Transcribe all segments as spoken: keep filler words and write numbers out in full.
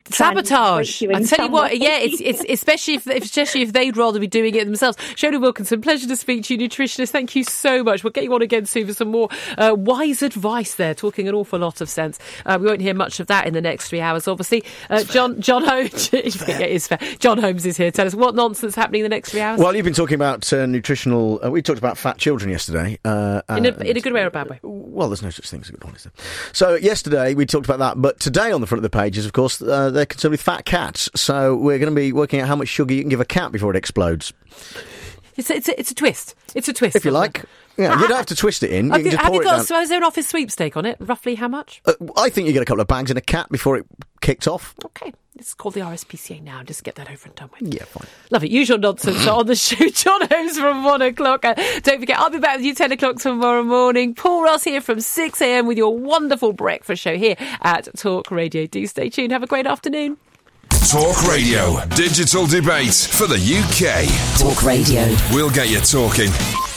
Sabotage. I tell you what, yeah, it's it's especially if especially if they'd rather be doing it themselves. Shona Wilkinson, pleasure to speak to you, nutritionist. Thank you so much. We'll get you on again soon for some more uh, wise advice there, talking an awful lot of sense. Uh, we won't hear much of that in the next three hours, obviously. Uh, John John Holmes, yeah, it is fair. John Holmes is here to tell us what nonsense is happening in the next three hours. Well, you've been talking about uh, nutritional. Uh, we talked about fat children yesterday. Uh, in, a, in a good way or a bad way? Well, there's no such thing as a good one, is there? So yesterday we talked about that, but today on the front of the page is, of course, uh, they're concerned with fat cats. So we're going to be working out how much sugar you can give a cat before it explodes. It's a, it's a, it's a twist. It's a twist. If you like. Yeah, you don't have to twist it in. You have can just have pour you got, it down. so is there an office sweepstake on it? Roughly how much? Uh, I think you get a couple of bags in a cat before it kicked off. OK. It's called the R S P C A now. Just get that over and done with. Yeah, fine. Love it. Usual nonsense on the show. John Holmes from one o'clock. Uh, don't forget, I'll be back with you ten o'clock tomorrow morning. Paul Ross here from six a.m. with your wonderful breakfast show here at Talk Radio. Do stay tuned. Have a great afternoon. Talk Radio. Digital debate for the U K. Talk Radio. We'll get you talking.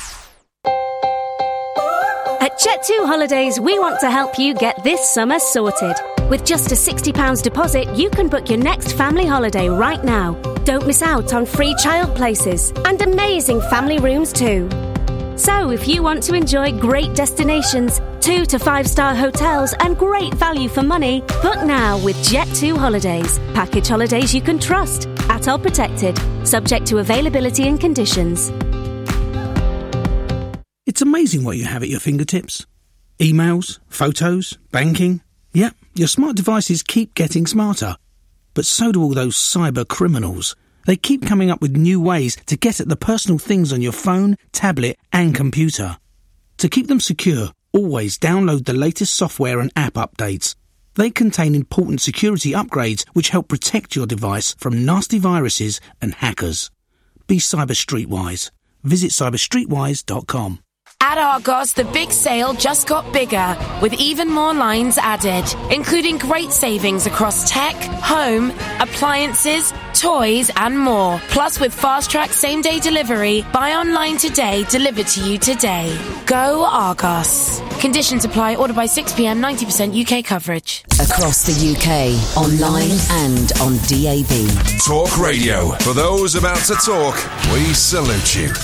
At Jet two Holidays, we want to help you get this summer sorted. With just a sixty pounds deposit, you can book your next family holiday right now. Don't miss out on free child places and amazing family rooms too. So if you want to enjoy great destinations, two to five star hotels and great value for money, book now with Jet two Holidays. Package holidays you can trust. A T O L protected. Subject to availability and conditions. It's amazing what you have at your fingertips. Emails, photos, banking. Yep, your smart devices keep getting smarter. But so do all those cyber criminals. They keep coming up with new ways to get at the personal things on your phone, tablet and computer. To keep them secure, always download the latest software and app updates. They contain important security upgrades which help protect your device from nasty viruses and hackers. Be cyber streetwise. Visit cyber streetwise dot com. At Argos, the big sale just got bigger, with even more lines added, including great savings across tech, home, appliances, toys and more. Plus, with fast-track same-day delivery, buy online today, delivered to you today. Go Argos. Conditions apply. Order by six p.m, ninety percent U K coverage. Across the U K, online and on D A B. Talk Radio. For those about to talk, we salute you.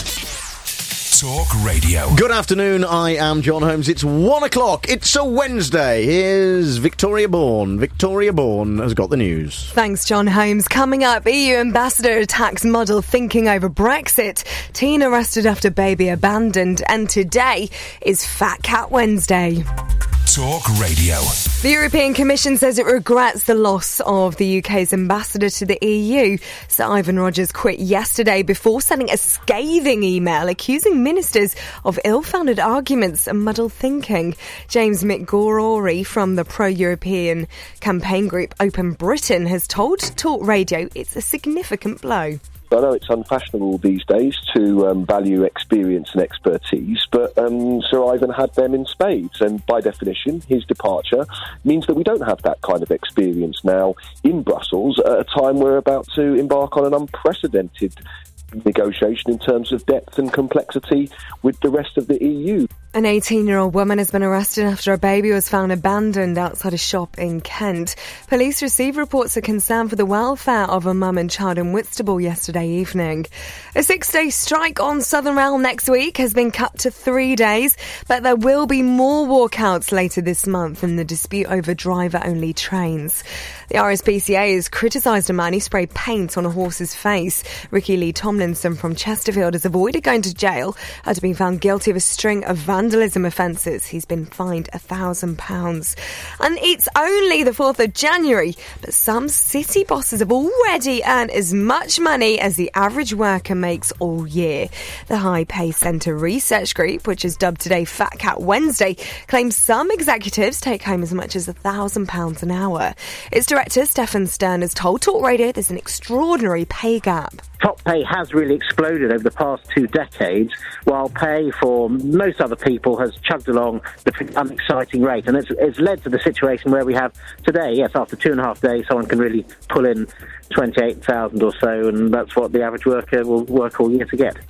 Talk Radio. Good afternoon, I am John Holmes. It's one o'clock. It's a Wednesday. Here's Victoria Bourne. Victoria Bourne has got the news. Thanks, John Holmes. Coming up, E U ambassador attacks muddled thinking over Brexit. Teen arrested after baby abandoned. And today is Fat Cat Wednesday. Talk Radio. The European Commission says it regrets the loss of the U K's ambassador to the E U. Sir Ivan Rogers quit yesterday before sending a scathing email accusing ministers of ill-founded arguments and muddled thinking. James McGorry from the pro-European campaign group Open Britain has told Talk Radio it's a significant blow. I know it's unfashionable these days to um, value experience and expertise, but um, Sir Ivan had them in spades, and by definition, his departure means that we don't have that kind of experience now in Brussels at a time we're about to embark on an unprecedented negotiation in terms of depth and complexity with the rest of the E U. An eighteen-year-old woman has been arrested after a baby was found abandoned outside a shop in Kent. Police received reports of concern for the welfare of a mum and child in Whitstable yesterday evening. A six-day strike on Southern Rail next week has been cut to three days, but there will be more walkouts later this month in the dispute over driver-only trains. The R S P C A has criticised a man who sprayed paint on a horse's face. Ricky Lee Tomlinson from Chesterfield has avoided going to jail after being found guilty of a string of vandalism offences. He's been fined a thousand pounds. And it's only the fourth of January, but some city bosses have already earned as much money as the average worker makes all year. The High Pay Centre Research Group, which is dubbed today Fat Cat Wednesday, claims some executives take home as much as a thousand pounds an hour. Its director, Stefan Stern, has told Talk Radio there's an extraordinary pay gap. Top pay has really exploded over the past two decades, while pay for most other people has chugged along at an unexciting rate. And it's, it's led to the situation where we have today. Yes, after two and a half days, someone can really pull in twenty-eight thousand or so, and that's what the average worker will work all year to get.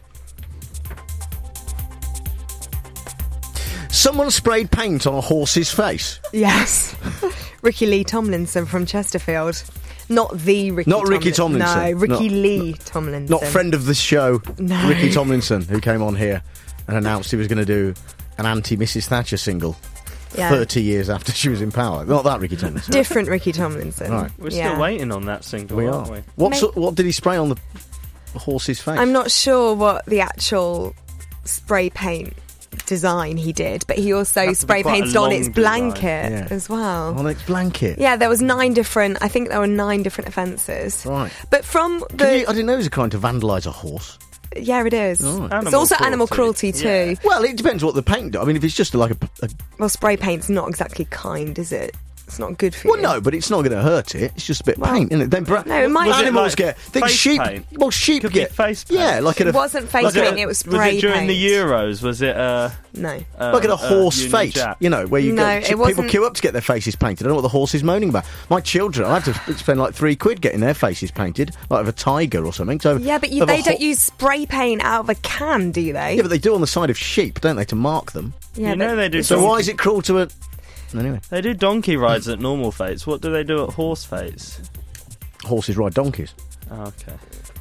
Someone sprayed paint on a horse's face? Yes. Ricky Lee Tomlinson from Chesterfield. Not the Ricky Not Ricky Tomlinson. No, Ricky Not, Lee Tomlinson. Not friend of the show, No. Ricky Tomlinson, who came on here and announced he was going to do an anti-Missus Thatcher single Yeah. thirty years after she was in power. Not that Ricky Tomlinson. Different Ricky Tomlinson. Right. We're Yeah. still waiting on that single, We aren't are. we? What, Mate- sort, what did he spray on the horse's face? I'm not sure what the actual spray paint design he did, but he also Has to be spray quite a painted on long its design. blanket Yeah. as well. On its blanket. Yeah, there was nine different. I think there were nine different offences. Right. But from Can the you, I didn't know it was a crime to vandalise a horse. yeah, it is. Oh. It's Animal also animal cruelty. cruelty too. Well, it depends what the paint does. I mean, if it's just like a... a Well, spray paint's not exactly kind, is it? It's not good for well, you. no, but it's not going to hurt it. It's just a bit of Well, paint, isn't it? Then bra- no, it might- Was it animals like get... Think face sheep... paint? Well, sheep Could be get... face paint. Yeah, like at It a... wasn't face like at a- paint, it was Was spray it during paint. the Euros? Was it, uh... No. uh Like at a uh, horse Union face, Jack? you know, where you No, go. it People wasn't- queue up to get their faces painted. I don't know what the horse is moaning about. My children, I have to spend like three quid getting their faces painted, like of a tiger or something. So Yeah, but you, of a they don't ho- use spray paint out of a can, do they? Yeah, but they do on the side of sheep, don't they, to mark them? Yeah, You know but- they do So donkey- why is it cruel to a? Anyway, They do donkey rides at normal fates. What do they do at horse fates? horses ride donkeys. Oh, okay.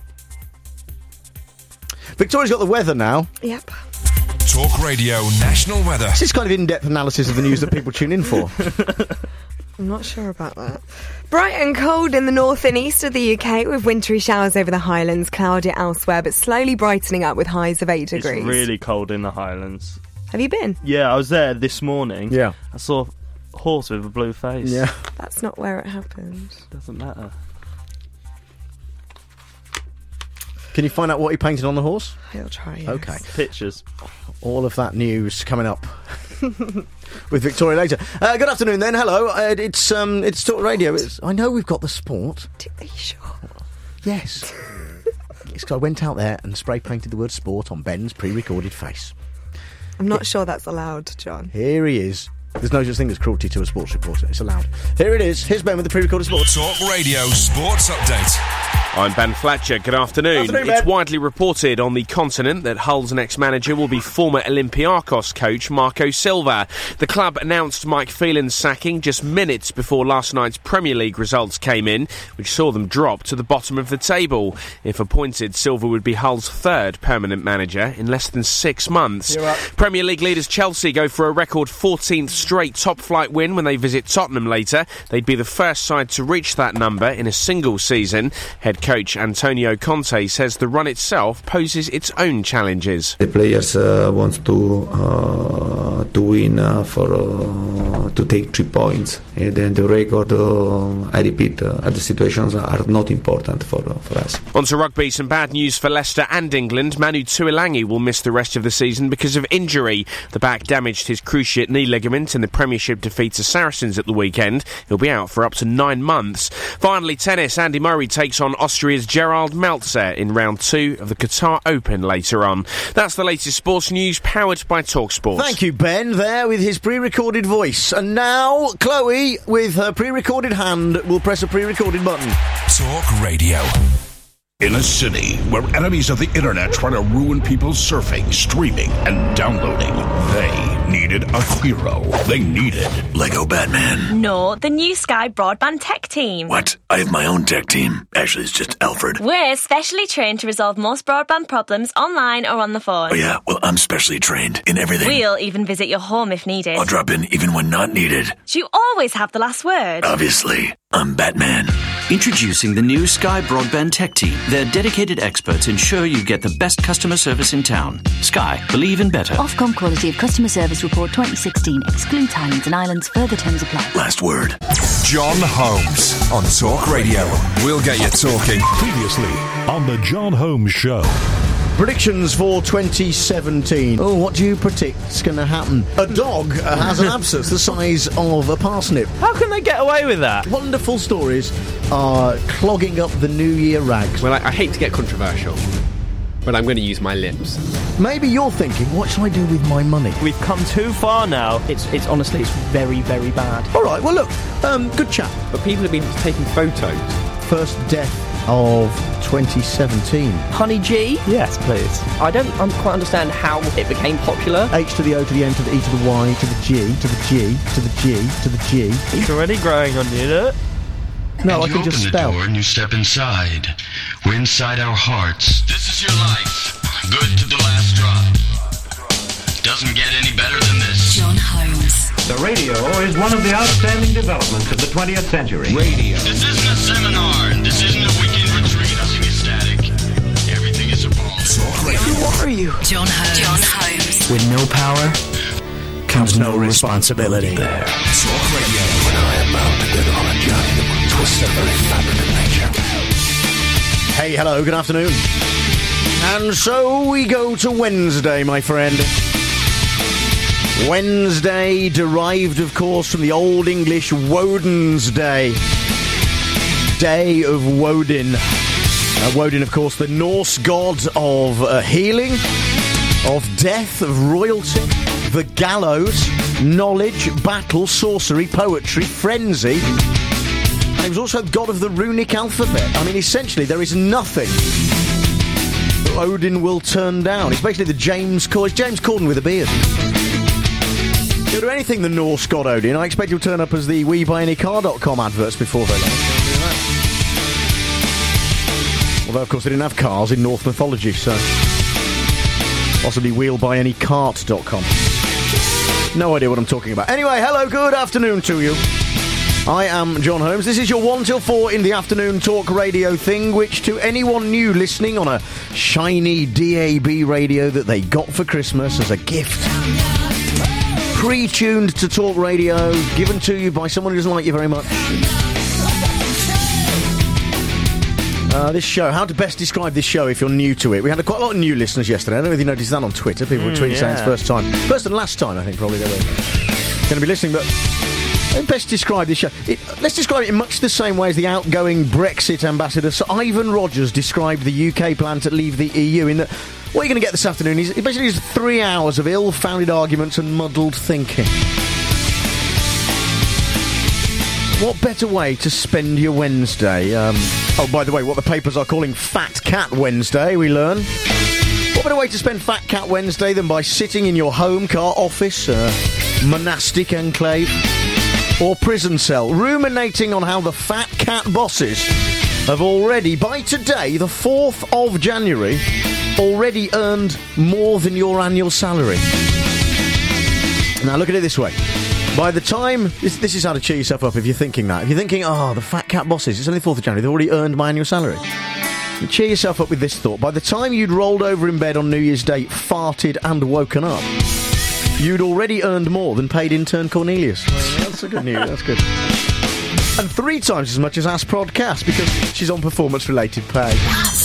Victoria's got the weather now. Yep. Talk Radio National Weather. This is kind of in-depth analysis of the news that people tune in for. I'm not sure about that. Bright and cold in the north and east of the U K with wintry showers over the Highlands, cloudy elsewhere, but slowly brightening up with highs of eight degrees. It's really cold in the Highlands. Have you been? Yeah, I was there this morning. Yeah. I saw a horse with a blue face. Yeah. That's not where it happened. Doesn't matter. Can you find out what he painted on the horse? I'll try. Yes. Okay. Pictures. All of that news coming up with Victoria later. Uh, good afternoon, then. Hello. Uh, it's um, it's Talk Radio. It's, I know we've got the sport. Are you sure? Yes. It's 'cause I went out there and spray painted the word sport on Ben's pre-recorded face. I'm not sure that's allowed, John. Here he is. There's no such thing as cruelty to a sports reporter. It's allowed. Here it is. Here's Ben with the pre-recorded sports. Talk Radio Sports Update. I'm Ben Fletcher. Good afternoon. Afternoon, It's Ben. widely reported on the continent that Hull's next manager will be former Olympiacos coach Marco Silva. The club announced Mike Phelan's sacking just minutes before last night's Premier League results came in, which saw them drop to the bottom of the table. If appointed, Silva would be Hull's third permanent manager in less than six months. You're up. Premier League leaders Chelsea go for a record fourteenth straight top-flight win when they visit Tottenham later. They'd be the first side to reach that number in a single season. Head coach Antonio Conte says the run itself poses its own challenges. The players uh, want to uh, to win uh, for uh, to take three points, and then the record. Uh, I repeat, uh, the situations are not important for uh, for us. On to rugby, some bad news for Leicester and England. Manu Tuilangi will miss the rest of the season because of injury. The back damaged his cruciate knee ligament in the Premiership defeat to Saracens at the weekend. He'll be out for up to nine months. Finally, tennis. Andy Murray takes on Austria's Gerald Meltzer in round two of the Qatar Open later on. That's the latest sports news powered by TalkSport. Thank you, Ben, there with his pre-recorded voice. And now, Chloe, with her pre-recorded hand, will press a pre-recorded button. Talk Radio. In a city where enemies of the internet try to ruin people's surfing, streaming, and downloading, they needed a hero. They needed Lego Batman. No, the new Sky Broadband Tech Team. What? I have my own tech team. Actually, it's just Alfred. We're specially trained to resolve most broadband problems online or on the phone. Oh yeah, well, I'm specially trained in everything. We'll even visit your home if needed. I'll drop in even when not needed. You always have the last word. Obviously, I'm Batman. Introducing the new Sky Broadband Tech Team. Their dedicated experts ensure you get the best customer service in town. Sky, believe in better. Ofcom Quality of Customer Service Report twenty sixteen. Excludes Highlands and Islands. Further terms apply. Last word. John Holmes on Talk Radio. We'll get you talking. Previously on the John Holmes Show. Predictions for twenty seventeen. Oh, what do you predict's going to happen? A dog uh, has an abscess the size of a parsnip. How can they get away with that? Wonderful stories are clogging up the New Year rags. Well, I, I hate to get controversial, but I'm going to use my lips. Maybe you're thinking, what should I do with my money? We've come too far now. It's it's honestly, it's very, very bad. All right, well, look, um, good chat. But people have been taking photos. First death of twenty seventeen. Honey G? Yes, please. I don't um, quite understand how it became popular. H to the O to the N to the E to the Y to the G to the G to the G to the G. It's already growing on you, look. No, and I you can open just the spell. door and you step inside. We're inside our hearts. This is your life. Good to the last drop. Doesn't get any better than this. John Holmes. The radio is one of the outstanding developments of the twentieth century. Radio. This isn't a seminar. This isn't a weekend retreat. Nothing is static. Everything is a ball. Who are you? John Holmes. John Holmes. With no power comes no responsibility. There. Talk Radio. When I am bound to get on a journey that will twist the very fabric of nature. Hey, hello, good afternoon. And so we go to Wednesday, my friend. Wednesday, derived, of course, from the Old English Woden's Day. Day of Woden. Uh, Woden, of course, the Norse god of uh, healing, of death, of royalty, the gallows, knowledge, battle, sorcery, poetry, frenzy. And he was also god of the runic alphabet. I mean, essentially, there is nothing that Odin will turn down. It's basically the James Corden, James Corden with a beard. He'll do anything the Norse god Odin. I expect he'll turn up as the we buy any car dot com adverts before very long. Although, of course, they didn't have cars in Norse mythology, so possibly we'll buy any cart dot com. No idea what I'm talking about. Anyway, hello, good afternoon to you. I am John Holmes. This is your one till four in the afternoon talk radio thing, which to anyone new listening on a shiny D A B radio that they got for Christmas as a gift, pre-tuned to talk radio, given to you by someone who doesn't like you very much. Uh, this show, how to best describe this show if you're new to it. We had a, quite a lot of new listeners yesterday. I don't know if you noticed that on Twitter. People were Mm, tweeting saying it's yeah. first time. First and last time, I think, probably they were going to be listening. But how best describe this show? It, let's describe it in much the same way as the outgoing Brexit ambassador, Sir Ivan Rogers, described the U K plan to leave the E U in that what you're going to get this afternoon is basically just three hours of ill-founded arguments and muddled thinking. What better way to spend your Wednesday? Um, oh, by the way, what the papers are calling Fat Cat Wednesday, we learn. What better way to spend Fat Cat Wednesday than by sitting in your home, car, office, uh, monastic enclave, or prison cell, ruminating on how the Fat Cat bosses have already, by today, the fourth of January, already earned more than your annual salary. Now, look at it this way. By the time... This, this is how to cheer yourself up if you're thinking that. If you're thinking, oh, the Fat Cat bosses, it's only the fourth of January, they've already earned my annual salary. You cheer yourself up with this thought. By the time you'd rolled over in bed on New Year's Day, farted and woken up, you'd already earned more than paid intern Cornelius. That's a good news, that's good. And three times as much as Asprod Cass, because she's on performance-related pay.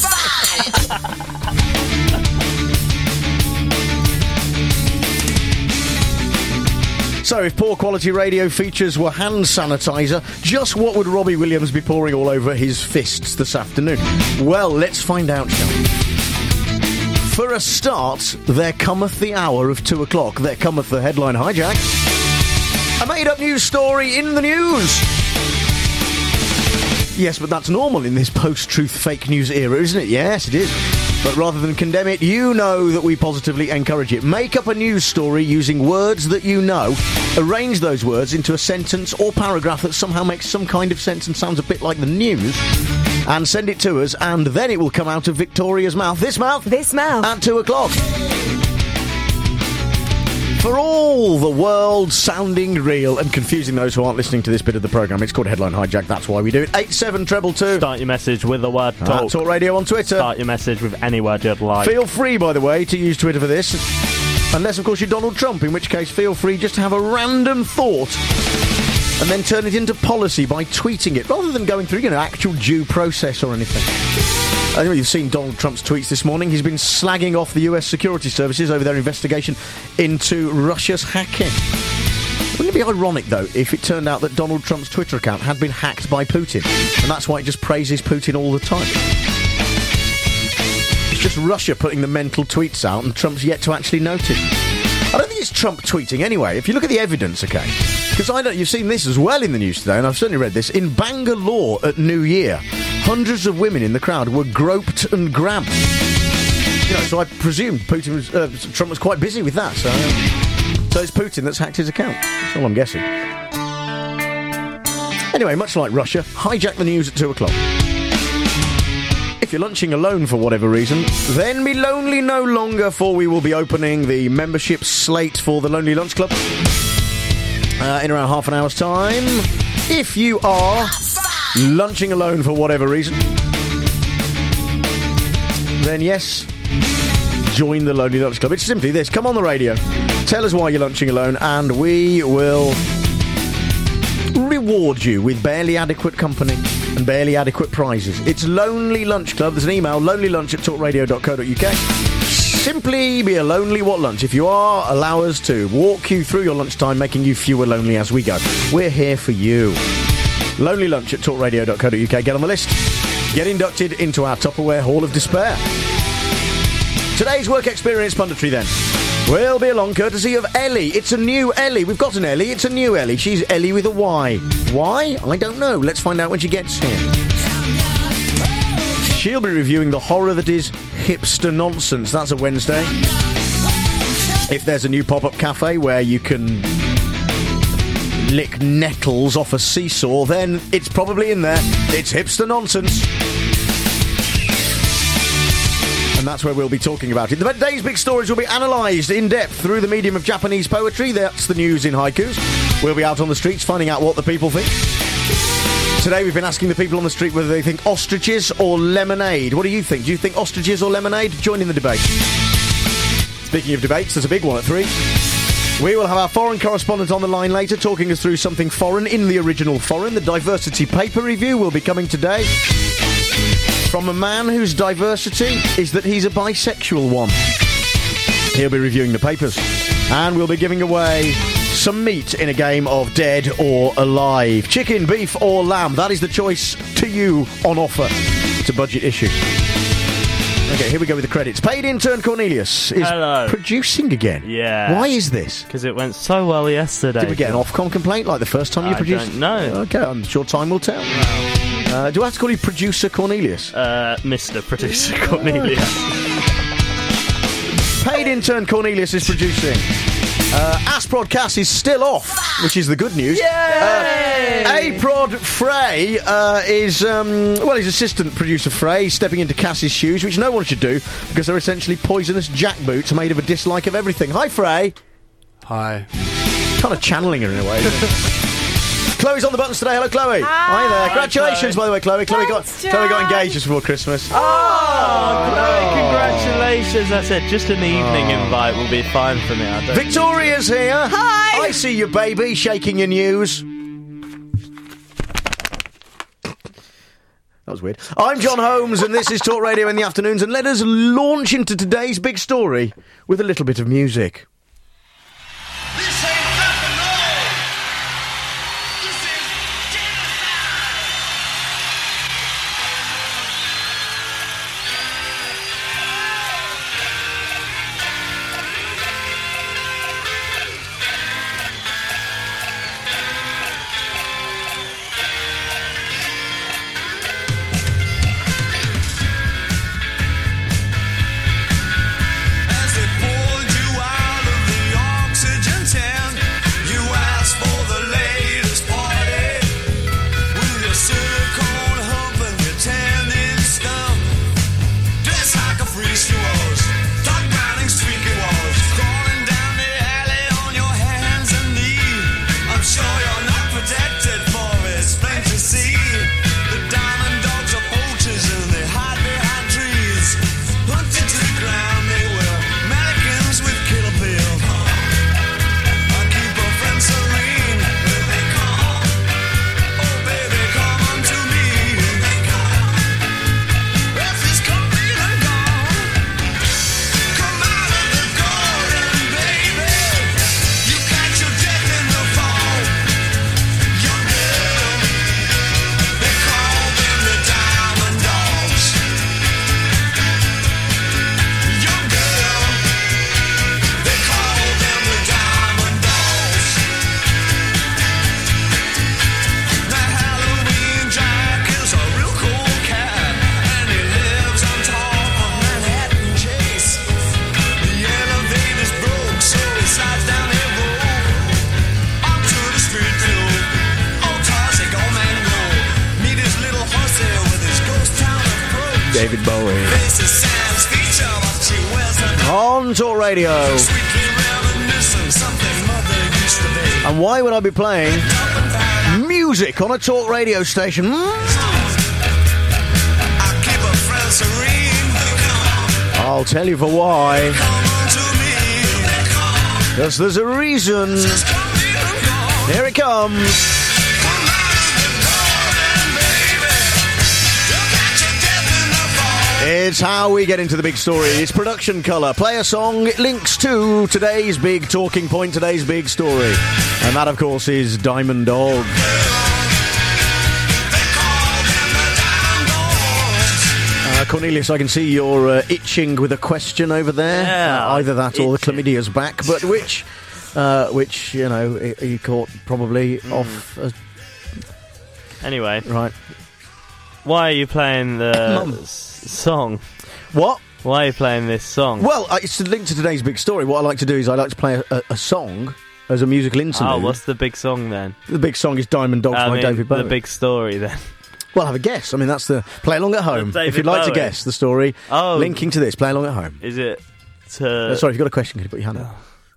So, if poor quality radio features were hand sanitizer, just what would Robbie Williams be pouring all over his fists this afternoon? Well, let's find out, shall we? For a start, there cometh the hour of two o'clock. There cometh the headline hijack. A made-up news story in the news. Yes, but that's normal in this post-truth fake news era, isn't it? Yes, it is. But rather than condemn it, you know that we positively encourage it. Make up a news story using words that you know. Arrange those words into a sentence or paragraph that somehow makes some kind of sense and sounds a bit like the news. And send it to us, and then it will come out of Victoria's mouth. This mouth? This mouth. At two o'clock. For all the world sounding real and confusing those who aren't listening to this bit of the programme, it's called Headline Hijack, that's why we do it. eight seven two two two. Start your message with the word talk. Uh, Talk Radio on Twitter. Start your message with any word you'd like. Feel free, by the way, to use Twitter for this. Unless, of course, you're Donald Trump, in which case feel free just to have a random thought and then turn it into policy by tweeting it, rather than going through, you know, actual due process or anything. I know you've seen Donald Trump's tweets this morning. He's been slagging off the U S security services over their investigation into Russia's hacking. Wouldn't it be ironic, though, if it turned out that Donald Trump's Twitter account had been hacked by Putin, and that's why it just praises Putin all the time? It's just Russia putting the mental tweets out, and Trump's yet to actually note it. I don't think it's Trump tweeting anyway. If you look at the evidence, okay, because I know you've seen this as well in the news today, and I've certainly read this. In Bangalore at New Year, hundreds of women in the crowd were groped and grabbed. You know, so I presumed Putin was, uh, Trump was quite busy with that. So, uh, so it's Putin that's hacked his account. That's all I'm guessing. Anyway, much like Russia, hijack the news at two o'clock. If you're lunching alone for whatever reason, then be lonely no longer, for we will be opening the membership slate for the Lonely Lunch Club uh, in around half an hour's time. If you are lunching alone for whatever reason, then yes, join the Lonely Lunch Club. It's simply this: come on the radio, tell us why you're lunching alone, and we will reward you with barely adequate company and barely adequate prizes. It's Lonely Lunch Club. There's an email, lonelylunch at talkradio dot co dot uk. Simply be a lonely what lunch. If you are, allow us to walk you through your lunchtime, making you fewer lonely as we go. We're here for you. lonelylunch at talkradio dot co dot uk. Get on the list. Get inducted into our Tupperware Hall of Despair. Today's work experience punditry, then, will be along courtesy of Ellie. It's a new Ellie. We've got an Ellie. It's a new Ellie. She's Ellie with a Y. Why? I don't know. Let's find out when she gets here. She'll be reviewing the horror that is hipster nonsense. That's a Wednesday. If there's a new pop-up cafe where you can lick nettles off a seesaw, then it's probably in there. It's hipster nonsense. And that's where we'll be talking about it. The day's big stories will be analysed in depth through the medium of Japanese poetry. That's the news in haikus. We'll be out on the streets finding out what the people think. Today we've been asking the people on the street whether they think ostriches or lemonade. What do you think? Do you think ostriches or lemonade? Join in the debate. Speaking of debates, there's a big one at three. We will have our foreign correspondent on the line later, talking us through something foreign in the original foreign. The diversity paper review will be coming today from a man whose diversity is that he's a bisexual one. He'll be reviewing the papers. And we'll be giving away some meat in a game of Dead or Alive. Chicken, beef or lamb. That is the choice to you on offer. It's a budget issue. Okay, here we go with the credits. Paid intern Cornelius is Hello. producing again. Yeah. Why is this? Because it went so well yesterday. Did we get an Ofcom complaint like the first time you I produced? don't know. Okay, I'm sure time will tell. Uh, do I have to call you Producer Cornelius? Uh, Mister Producer Cornelius. Paid intern Cornelius is producing. Uh, Asprod Cass is still off, which is the good news. Yay! Uh, A-Prod Frey uh, is, um, well, he's assistant producer Frey, stepping into Cass's shoes, which no one should do, because they're essentially poisonous jackboots made of a dislike of everything. Hi, Frey. Hi. Kind of channeling her in a way, isn't it? Chloe's on the buttons today. Hello, Chloe. Hi. Hi there. Congratulations, Chloe. by the way, Chloe. Chloe got, Thanks, Chloe got John. engaged just before Christmas. Oh, Chloe, congratulations. I said just an evening Oh. invite will be fine for me. I don't Victoria's here. Hi. I see you, baby, shaking your news. That was weird. I'm John Holmes, and this is Talk Radio in the Afternoons, and let us launch into today's big story with a little bit of music. As they pulled you out David Bowie. On Talk Radio. And why would I be playing music on a talk radio station? I'll tell you for why. Because there's a reason. Here it comes. It's how we get into the big story. It's production colour. Play a song. It links to today's big talking point, today's big story. And that, of course, is Diamond Dog. Uh, Cornelius, I can see you're uh, itching with a question over there. Yeah, uh, either that itching. or the chlamydia's back. But which, uh, which you know, you caught probably mm. off. Uh, anyway. Right. Why are you playing the s- song? What? Why are you playing this song? Well, uh, it's linked to today's big story. What I like to do is I like to play a, a, a song as a musical interlude. Oh, what's the big song then? The big song is Diamond Dogs I by mean, David Bowie. The big story then. Well, have a guess. I mean, that's the... Play along at home. If you'd like Bowie. to guess the story, oh, linking to this, play along at home. Is it to... Uh, sorry, if you've got a question, can you put your hand up?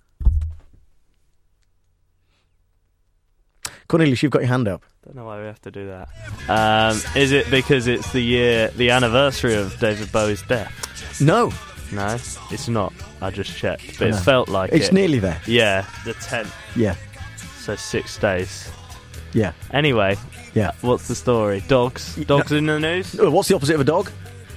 Cornelius, you've got your hand up. Don't know why we have to do that. Um, is it because it's the year, the anniversary of David Bowie's death? No. No, it's not. I just checked, but No. it felt like It's it. nearly there. Yeah, the tenth. Yeah. So six days. Yeah. Anyway. Yeah. What's the story? Dogs? Dogs no. in the news? What's the opposite of a dog?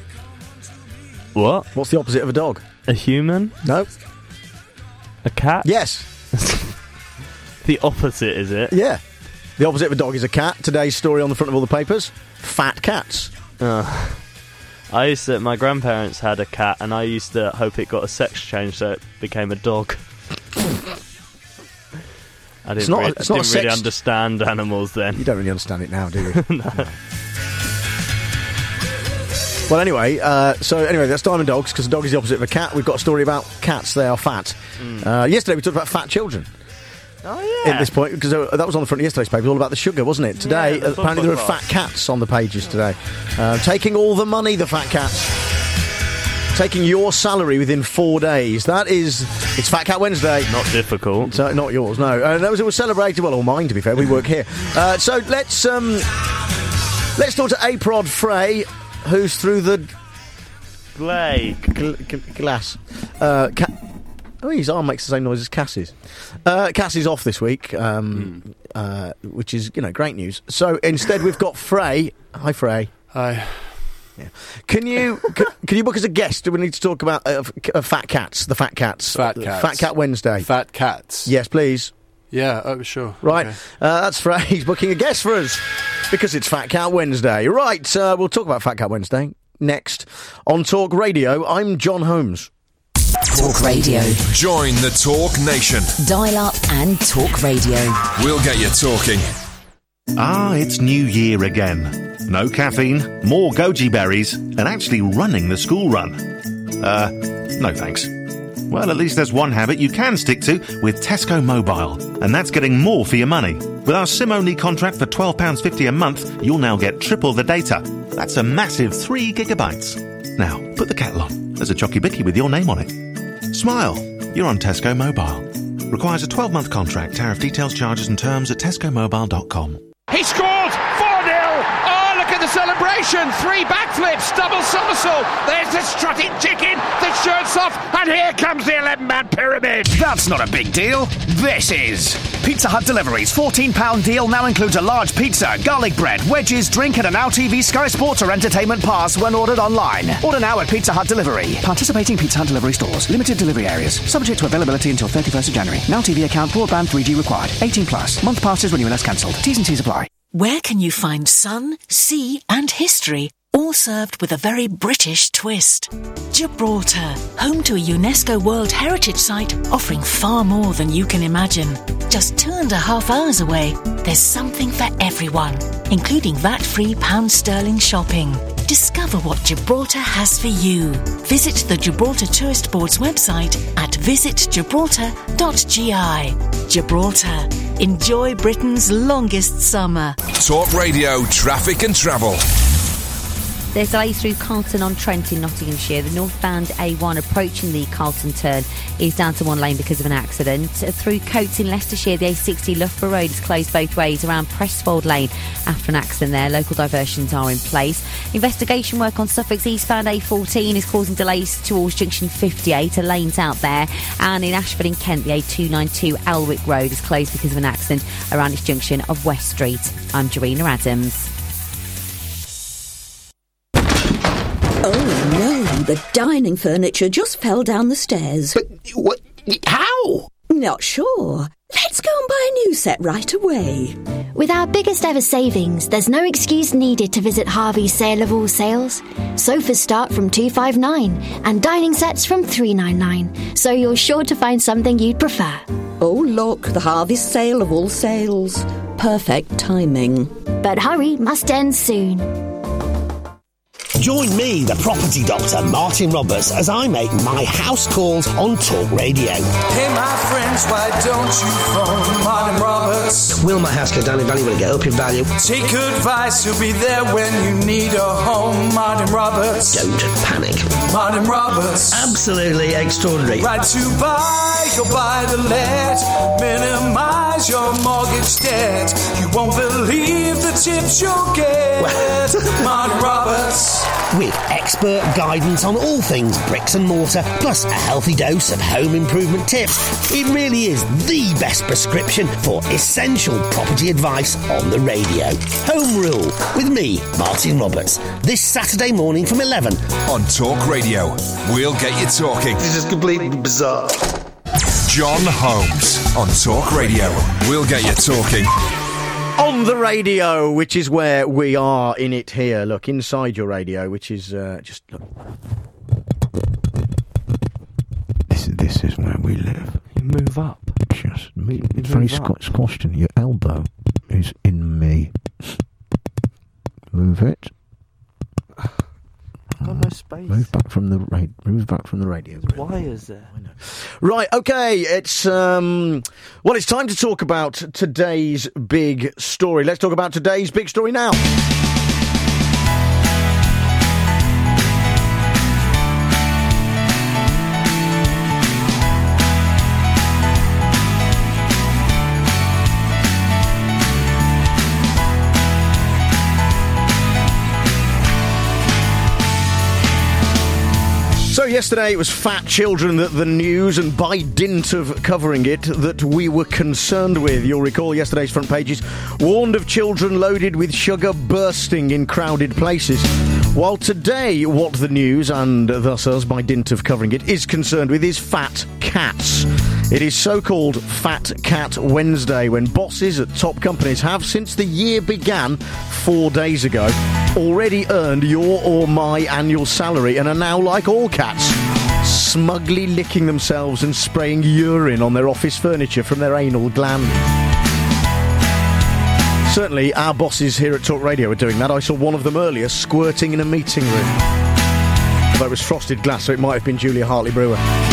What? What's the opposite of a dog? A human? No. A cat? Yes. The opposite, is it? Yeah. The opposite of a dog is a cat. Today's story on the front of all the papers: fat cats. Uh, I used to. My grandparents had a cat, and I used to hope it got a sex change so it became a dog. I didn't, It's not- re- it's not a didn't really sex- understand animals then. You don't really understand it now, do you? No. No. Well, anyway, uh, so anyway, that's Diamond Dogs, because a dog is the opposite of a cat. We've got a story about cats. They are fat. Mm. Uh, yesterday we talked about fat children. Oh, yeah. At this point, because that was on the front of yesterday's paper, all about the sugar, wasn't it? Today, Yeah, the apparently there are football fat cats on the pages today. Uh, taking all the money, the fat cats. Taking your salary within four days. That is... It's Fat Cat Wednesday. Not difficult. So, not yours, no. Uh, that was, it was celebrated, well, all mine, to be fair. We work here. Uh, so, let's... Um, let's talk to Aprod Frey, who's through the... Glay. Gl- g- glass. Uh... Ca- Oh, his arm makes the same noise as Cassie's. Uh, Cassie's off this week, um, mm. uh, which is, you know, great news. So instead we've got Frey. Hi, Frey. Hi. Yeah. Can you can, can you book us a guest? Do we need to talk about uh, f- uh, Fat Cats, the Fat Cats? Fat uh, Cats. Fat Cat Wednesday. Fat Cats. Yes, please. Yeah, oh, sure. Right, Okay. uh, that's Frey. He's booking a guest for us because it's Fat Cat Wednesday. Right, uh, we'll talk about Fat Cat Wednesday next on Talk Radio. I'm John Holmes. Talk Radio. Join the Talk Nation. Dial up and talk radio. We'll get you talking. Ah, it's New Year again. No caffeine, more goji berries, and actually running the school run. Uh, no thanks. Well, at least there's one habit you can stick to with Tesco Mobile, and that's getting more for your money. With our SIM-only contract for twelve pounds fifty a month, you'll now get triple the data. That's a massive three gigabytes. Now, put the kettle on. There's a chocky bicky with your name on it. Smile. You're on Tesco Mobile. Requires a twelve-month contract. Tariff details, charges and terms at tesco mobile dot com. He scored! four nil! Oh, look at the celebration! Three backflips, double somersault. There's the strutting chicken, the shirt's off, and here comes the eleven-man pyramid. That's not a big deal. This is. Pizza Hut Delivery's fourteen pound deal now includes a large pizza, garlic bread, wedges, drink, and a Now T V Sky Sports or Entertainment Pass when ordered online. Order now at Pizza Hut Delivery. Participating Pizza Hut Delivery stores. Limited delivery areas. Subject to availability until thirty-first of January. Now T V account, broadband three G required. eighteen plus. Month passes when unless cancelled. T's and C's apply. Where can you find sun, sea and history, all served with a very British twist? Gibraltar, home to a UNESCO World Heritage Site offering far more than you can imagine. Just two and a half hours away, there's something for everyone, including V A T-free pound sterling shopping. Discover what Gibraltar has for you. Visit the Gibraltar Tourist Board's website at visit gibraltar dot g i. Gibraltar. Enjoy Britain's longest summer. Talk Radio, traffic and travel. There's delays through Carlton on Trent in Nottinghamshire. The northbound A one approaching the Carlton turn is down to one lane because of an accident. Through Coates in Leicestershire, the A sixty Loughborough Road is closed both ways around Prestfold Lane after an accident there. Local diversions are in place. Investigation work on Suffolk's eastbound A fourteen is causing delays towards junction fifty-eight. A lane's out there. And in Ashford in Kent, the A two ninety-two Alwick Road is closed because of an accident around its junction of West Street. I'm Jarena Adams. Oh no, the dining furniture just fell down the stairs. But what? How? Not sure. Let's go and buy a new set right away. With our biggest ever savings, there's no excuse needed to visit Harvey's sale of all sales. Sofas start from two five nine and dining sets from three nine nine, so you're sure to find something you'd prefer. Oh look, the Harvey's sale of all sales. Perfect timing. But hurry must end soon. Join me, the property doctor, Martin Roberts, as I make my house calls on Talk Radio. Hey, my friends, why don't you phone Martin Roberts? Will my house go down in value? Will it get up in value? Take advice, he'll be there when you need a home. Martin Roberts. Don't panic. Martin Roberts. Absolutely extraordinary. Right to buy, you'll buy the let. Minimize your mortgage debt. You won't believe the tips you'll get. Martin Roberts. With expert guidance on all things bricks and mortar, plus a healthy dose of home improvement tips, it really is the best prescription for essential property advice on the radio. Home Rule with me, Martin Roberts, this Saturday morning from eleven on Talk Radio. We'll get you talking. This is completely bizarre. John Holmes on Talk Radio. We'll get you talking. On the radio, which is where we are in it here. Look, inside your radio, which is uh, just look. This, this is where we live. You move up. Just me. It's very squ- squashed in your elbow is in me. Move it. I've got no space. Move back from the ra- move back from the radio. Why is there? I know. Right, okay, it's um well it's time to talk about today's big story. Let's talk about today's big story now. So yesterday it was fat children that the news, and by dint of covering it, that we were concerned with. You'll recall yesterday's front pages warned of children loaded with sugar bursting in crowded places. While today what the news, and thus us by dint of covering it, is concerned with is fat cats. It is so-called Fat Cat Wednesday, when bosses at top companies have, since the year began four days ago, already earned your or my annual salary and are now, like all cats, smugly licking themselves and spraying urine on their office furniture from their anal gland. Certainly our bosses here at Talk Radio are doing that. I saw one of them earlier squirting in a meeting room. Although it was frosted glass, so it might have been Julia Hartley-Brewer.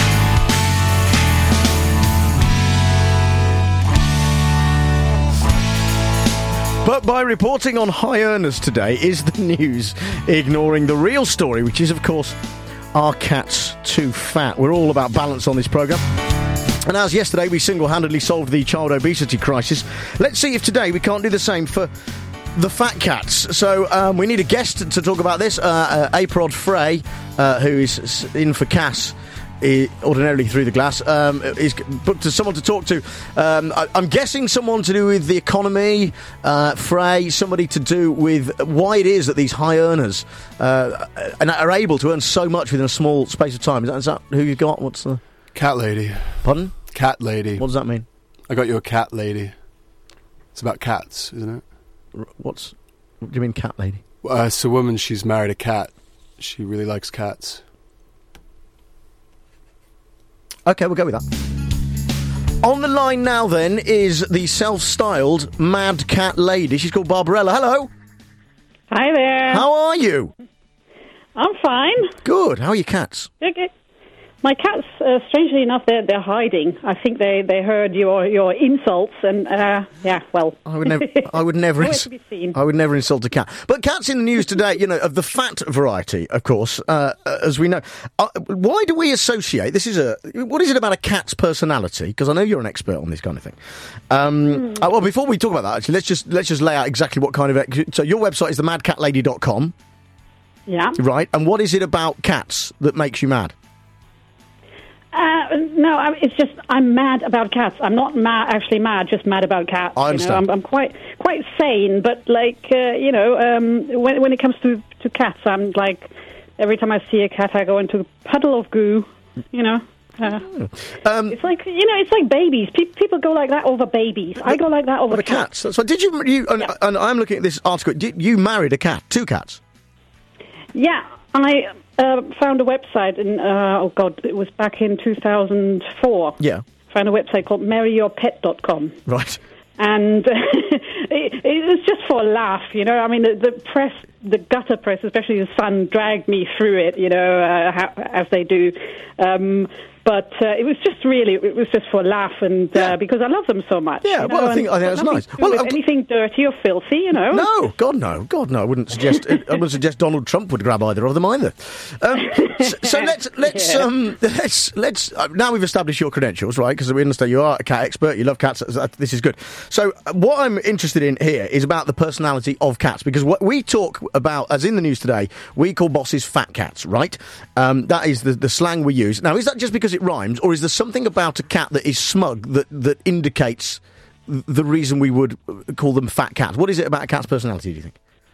But by reporting on high earners today is the news ignoring the real story, which is, of course, are cats too fat? We're all about balance on this programme. And as yesterday we single-handedly solved the child obesity crisis, let's see if today we can't do the same for the fat cats. So um, we need a guest to talk about this, uh, uh, Aprod Frey, uh, who is in for Cass. Ordinarily through the glass, um, is booked to someone to talk to. Um, I, I'm guessing someone to do with the economy, uh, Frey, somebody to do with why it is that these high earners uh, are able to earn so much within a small space of time. Is that, is that who you've got? What's the cat lady? Pardon? Cat lady. What does that mean? I got you a cat lady. It's about cats, isn't it? What's? What do you mean, cat lady? Uh, it's a woman. She's married a cat. She really likes cats. OK, we'll go with that. On the line now, then, is the self-styled Mad Cat Lady. She's called Barbarella. Hello. Hi there. How are you? I'm fine. Good. How are your cats? Okay. my cats, uh, strangely enough, they're they're hiding. I think they, they heard your your insults, and uh, yeah, well, I would never, I would never, Nowhere ins- to be seen. I would never insult a cat. But cats in the news today, you know, of the fat variety, of course, uh, as we know. Uh, why do we associate? This is a. What is it about a cat's personality? Because I know you're an expert on this kind of thing. Um, Hmm. uh, well, before we talk about that, actually, let's just let's just lay out exactly what kind of. So your website is the mad cat lady dot com. Yeah. Right. And what is it about cats that makes you mad? Uh, no, I, it's just I'm mad about cats. I'm not mad, actually mad, just mad about cats. I understand. You know, I'm, I'm quite quite sane, but like uh, you know, um, when when it comes to to cats, I'm like every time I see a cat, I go into a puddle of goo. You know. Uh, um, it's like you know, it's like babies. Pe- people go like that over babies. I go like that over the cats. cats. So did you? you and, and I'm looking at this article. Did you married a cat? Two cats. Yeah, I uh, found a website in, uh, oh God, it was back in two thousand four. Yeah. Found a website called marry your pet dot com. Right. And it, it was just for a laugh, you know. I mean, the, the press, the gutter press, especially the Sun, dragged me through it, you know, uh, how, as they do. Um, but uh, it was just really, it was just for a laugh, and uh, because I love them so much. Yeah, you know, well, I think and I think that's nothing nice. to do Well, with I've- anything dirty or filthy, you know. No, God, no, God, no. I wouldn't suggest. I wouldn't suggest Donald Trump would grab either of them either. Um, so, so let's let's Yeah. um, let's let's uh, now we've established your credentials, right? Because we understand you are a cat expert. You love cats. uh, This is good. So uh, what I'm interested in here is about the personality of cats, because what we talk about, as in the news today, we call bosses fat cats, right? Um, that is the the slang we use. Now, is that just because it rhymes, or is there something about a cat that is smug that that indicates the reason we would call them fat cats? What is it about a cat's personality, do you think?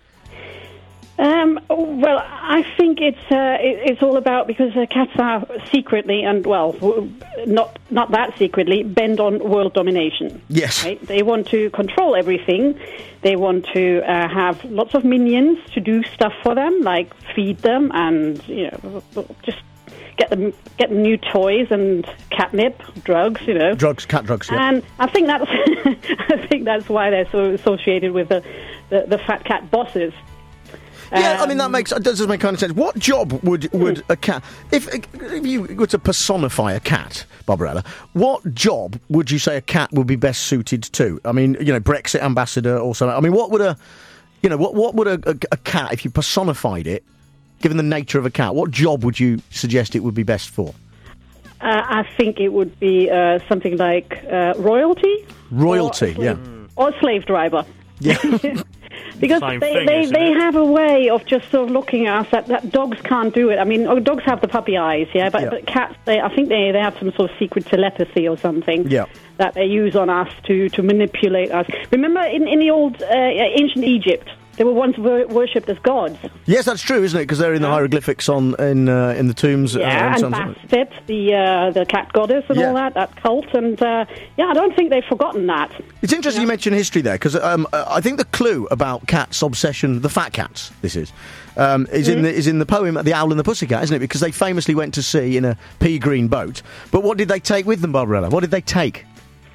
Um, well, I think it's uh, it, it's all about because uh, cats are secretly and well, w- not not that secretly bent on world domination. Yes, right? They want to control everything. They want to uh, have lots of minions to do stuff for them, like feed them and you know just get them get them new toys and catnip, drugs, you know, drugs, cat drugs. Yeah. And I think that's I think that's why they're so associated with the the, the fat cat bosses. Yeah, I mean that makes that does make kind of sense. What job would would a cat if if you were to personify a cat, Barbarella? What job would you say a cat would be best suited to? I mean, you know, Brexit ambassador or something. I mean, what would a you know what what would a, a, a cat, if you personified it, given the nature of a cat, what job would you suggest it would be best for? Uh, I think it would be uh, something like uh, royalty. Royalty, or, yeah. Or slave driver. Yeah. Because Same they, thing, they, isn't they it? have a way of just sort of looking at us that, that dogs can't do it. I mean, oh, dogs have the puppy eyes, yeah, but, Yeah. but cats, they, I think they, they have some sort of secret telepathy or something Yeah. that they use on us to, to manipulate us. Remember in, in the old uh, ancient Egypt, they were once wor- worshipped as gods. Yes, that's true, isn't it? Because they're in the hieroglyphics on in uh, in the tombs. Yeah, uh, and some- Bastet, the uh, the cat goddess and Yeah. all that, that cult. And, uh, yeah, I don't think they've forgotten that. It's interesting you mention history there, because um, I think the clue about cats' obsession, the fat cats, this is, um, is in Mhm. the is in the poem "The Owl and the Pussycat," isn't it? Because they famously went to sea in a pea green boat. But what did they take with them, Barbarella? What did they take?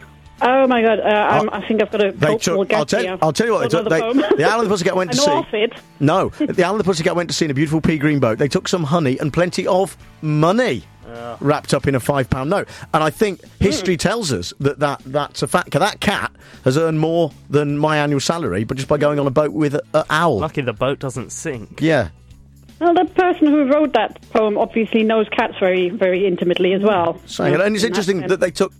Oh, my God. Uh, I'm, I think I've got a They cultural took. I'll gap tell, here. I'll tell you what they took. Another They, poem. the Owl and the Pussycat went to I know sea. off it. No, the Owl and the Pussycat went to sea in a beautiful pea green boat. They took some honey and plenty of money. Wrapped up in a five pound note, and I think history Hmm. tells us that, that that's a fact. That cat has earned more than my annual salary, but just by going on a boat with an owl. Lucky the boat doesn't sink. Yeah, Well, the person who wrote that poem obviously knows cats very, very intimately as well. so, and it's In interesting sense. that they took.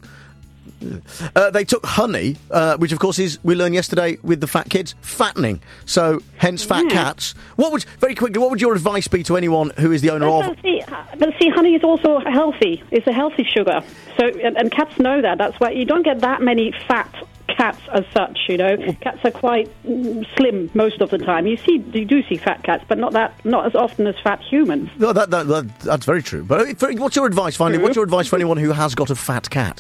Uh, they took honey, uh, which of course is we learned yesterday with the fat kids fattening. So hence fat Yeah. cats. What would very quickly? What would your advice be to anyone who is the owner But, of? but see, but see, honey is also healthy. It's a healthy sugar. So, and, and cats know that. That's why you don't get that many fat cats as such. You know, cats are quite mm, slim most of the time. You see, you do see fat cats, but not that, not as often as fat humans. No, that, that, that that's very true. But uh, what's your advice? Finally, what's your advice for anyone who has got a fat cat?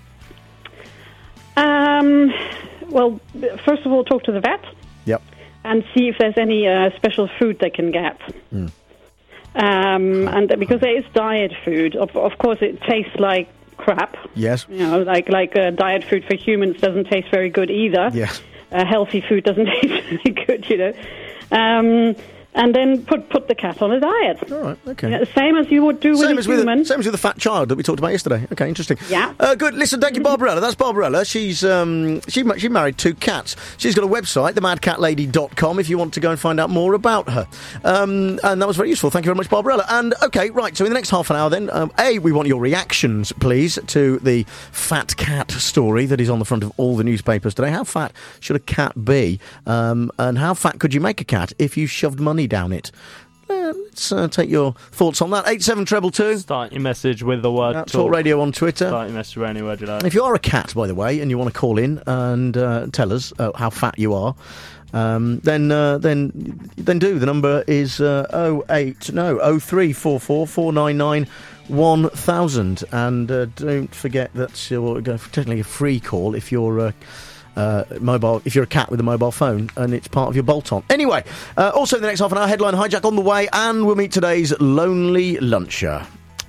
Um, well, first of all, talk to the vet Yep. and see if there's any uh, special food they can get. Mm. Um, and because there is diet food, of, of course, it tastes like crap. Yes. You know, like like uh, diet food for humans doesn't taste very good either. Yes. Uh, healthy food doesn't taste very good, you know. Um, and then put put the cat on a diet. All right, okay. You know, same as you would do Same with as a with human. a, same as with the fat child that we talked about yesterday. Okay, interesting. Yeah. Uh, good. Listen, thank you, Barbarella. That's Barbarella. She's um, she ma- she married two cats. She's got a website, the mad cat lady dot com, if you want to go and find out more about her. Um, and that was very useful. Thank you very much, Barbarella. And okay, right. So in the next half an hour, then, um, a we want your reactions, please, to the fat cat story that is on the front of all the newspapers today. How fat should a cat be? Um, and how fat could you make a cat if you shoved money down it? Uh, let's uh, take your thoughts on that. eight seven two two. Start your message with the word Talk. talk. Talk Radio on Twitter. Start your message with any word you like. If you are a cat, by the way, and you want to call in and uh, tell us uh, how fat you are, um, then uh, then then do. The number is uh, oh eight no oh three four four four nine nine one thousand, and uh, don't forget that's your uh, technically a free call if you're. Uh, Uh, mobile, if you're a cat with a mobile phone and it's part of your bolt-on. Anyway, uh, also in the next half an hour, headline hijack on the way, and we'll meet today's lonely luncher.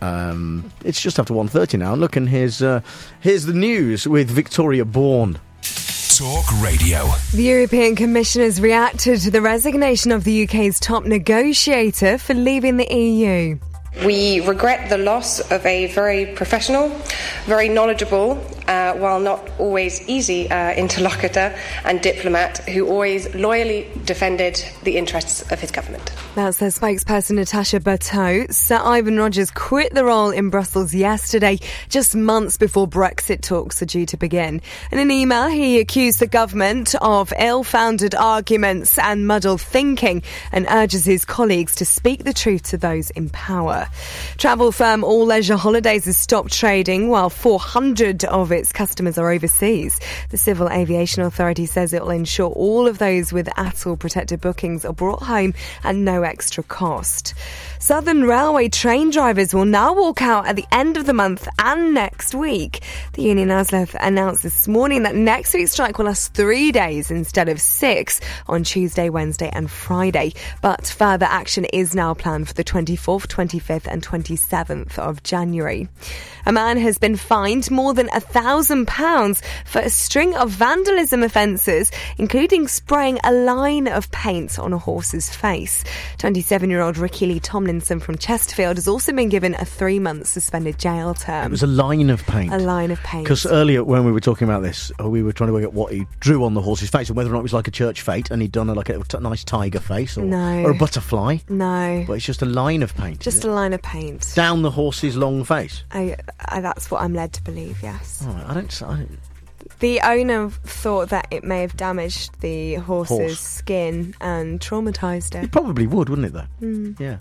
Um, it's just after one thirty now. Look, and here's uh, here's the news with Victoria Bourne. Talk Radio. The European Commission has reacted to the resignation of the U K's top negotiator for leaving the E U. We regret the loss of a very professional, very knowledgeable, uh, while not always easy uh, interlocutor and diplomat who always loyally defended the interests of his government. That's their spokesperson Natasha Berteau. Sir Ivan Rogers quit the role in Brussels yesterday, just months before Brexit talks are due to begin. In an email, he accused the government of ill-founded arguments and muddled thinking and urges his colleagues to speak the truth to those in power. Travel firm All Leisure Holidays has stopped trading while four hundred of its customers are overseas. The Civil Aviation Authority says it will ensure all of those with A T L protected bookings are brought home at no extra cost. Southern Railway train drivers will now walk out at the end of the month and next week. The union A S L E F announced this morning that next week's strike will last three days instead of six on Tuesday, Wednesday and Friday. But further action is now planned for the twenty-fourth, twenty-fifth and twenty-seventh of January. A man has been fined more than a thousand pounds for a string of vandalism offences, including spraying a line of paint on a horse's face. twenty-seven-year-old Ricky Lee Tomlinson from Chesterfield has also been given a three-month suspended jail term. It was a line of paint. A line of paint. Because earlier when we were talking about this, we were trying to work out what he drew on the horse's face and whether or not it was like a church fate and he'd done a, like a t- nice tiger face or, No. or a butterfly. No. But it's just a line of paint. Just a line of paint. Down the horse's long face. I, I, that's what I'm led to believe, yes. Oh, I don't... I don't The owner thought that it may have damaged the horse's Horse. skin and traumatised it. it probably would, wouldn't it, though? Mm. Yeah.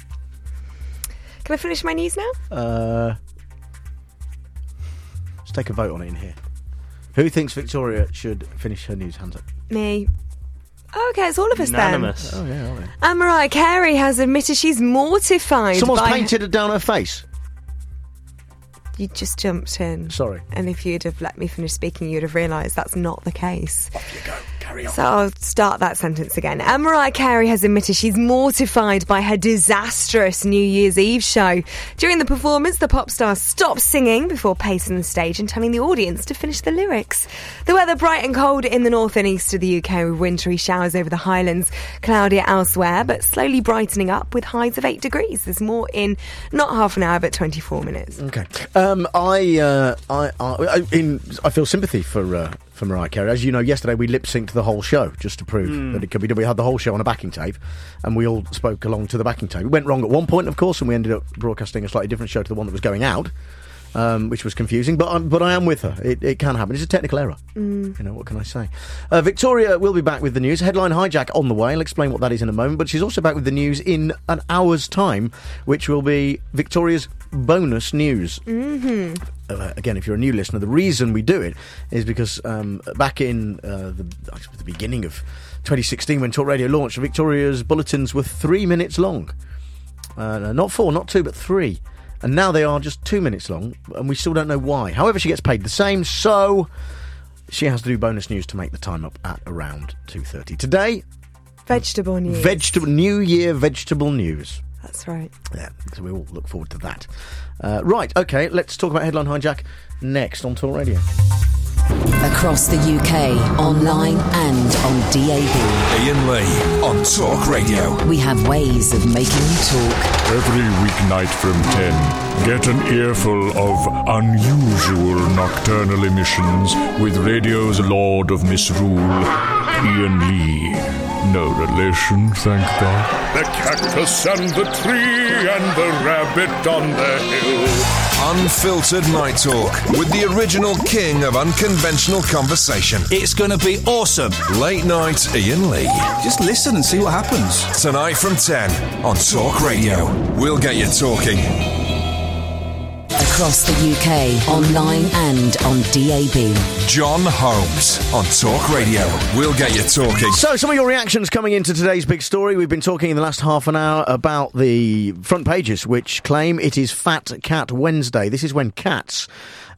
Can I finish my news now? Uh, let's take a vote on it in here. Who thinks Victoria should finish her news? Hands up. Me. Okay, it's all of us Unanimous. Oh, yeah, all right. then. And Mariah Carey has admitted she's mortified Someone's by... painted it down her face. You just jumped in. Sorry. And if you'd have let me finish speaking, you'd have realised that's not the case. Off you go. Carry on. So I'll start that sentence again. And Mariah Carey has admitted she's mortified by her disastrous New Year's Eve show. During the performance, the pop star stopped singing before pacing the stage and telling the audience to finish the lyrics. The weather bright and cold in the north and east of the U K with wintry showers over the Highlands, cloudier elsewhere, but slowly brightening up with highs of eight degrees. There's more in not half an hour, but twenty-four minutes. Okay. Um, I, uh, I, I, in, I feel sympathy for uh, for Mariah Carey. As you know, yesterday we lip synced the whole show just to prove Mm. that it could be done. We had the whole show on a backing tape, and we all spoke along to the backing tape. It went wrong at one point, of course, and we ended up broadcasting a slightly different show to the one that was going out, um, which was confusing. But I'm, but I am with her. It, it can happen. It's a technical error. Mm. You know, what can I say? Uh, Victoria will be back with the news. Headline hijack on the way. I'll explain what that is in a moment. But she's also back with the news in an hour's time, which will be Victoria's bonus news. Mm-hmm. Uh, again, if you're a new listener, the reason we do it is because um, back in uh, the, the beginning of twenty sixteen, when Talk Radio launched, Victoria's bulletins were three minutes long. Uh, no, not four, not two, but three. And now they are just two minutes long, and we still don't know why. However, she gets paid the same, so she has to do bonus news to make the time up at around two thirty. Today, Vegetable news. vegetable New Year vegetable news. That's right. Yeah, so we all look forward to that. Uh, right, okay, let's talk about Headline Hijack next on Talk Radio. Across the U K, online and on D A B. Ian Lee on Talk Radio. We have ways of making you talk. Every weeknight from ten, get an earful of unusual nocturnal emissions with radio's Lord of Misrule, Ian Lee. No relation, thank God. The cactus and the tree and the rabbit on the hill. Unfiltered Night Talk with the original king of unconventional conversation. It's going to be awesome. Late night Ian Lee. Just listen and see what happens. Tonight from ten on Talk Radio. We'll get you talking. Across the U K, online and on D A B. John Holmes on Talk Radio. We'll get you talking. So, some of your reactions coming into today's big story. We've been talking in the last half an hour about the front pages, which claim it is Fat Cat Wednesday. This is when cats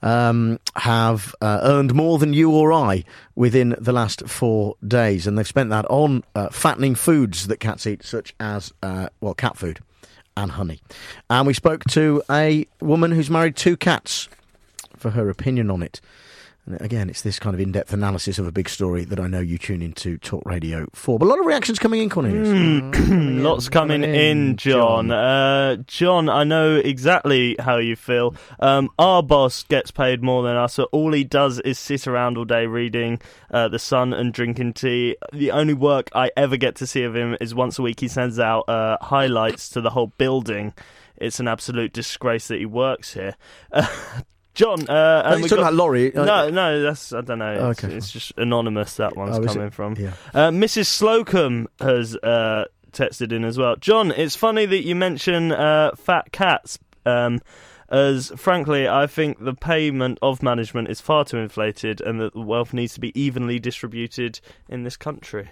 um, have uh, earned more than you or I within the last four days. And they've spent that on uh, fattening foods that cats eat, such as, uh, well, cat food. And honey. And we spoke to a woman who's married two cats for her opinion on it. And again, it's this kind of in-depth analysis of a big story that I know you tune into Talk Radio for. But a lot of reactions coming in, Cornelius. Mm, coming lots in, coming, coming in, in, John. John. Uh, John, I know exactly how you feel. Um, our boss gets paid more than us, so all he does is sit around all day reading uh, The Sun and drinking tea. The only work I ever get to see of him is once a week he sends out uh, highlights to the whole building. It's an absolute disgrace that he works here. Uh, John, uh, and oh, you're talking got, about Laurie? No, no, that's I don't know. It's, okay. it's just anonymous. That one's oh, coming from. Yeah. Uh, Missus Slocum has uh, texted in as well. John, it's funny that you mention uh, fat cats, um, as frankly, I think the payment of management is far too inflated, and that the wealth needs to be evenly distributed in this country.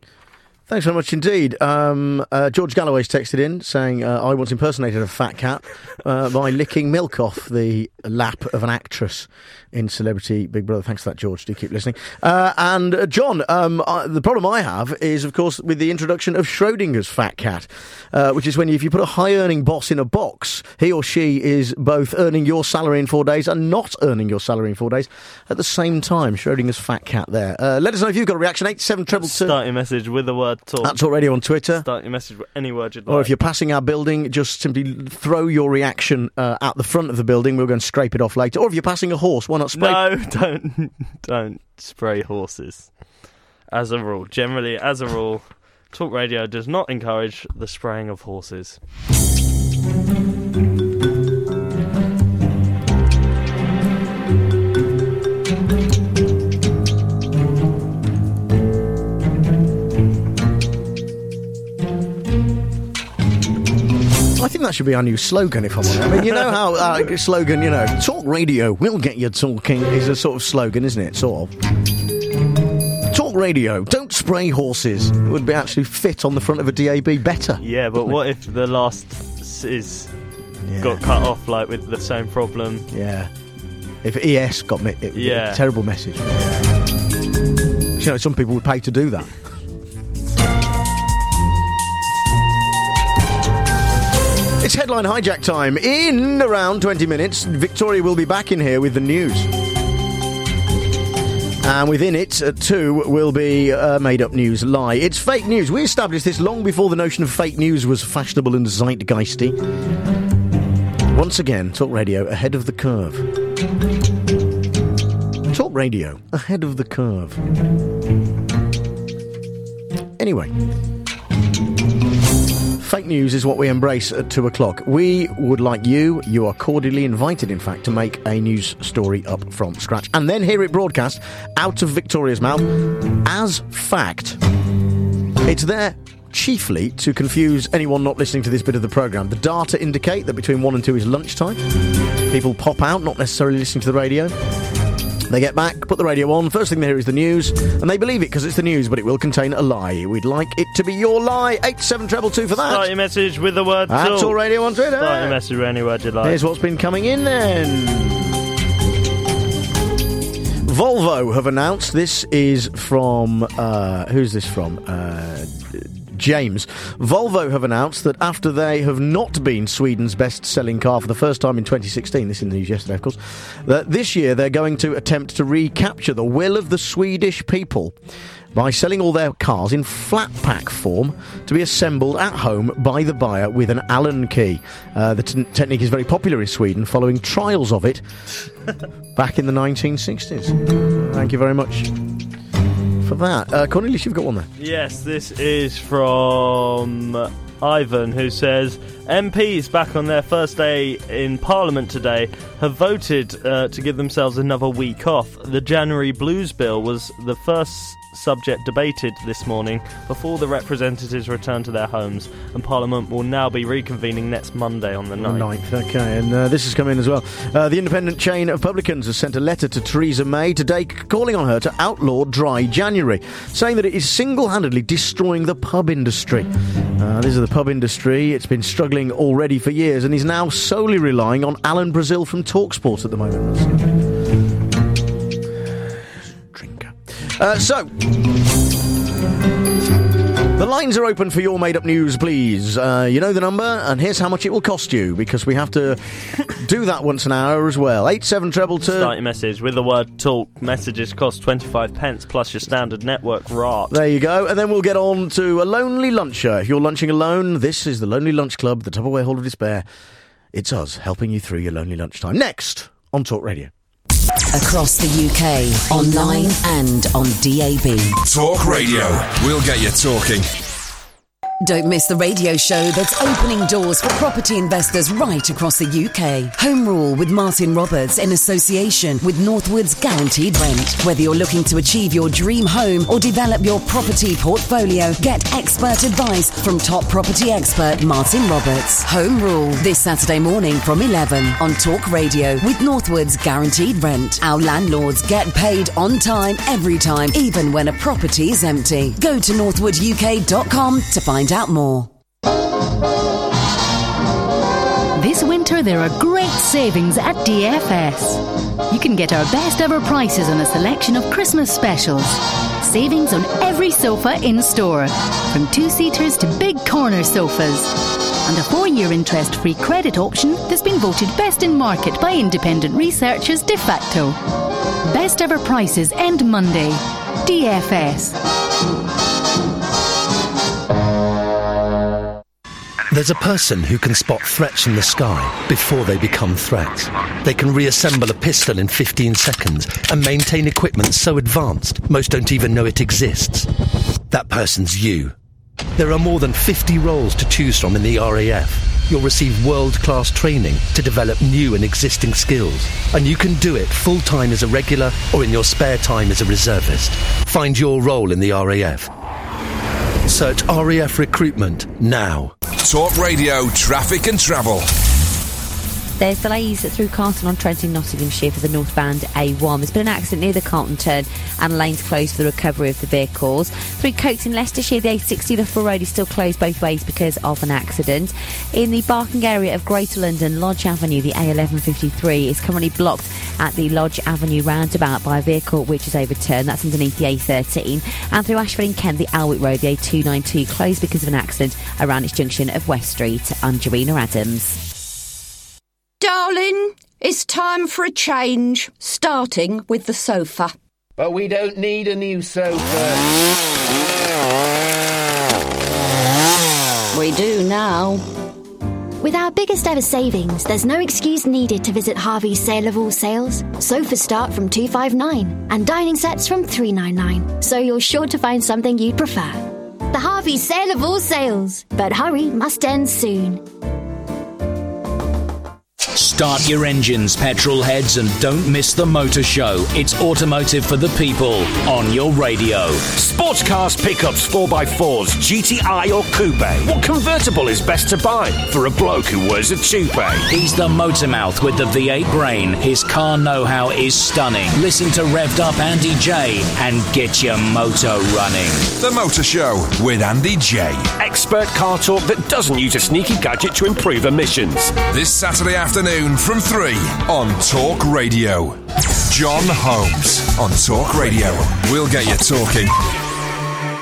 Thanks very much indeed. Um, uh, George Galloway's texted in saying, uh, I once impersonated a fat cat uh, by licking milk off the lap of an actress in Celebrity Big Brother. Thanks for that, George. Do keep listening. Uh, and uh, John, um, uh, the problem I have is, of course, with the introduction of Schrodinger's fat cat, uh, which is when you, if you put a high-earning boss in a box, he or she is both earning your salary in four days and not earning your salary in four days at the same time. Schrodinger's fat cat there. Uh, let us know if you've got a reaction. eight seven two two. Start your message with the word talk. That's Talk Radio on Twitter. Start your message with any word you'd like. Or if you're passing our building, just simply throw your reaction uh, at the front of the building. We'll go and scrape it off later. Or if you're passing a horse, why not spray? No, don't don't spray horses. As a rule, generally, as a rule, Talk Radio does not encourage the spraying of horses. I think that should be our new slogan, if I'm honest. I mean, you know how uh, slogan, you know, Talk Radio will get you talking is a sort of slogan, isn't it? Sort of. Talk Radio, don't spray horses. It would be actually fit on the front of a D A B better. Yeah, but what if the last is yeah. got cut off, like with the same problem? Yeah. If E S got me, it would yeah. be a terrible message. Yeah. You know, some people would pay to do that. It's headline hijack time. In around twenty minutes, Victoria will be back in here with the news. And within it, uh, too, will be a made-up news lie. It's fake news. We established this long before the notion of fake news was fashionable and zeitgeisty. Once again, Talk Radio ahead of the curve. Talk Radio ahead of the curve. Anyway. Fake news is what we embrace at two o'clock. We would like you, you are cordially invited, in fact, to make a news story up from scratch and then hear it broadcast out of Victoria's mouth as fact. It's there chiefly to confuse anyone not listening to this bit of the programme. The data indicate that between one and two is lunchtime. People pop out, not necessarily listening to the radio. They get back, put the radio on, first thing they hear is the news, and they believe it because it's the news, but it will contain a lie. We'd like it to be your lie. eight seven two two for that. Start your message with the word That's talk. All Radio on Twitter. Start your message with any word you like. Here's what's been coming in then. Volvo have announced, this is from, uh, who's this from? Uh, James. Volvo have announced that after they have not been Sweden's best-selling car for the first time in twenty sixteen, this in the news yesterday, of course, that this year they're going to attempt to recapture the will of the Swedish people by selling all their cars in flat pack form to be assembled at home by the buyer with an Allen key. Uh, the t- technique is very popular in Sweden following trials of it back in the nineteen sixties. Thank you very much for that. Uh, Cornelius, you've got one there. Yes, this is from Ivan, who says M Ps back on their first day in Parliament today have voted uh, to give themselves another week off. The January Blues Bill was the first subject debated this morning before the representatives return to their homes, and Parliament will now be reconvening next Monday on the ninth. ninth, okay, and uh, this has come in as well. Uh, the independent chain of publicans has sent a letter to Theresa May today calling on her to outlaw dry January, saying that it is single-handedly destroying the pub industry. Uh, this is the pub industry. It's been struggling already for years and is now solely relying on Alan Brazil from TalkSport at the moment. Uh, so, the lines are open for your made-up news, please. Uh, you know the number, and here's how much it will cost you, because we have to do that once an hour as well. eight seven two two. Start your message with the word talk. Messages cost twenty-five pence plus your standard network rate. There you go, and then we'll get on to a lonely luncher. If you're lunching alone, this is the Lonely Lunch Club, the Tupperware Hall of Despair. It's us helping you through your lonely lunchtime. Next on Talk Radio. Across the U K, online and on D A B. Talk Radio. We'll get you talking. Don't miss the radio show that's opening doors for property investors right across the U K. Home Rule with Martin Roberts in association with Northwood's Guaranteed Rent. Whether you're looking to achieve your dream home or develop your property portfolio, get expert advice from top property expert Martin Roberts. Home Rule this Saturday morning from eleven on Talk Radio with Northwood's Guaranteed Rent. Our landlords get paid on time, every time, even when a property is empty. Go to northwood u k dot com to find out more. This winter there are great savings at D F S. You can get our best ever prices on a selection of Christmas specials. Savings on every sofa in store, from two-seaters to big corner sofas. And a four-year interest-free credit option that's been voted best in market by independent researchers De Facto. Best ever prices end Monday. D F S. There's a person who can spot threats in the sky before they become threats. They can reassemble a pistol in fifteen seconds and maintain equipment so advanced most don't even know it exists. That person's you. There are more than fifty roles to choose from in the R A F. You'll receive world-class training to develop new and existing skills. And you can do it full-time as a regular or in your spare time as a reservist. Find your role in the R A F. Search R A F Recruitment now. Talk Radio, traffic and travel. There's delays through Carlton on Trent in Nottinghamshire for the northbound A one. There's been an accident near the Carlton turn and lanes closed for the recovery of the vehicles. Through Coates in Leicestershire, the A sixty Loughborough Road is still closed both ways because of an accident. In the Barking area of Greater London, Lodge Avenue, the A eleven fifty-three is currently blocked at the Lodge Avenue roundabout by a vehicle which is overturned. That's underneath the A thirteen. And through Ashford in Kent, the Alwick Road, the A two ninety-two, closed because of an accident around its junction of West Street. I'm Jarena Adams. Darling, it's time for a change, starting with the sofa. But we don't need a new sofa. We do now. With our biggest ever savings, there's no excuse needed to visit Harvey's Sale of All Sales. Sofas start from two five nine and dining sets from three nine nine, so you're sure to find something you'd prefer. The Harvey's Sale of All Sales. But hurry must end soon. Start your engines, petrol heads, and don't miss the motor show. It's automotive for the people on your radio. Sports cars, pickups, four by fours, G T I or coupe. What convertible is best to buy for a bloke who wears a toupee? He's the motor mouth with the V eight brain. His car know-how is stunning. Listen to Revved Up Andy J and get your motor running. The Motor Show with Andy J. Expert car talk that doesn't use a sneaky gadget to improve emissions. This Saturday afternoon from three on Talk Radio. John Holmes on Talk Radio. We'll get you talking.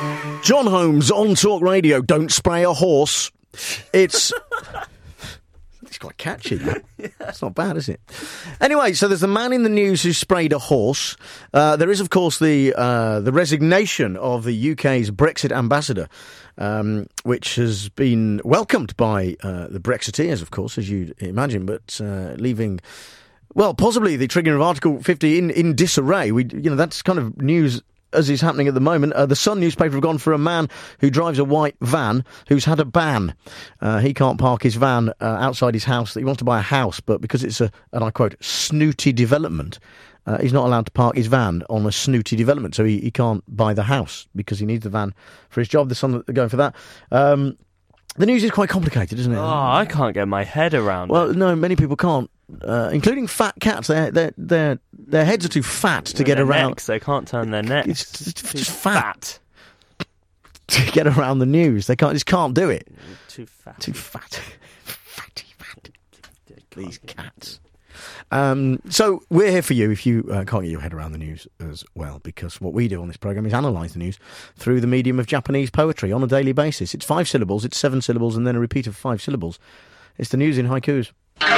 John Holmes on Talk Radio. Don't spray a horse. It's... It's quite catchy, that. Yeah. It's not bad, is it? Anyway, so there's the man in the news who sprayed a horse. Uh, there is, of course, the uh, the resignation of the U K's Brexit ambassador, um, which has been welcomed by uh, the Brexiteers, of course, as you'd imagine, but uh, leaving, well, possibly the triggering of Article fifty in, in disarray. We, you know, that's kind of news as is happening at the moment. Uh, the Sun newspaper have gone for a man who drives a white van who's had a ban. Uh, he can't park his van uh, outside his house. He wants to buy a house, but because it's a, and I quote, snooty development, uh, he's not allowed to park his van on a snooty development, so he, he can't buy the house because he needs the van for his job. The Sun are going for that. Um, the news is quite complicated, isn't it? Oh, I can't get my head around well, it. Well, no, many people can't. Uh, including fat cats. Their their their their heads are too fat to With get their around. Necks, they can't turn their necks. It's, it's just, just fat. fat to get around the news. They can't just can't do it. Too fat. Too fat. Fatty fat. These cats. Um, so we're here for you if you uh, can't get your head around the news as well, because what we do on this programme is analyse the news through the medium of Japanese poetry on a daily basis. It's five syllables, it's seven syllables, and then a repeat of five syllables. It's the news in haikus.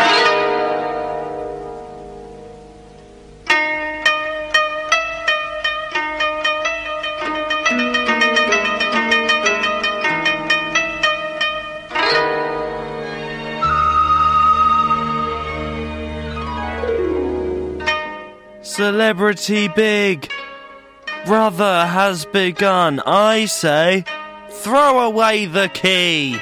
Celebrity Big Brother has begun. I say, throw away the key.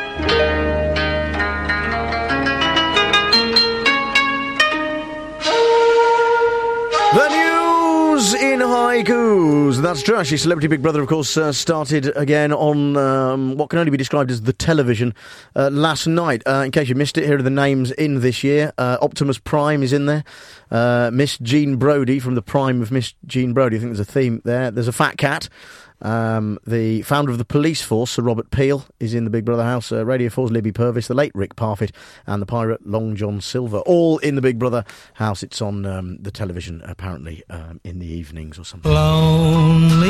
The news in haikus. That's true, actually. Celebrity Big Brother, of course, uh, started again on um, what can only be described as the television uh, last night. Uh, in case you missed it, here are the names in this year. Uh, Optimus Prime is in there. Uh, Miss Jean Brodie from the Prime of Miss Jean Brodie. I think there's a theme there. There's a fat cat. Um, the founder of the police force, Sir Robert Peel, is in the Big Brother house. Uh, Radio four's Libby Purvis, the late Rick Parfitt, and the pirate Long John Silver, all in the Big Brother house. It's on um, the television, apparently, um, in the evenings or something. Lonely,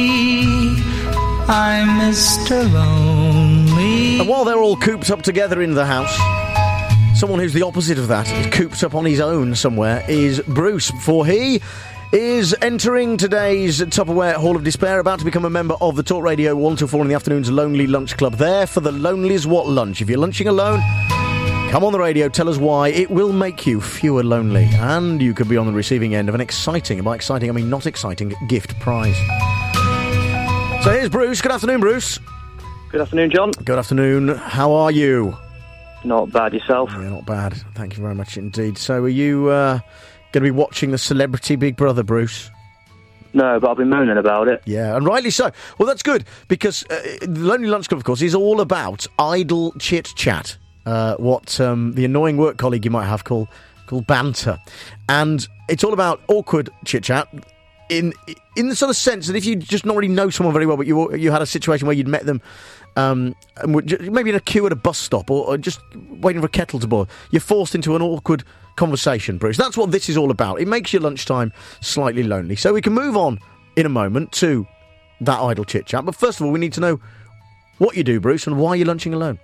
I'm Mister Lonely. And while they're all cooped up together in the house, someone who's the opposite of that, is cooped up on his own somewhere, is Bruce, for he is entering today's Tupperware Hall of Despair, about to become a member of the Talk Radio one till four in the afternoon's Lonely Lunch Club. There for the Lonely's What Lunch. If you're lunching alone, come on the radio, tell us why. It will make you fewer lonely, and you could be on the receiving end of an exciting, and by exciting I mean not exciting, gift prize. So here's Bruce. Good afternoon, Bruce. Good afternoon, John. Good afternoon. How are you? Not bad, yourself? Yeah, not bad. Thank you very much indeed. So are you... Uh, going to be watching the Celebrity Big Brother, Bruce? No, but I've been moaning about it. Yeah, and rightly so. Well, that's good, because uh, the Lonely Lunch Club, of course, is all about idle chit-chat, uh, what um, the annoying work colleague you might have call, called banter. And it's all about awkward chit-chat in in the sort of sense that if you just not really know someone very well, but you you had a situation where you'd met them um, and were just, maybe in a queue at a bus stop or, or just waiting for a kettle to boil, you're forced into an awkward conversation, Bruce. That's what this is all about. It makes your lunchtime slightly lonely. So we can move on in a moment to that idle chit-chat. But first of all, we need to know what you do, Bruce, and why you're lunching alone.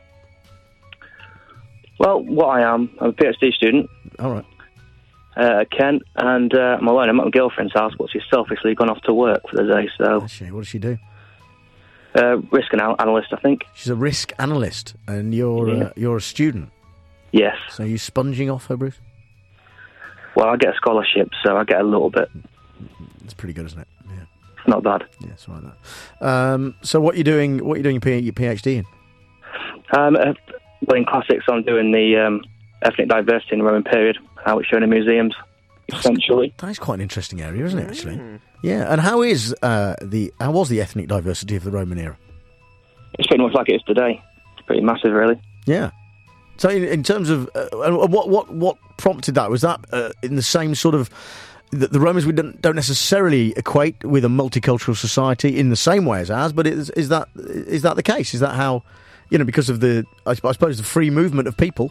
Well, what I am, I'm a PhD student. All right. Uh, at Kent, and uh, I'm alone. I'm at my girlfriend's house, but she's selfishly gone off to work for the day, so... What does she, what does she do? Uh, risk anal- analyst, I think. She's a risk analyst, and you're, yeah. uh, you're a student? Yes. So are you sponging off her, Bruce? Well, I get a scholarship, so I get a little bit. It's pretty good, isn't it? Yeah. It's not bad. Yeah, it's like that. Um, so what are you doing, what are you doing your, P- your PhD in? Um, uh, well, in classics, I'm doing the um, ethnic diversity in the Roman period, how it's shown in museums, essentially. That is quite an interesting area, isn't it, actually? Mm. Yeah, and how is uh, the how was the ethnic diversity of the Roman era? It's pretty much like it is today. It's pretty massive, really. Yeah. So in, in terms of... Uh, what what what prompted that? Was that uh, in the same sort of... The, the Romans we don't, don't necessarily equate with a multicultural society in the same way as ours, but is, is that is that the case? Is that how... You know, because of the... I suppose the free movement of people...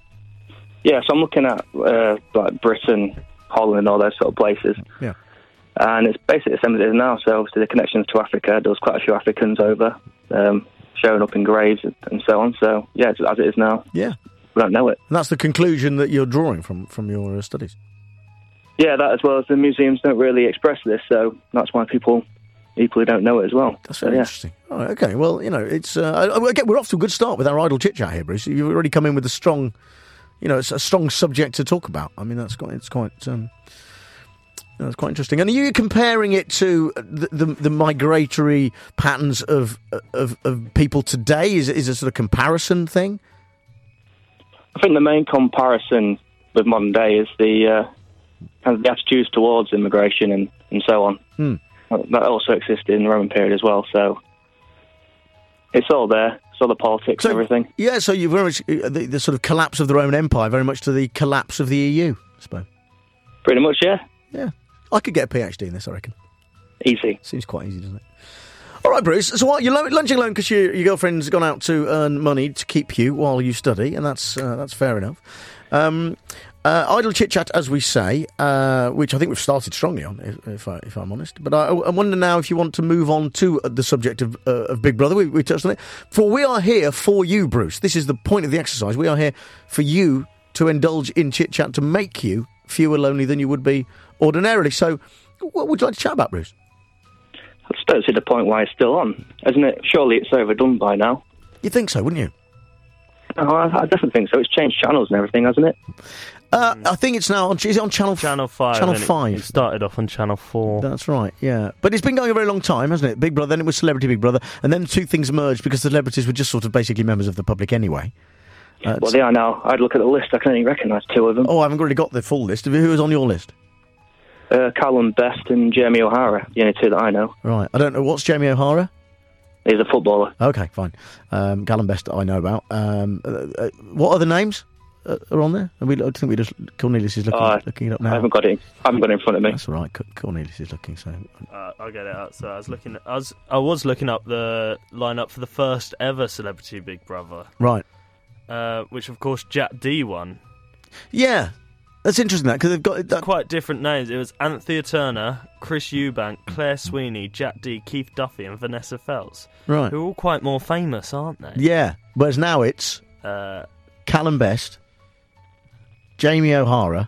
Yeah, so I'm looking at uh, like Britain, Holland, and all those sort of places. Yeah. And it's basically the same as it is now. So obviously the connections to Africa, there was quite a few Africans over, um, showing up in graves and so on. So yeah, it's as it is now. Yeah. We don't know it. And that's the conclusion that you're drawing from, from your uh, studies. Yeah, that as well as the museums don't really express this, so that's why people equally don't know it as well. That's so, very yeah. interesting. Oh, okay, well, you know, it's uh, again, we're off to a good start with our idle chit-chat here, Bruce. You've already come in with a strong, you know, it's a strong subject to talk about. I mean, that's quite, it's quite... Um, That's quite interesting. And are you comparing it to the, the, the migratory patterns of, of of people today? Is it is a sort of comparison thing? I think the main comparison with modern day is the uh, kind of the attitudes towards immigration and, and so on. Hmm. That also existed in the Roman period as well. So it's all there. It's all the politics So- and everything. Yeah, so you very much uh, the, the sort of collapse of the Roman Empire, very much to the collapse of the E U, I suppose. Pretty much, yeah. Yeah, I could get a PhD in this, I reckon. Easy. Seems quite easy, doesn't it? All right, Bruce. So what, you're lo- lunching alone because your, your girlfriend's gone out to earn money to keep you while you study, and that's uh, that's fair enough. Um, uh, idle chit chat, as we say, uh, which I think we've started strongly on, if, if, I, if I'm honest. But I, I wonder now if you want to move on to the subject of, uh, of Big Brother. We, we touched on it. For we are here for you, Bruce. This is the point of the exercise. We are here for you to indulge in chit chat to make you fewer lonely than you would be ordinarily. So, what would you like to chat about, Bruce? I just don't see the point why it's still on, isn't it? Surely it's overdone by now. You think so, wouldn't you? Oh, I, I definitely think so. It's changed channels and everything, hasn't it? Uh, I think it's now on. Is it on Channel Channel Five? Channel and it- Five. It started off on Channel Four. That's right, yeah. But it's been going a very long time, hasn't it? Big Brother, then it was Celebrity Big Brother, and then the two things merged because the celebrities were just sort of basically members of the public anyway. Uh, Well, they are now. I'd look at the list. I can only recognise two of them. Oh, I haven't already got the full list. Who is on your list? Uh, Callum Best and Jamie O'Hara, the only two that I know. Right, I don't know. What's Jamie O'Hara? He's a footballer. Okay, fine. Um, Callum Best, I know about. Um, uh, uh, what other names uh, are on there? Are we, I think we just Cornelius is looking, Oh, looking it up now. I haven't got it. I haven't got it in front of me. That's all right. Co- Cornelius is looking. So Uh, I'll get it out. So I was looking. At, I was. I was looking up the lineup for the first ever Celebrity Big Brother. right, Uh, which of course Jack D won. yeah, that's interesting. That because they've got that. Quite different names. It was Anthea Turner, Chris Eubank, Claire Sweeney, Jack D, Keith Duffy, and Vanessa Feltz. Right. Who are all quite more famous, aren't they? Yeah, whereas now it's Uh, Callum Best, Jamie O'Hara.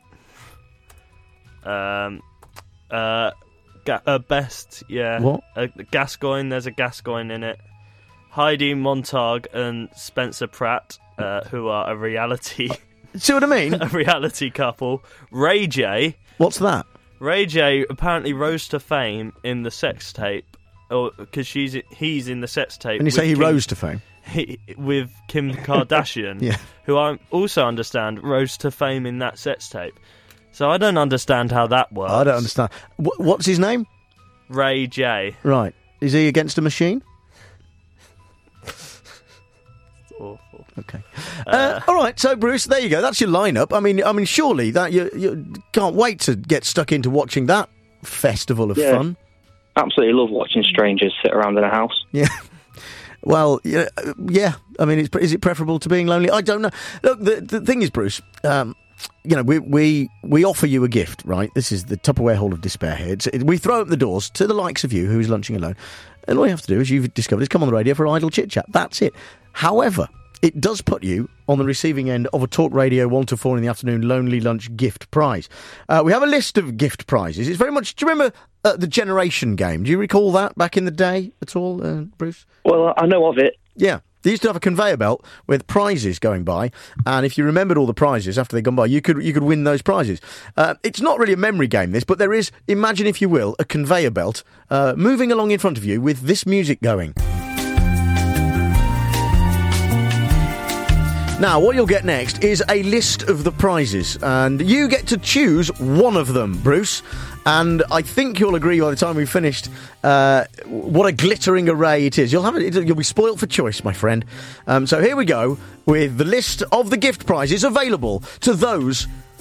um, uh, Ga- uh, Best, yeah. What? Uh, Gascoigne, there's a Gascoigne in it. Heidi Montag and Spencer Pratt, uh, who are a reality... See what I mean? a reality couple. Ray J. What's that? Ray J apparently rose to fame in the sex tape, or because she's he's in the sex tape. And you say with he Kim- rose to fame? he, with Kim Kardashian, Yeah. who I also understand rose to fame in that sex tape. So I don't understand how that works. I don't understand. Wh- what's his name? Ray J. Right. Is he against a machine? Awful. Okay. Uh, all right. So, Bruce, there you go. That's your lineup. I mean, I mean, surely that you you can't wait to get stuck into watching that festival of Yeah. fun. Absolutely love watching strangers sit around in a house. Yeah. Well, yeah, uh, yeah. I mean, it's, is it preferable to being lonely? I don't know. Look, the, the thing is, Bruce, um, you know, we, we we offer you a gift, right? This is the Tupperware Hall of Despair here. It's, it, we throw up the doors to the likes of you who's lunching alone. And all you have to do, as you've discovered, is come on the radio for idle chit-chat. That's it. However, it does put you on the receiving end of a Talk Radio one to four in the afternoon Lonely Lunch gift prize. Uh, we have a list of gift prizes. It's very much... Do you remember uh, the Generation game? Do you recall that back in the day at all, uh, Bruce? Well, I know of it. Yeah. They used to have a conveyor belt with prizes going by, and if you remembered all the prizes after they'd gone by, you could you could win those prizes. Uh, it's not really a memory game, this, but there is, imagine if you will, a conveyor belt uh, moving along in front of you with this music going. Now, what you'll get next is a list of the prizes, and you get to choose one of them, Bruce. And I think you'll agree by the time we've finished uh, what a glittering array it is. You'll have it, you'll be spoilt for choice, my friend. Um, so here we go with the list of the gift prizes available to those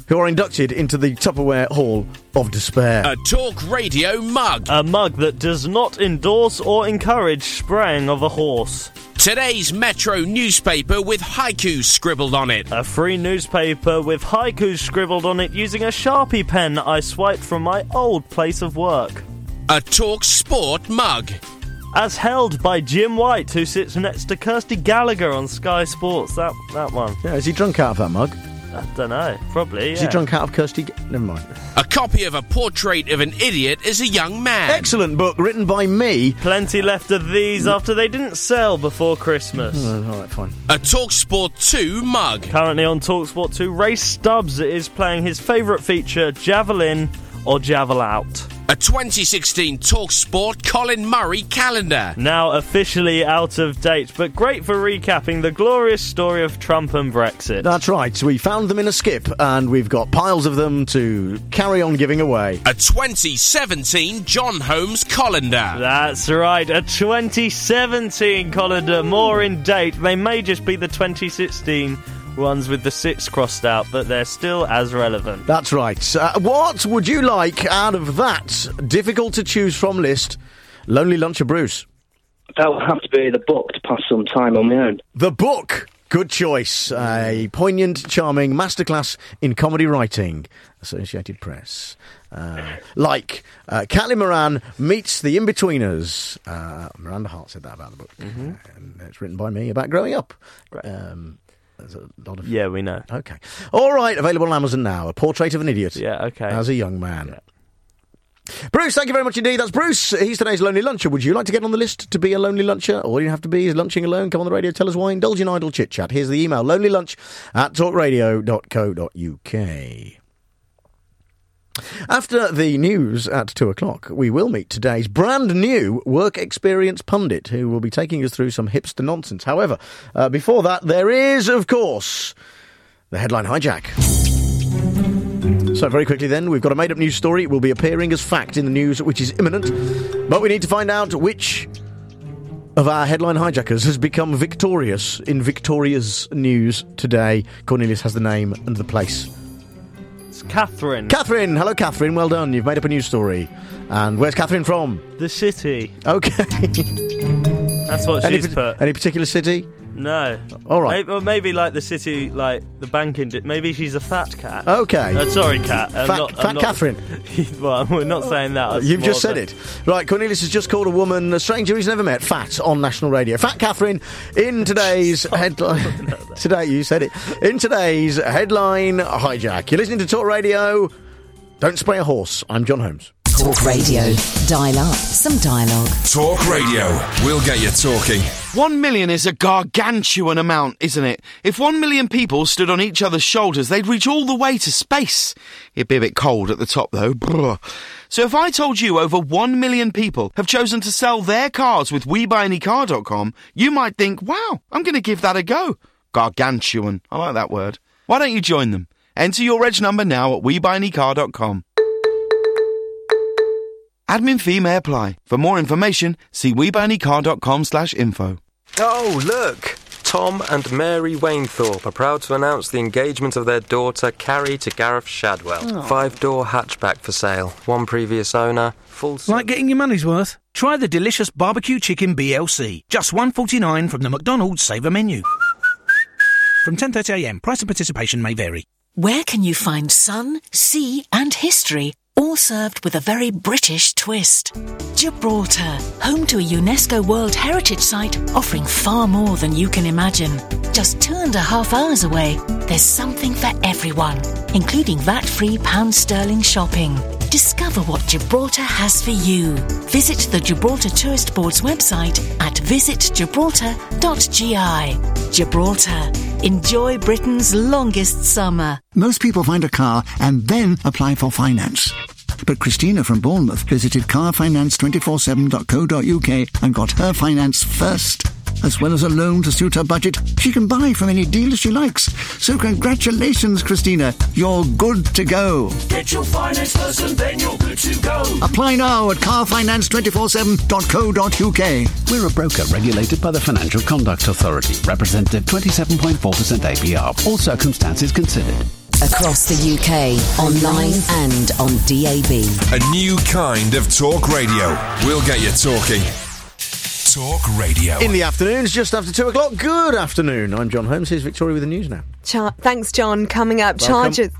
who are inducted into the Tupperware Hall of Despair. A Talk Radio mug. A mug that does not endorse or encourage spraying of a horse. Today's Metro newspaper with haiku scribbled on it. A free newspaper with haiku scribbled on it using a Sharpie pen I swiped from my old place of work. A Talk Sport mug. As held by Jim White, who sits next to Kirsty Gallagher on Sky Sports. That that one. Yeah, is he drunk out of that mug? I don't know. Probably, yeah. Is he drunk out of Kirsty... G- Never mind. A copy of A Portrait of an Idiot as a Young Man. Excellent book, written by me. Plenty left of these after they didn't sell before Christmas. Oh, all right, fine. A TalkSport two mug. Currently on TalkSport two, Ray Stubbs is playing his favourite feature, Javelin or Javel Out. A twenty sixteen TalkSport Colin Murray calendar. Now officially out of date, but great for recapping the glorious story of Trump and Brexit. That's right. We found them in a skip, and we've got piles of them to carry on giving away. A twenty seventeen John Holmes colander. That's right, a twenty seventeen colander, more in date. They may just be the twenty sixteen ones with the six crossed out, but they're still as relevant. That's right. Uh, what would you like out of that difficult to choose from list, Lonely Luncher Bruce? That would have to be the book to pass some time on my own. The book. Good choice. A poignant, charming masterclass in comedy writing. Associated Press. Uh, like uh, Caitlin Moran meets the In-Betweeners. Uh, Miranda Hart said that about the book. Mm-hmm. Uh, and it's written by me about growing up. Right. Um, There's a lot of... Yeah, we know. Okay. All right, available on Amazon now. A Portrait of an Idiot. Yeah, okay. As a young man. Yeah. Bruce, thank you very much indeed. That's Bruce. He's today's Lonely Luncher. Would you like to get on the list to be a Lonely Luncher? All you have to be is lunching alone. Come on the radio, tell us why. Indulge in idle chit-chat. Here's the email, lonelylunch at talkradio dot co dot uk. After the news at two o'clock, we will meet today's brand new work experience pundit who will be taking us through some hipster nonsense. However, uh, before that, there is, of course, the headline hijack. So very quickly then, we've got a made-up news story. It will be appearing as fact in the news, which is imminent. But we need to find out which of our headline hijackers has become victorious in Victoria's news today. Cornelius has the name and the place. It's Catherine. Catherine! Hello, Catherine. Well done. You've made up a news story. And where's Catherine from? The city. Okay. That's what any, she's put. Any particular city? No. All right. Maybe, or maybe like the city, like the banking. Di- maybe she's a fat cat. Okay. Uh, sorry, cat. I'm fat not, fat I'm not, Catherine. Well, we're not saying that. You've just said it. Right, Cornelius has just called a woman, a stranger he's never met, fat on national radio. Fat Catherine in today's headline. Today, you said it. In today's headline hijack. You're listening to Talk Radio. Don't spray a horse. I'm John Holmes. Talk Radio. Dial up some dialogue. Talk Radio. We'll get you talking. One million is a gargantuan amount, isn't it? If one million people stood on each other's shoulders, they'd reach all the way to space. It'd be a bit cold at the top, though. Brr. So if I told you over one million people have chosen to sell their cars with we buy any car dot com, you might think, wow, I'm going to give that a go. Gargantuan. I like that word. Why don't you join them? Enter your reg number now at we buy any car dot com. Admin fee may apply. For more information, see we buy any car dot com slash info. Oh, look! Tom and Mary Wainthorpe are proud to announce the engagement of their daughter, Carrie, to Gareth Shadwell. Oh. Five-door hatchback for sale. One previous owner. Full... Like getting your money's worth? Try the delicious barbecue chicken B L C. Just one forty-nine from the McDonald's Saver menu. From ten thirty a m, price and participation may vary. Where can you find sun, sea and history, all served with a very British twist? Gibraltar, home to a UNESCO World Heritage Site offering far more than you can imagine. Just two and a half hours away, there's something for everyone, including V A T-free pound sterling shopping. Discover what Gibraltar has for you. Visit the Gibraltar Tourist Board's website at visit gibraltar dot g i. Gibraltar. Enjoy Britain's longest summer. Most people find a car and then apply for finance. But Christina from Bournemouth visited car finance two four seven dot co dot uk and got her finance first. As well as a loan to suit her budget, she can buy from any dealer she likes. So congratulations, Christina. You're good to go. Get your finance first and then you're good to go. Apply now at car finance two four seven dot co dot uk. We're a broker regulated by the Financial Conduct Authority. Representative twenty-seven point four percent A P R. All circumstances considered. Across the U K, online and on D A B. A new kind of talk radio. We'll get you talking. Talk Radio. In the afternoons, just after two o'clock. Good afternoon. I'm John Holmes. Here's Victoria with the news now. Char- Thanks, John. Coming up, Welcome. charges...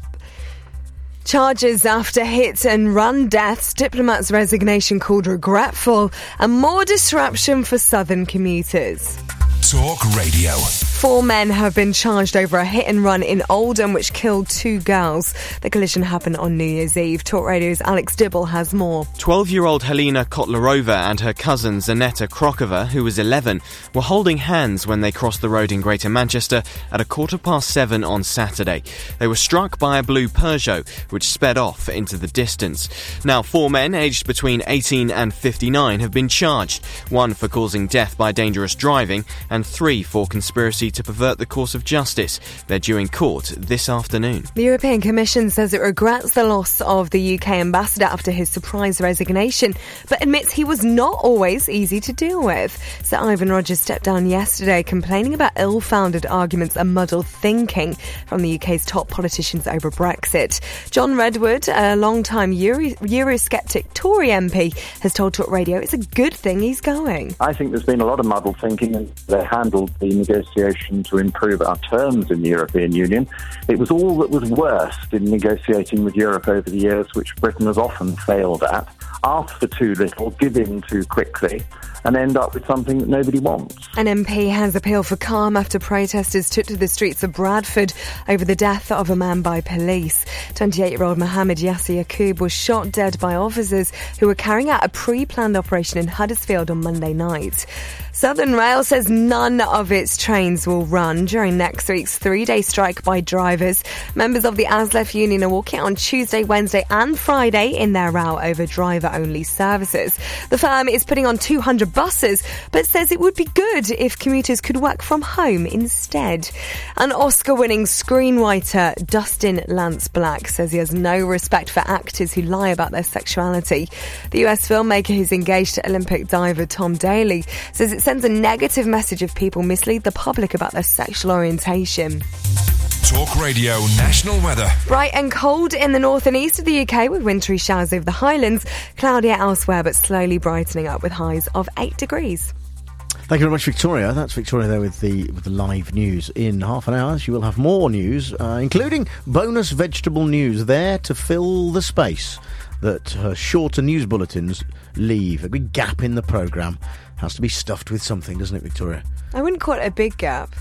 Charges after hit and run deaths, diplomat's resignation called regretful, and more disruption for southern commuters. Talk Radio. Four men have been charged over a hit and run in Oldham which killed two girls. The collision happened on New Year's Eve. Talk Radio's Alex Dibble has more. twelve-year-old Helena Kotlarova and her cousin Zanetta Krokova, who was eleven, were holding hands when they crossed the road in Greater Manchester at a quarter past seven on Saturday. They were struck by a blue Peugeot, which sped off into the distance. Now, four men aged between eighteen and fifty-nine have been charged, one for causing death by dangerous driving and three for conspiracy to pervert the course of justice. They're due in court this afternoon. The European Commission says it regrets the loss of the U K ambassador after his surprise resignation, but admits he was not always easy to deal with. Sir Ivan Rogers stepped down yesterday, complaining about ill-founded arguments and muddled thinking from the U K's top politicians over Brexit. John Redwood, a long-time Euro- Eurosceptic Tory M P, has told Talk Radio it's a good thing he's going. I think there's been a lot of muddled thinking, and they handled the negotiation to improve our terms in the European Union. It was all that was worst in negotiating with Europe over the years, which Britain has often failed at. Ask for too little, give in too quickly, and end up with something that nobody wants. An M P has appealed for calm after protesters took to the streets of Bradford over the death of a man by police. twenty-eight-year-old Mohammed Yasser Yaqub was shot dead by officers who were carrying out a pre-planned operation in Huddersfield on Monday night. Southern Rail says none of its trains will run during next week's three-day strike by drivers. Members of the ASLEF union are walking out on Tuesday, Wednesday and Friday in their row over driver-only services. The firm is putting on two hundred buses, but says it would be good if commuters could work from home instead. An Oscar-winning screenwriter, Dustin Lance Black, says he has no respect for actors who lie about their sexuality. The U S filmmaker who's engaged to Olympic diver Tom Daley says it sends a negative message if people mislead the public about their sexual orientation. Talk Radio National Weather. Bright and cold in the north and east of the U K with wintry showers over the Highlands. Cloudier elsewhere but slowly brightening up with highs of eight degrees. Thank you very much, Victoria. That's Victoria there with the with the live news. In half an hour, she will have more news, uh, including bonus vegetable news there to fill the space that her shorter news bulletins leave. A big gap in the programme has to be stuffed with something, doesn't it, Victoria? I wouldn't call it a big gap.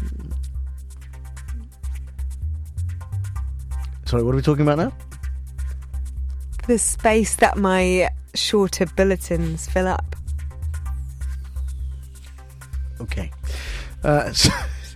Sorry, what are we talking about now? The space that my shorter bulletins fill up. Okay. Uh, so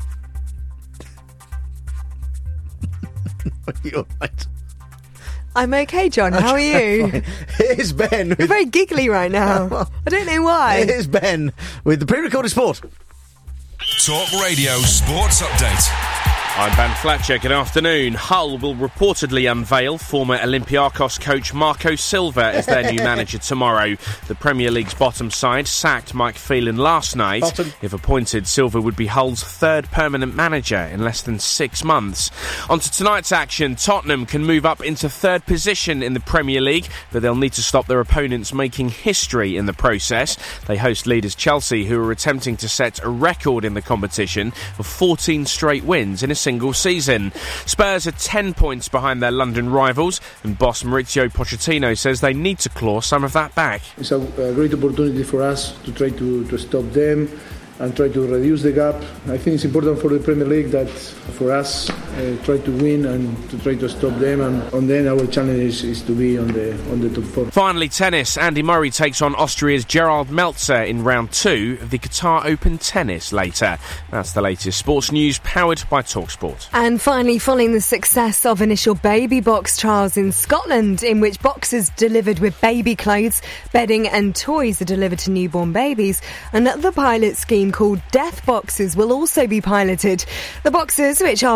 are you all right? I'm okay, John. How are you? Fine. Here's Ben. With... You're very giggly right now. I don't know why. Here's Ben with the pre-recorded sport. Talk Radio Sports Update. I'm Ben Fletcher. Good afternoon. Hull will reportedly unveil former Olympiacos coach Marco Silva as their new manager tomorrow. The Premier League's bottom side sacked Mike Phelan last night. Bottom. If appointed, Silva would be Hull's third permanent manager in less than six months. On to tonight's action. Tottenham can move up into third position in the Premier League, but they'll need to stop their opponents making history in the process. They host leaders Chelsea, who are attempting to set a record in the competition of fourteen straight wins in a single season. Spurs are ten points behind their London rivals, and boss Maurizio Pochettino says they need to claw some of that back. It's a, a great opportunity for us to try to, to stop them and try to reduce the gap. I think it's important for the Premier League that for us uh, try to win and to try to stop them, and, and then our challenge is, is to be on the on the top four. Finally, tennis. Andy Murray takes on Austria's Gerald Meltzer in round two of the Qatar Open tennis later. That's the latest sports news powered by TalkSport. And finally, following the success of initial baby box trials in Scotland, in which boxes delivered with baby clothes, bedding and toys are delivered to newborn babies, another pilot scheme called Death Boxes will also be piloted. The boxes, which are basic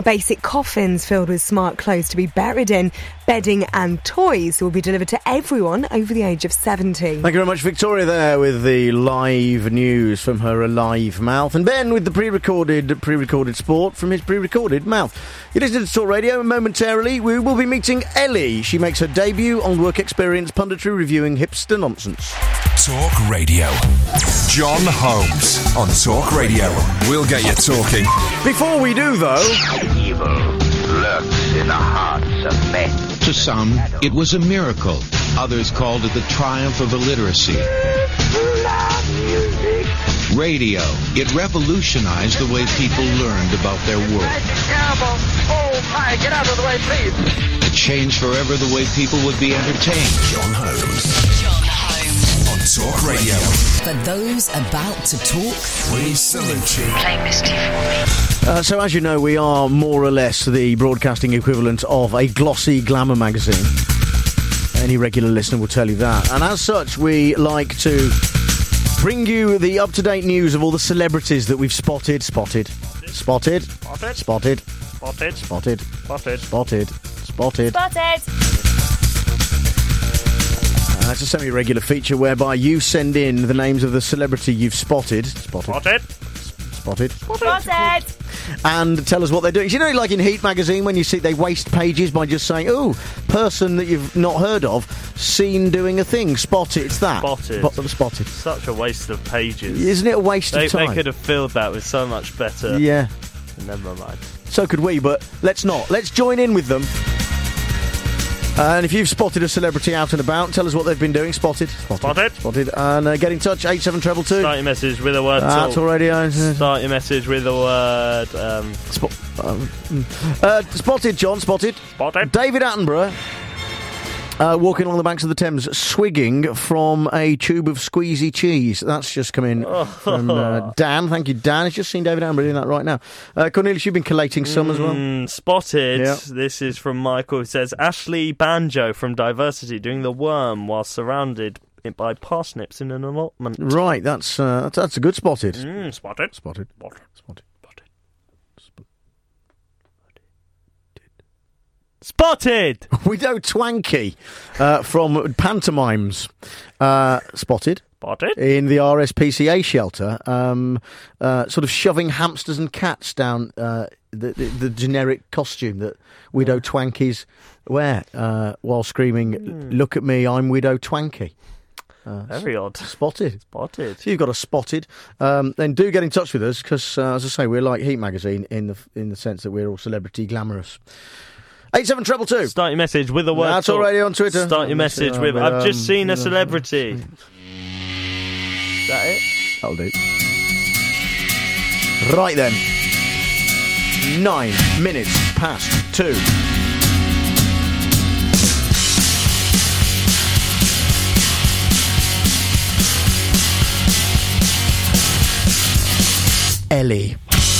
coffins filled with smart clothes to be buried in, bedding and toys will be delivered to everyone over the age of seventy. Thank you very much, Victoria, there with the live news from her alive mouth. And Ben with the pre-recorded pre-recorded sport from his pre-recorded mouth. You're listening to Talk Radio, and momentarily we will be meeting Ellie. She makes her debut on Work Experience Punditry, reviewing hipster nonsense. Talk Radio. John Holmes on Talk Radio. We'll get you talking. Before we do, though... Evil lurks in the hearts of men. To some, it was a miracle. Others called it the triumph of illiteracy. Radio. It revolutionized the way people learned about their world. Terrible. Oh, my, get out of the way, please. It changed forever the way people would be entertained. John Holmes. John Holmes. On Talk Radio. For those about to talk, we salute you. Play Misty for me. Uh, so, as you know, we are more or less the broadcasting equivalent of a glossy glamour magazine. Any regular listener will tell you that. And as such, we like to bring you the up-to-date news of all the celebrities that we've spotted, spotted, spotted, Spotted. spotted, Spotted. spotted, Spotted. spotted, spotted. Spotted. Uh, it's a semi-regular feature whereby you send in the names of the celebrity you've spotted, spotted, Spotted. spotted, Spotted. and tell us what they're doing. You know, like in Heat magazine, when you see they waste pages by just saying, "Oh, person that you've not heard of, seen doing a thing, spotted." It's that Spotted. Spot- spotted. Such a waste of pages. Isn't it a waste they, of time? They could have filled that with so much better. Yeah. Never mind. So could we, but let's not. Let's join in with them. And if you've spotted a celebrity out and about, tell us what they've been doing. Spotted. Spotted. Spotted. Spotted. And uh, get in touch, eight seven two two. Start your message with a word. Uh, Talk Radio. Start your message with a word. Um, Spot, um, uh, spotted, John, spotted. Spotted. David Attenborough. Uh, walking along the banks of the Thames, swigging from a tube of squeezy cheese. That's just come in Oh. from uh, Dan. Thank you, Dan. He's just seen David Attenborough doing that right now. Uh, Cornelius, you've been collating some as well. Mm, spotted. Yeah. This is from Michael, who says Ashley Banjo from Diversity doing the worm while surrounded by parsnips in an allotment. Right, that's uh, that's, that's a good spotted. Mm, spotted. Spotted. Spotted. Spotted. Spotted! Widow Twanky uh, from Pantomimes. Uh, spotted. Spotted. In the R S P C A shelter, um, uh, sort of shoving hamsters and cats down uh, the, the, the generic costume that Widow Twankies wear uh, while screaming, Mm. "Look at me, I'm Widow Twanky." Uh, Very odd. Spotted. Spotted. So you've got a spotted. Um, then do get in touch with us because, uh, as I say, we're like Heat magazine in the in the sense that we're all celebrity glamorous. Eight seven triple two. Start your message with a word. That's already on Twitter. Start your message with, I've just seen a celebrity. Is that it? That'll do. Right then. Nine minutes past two. Ellie.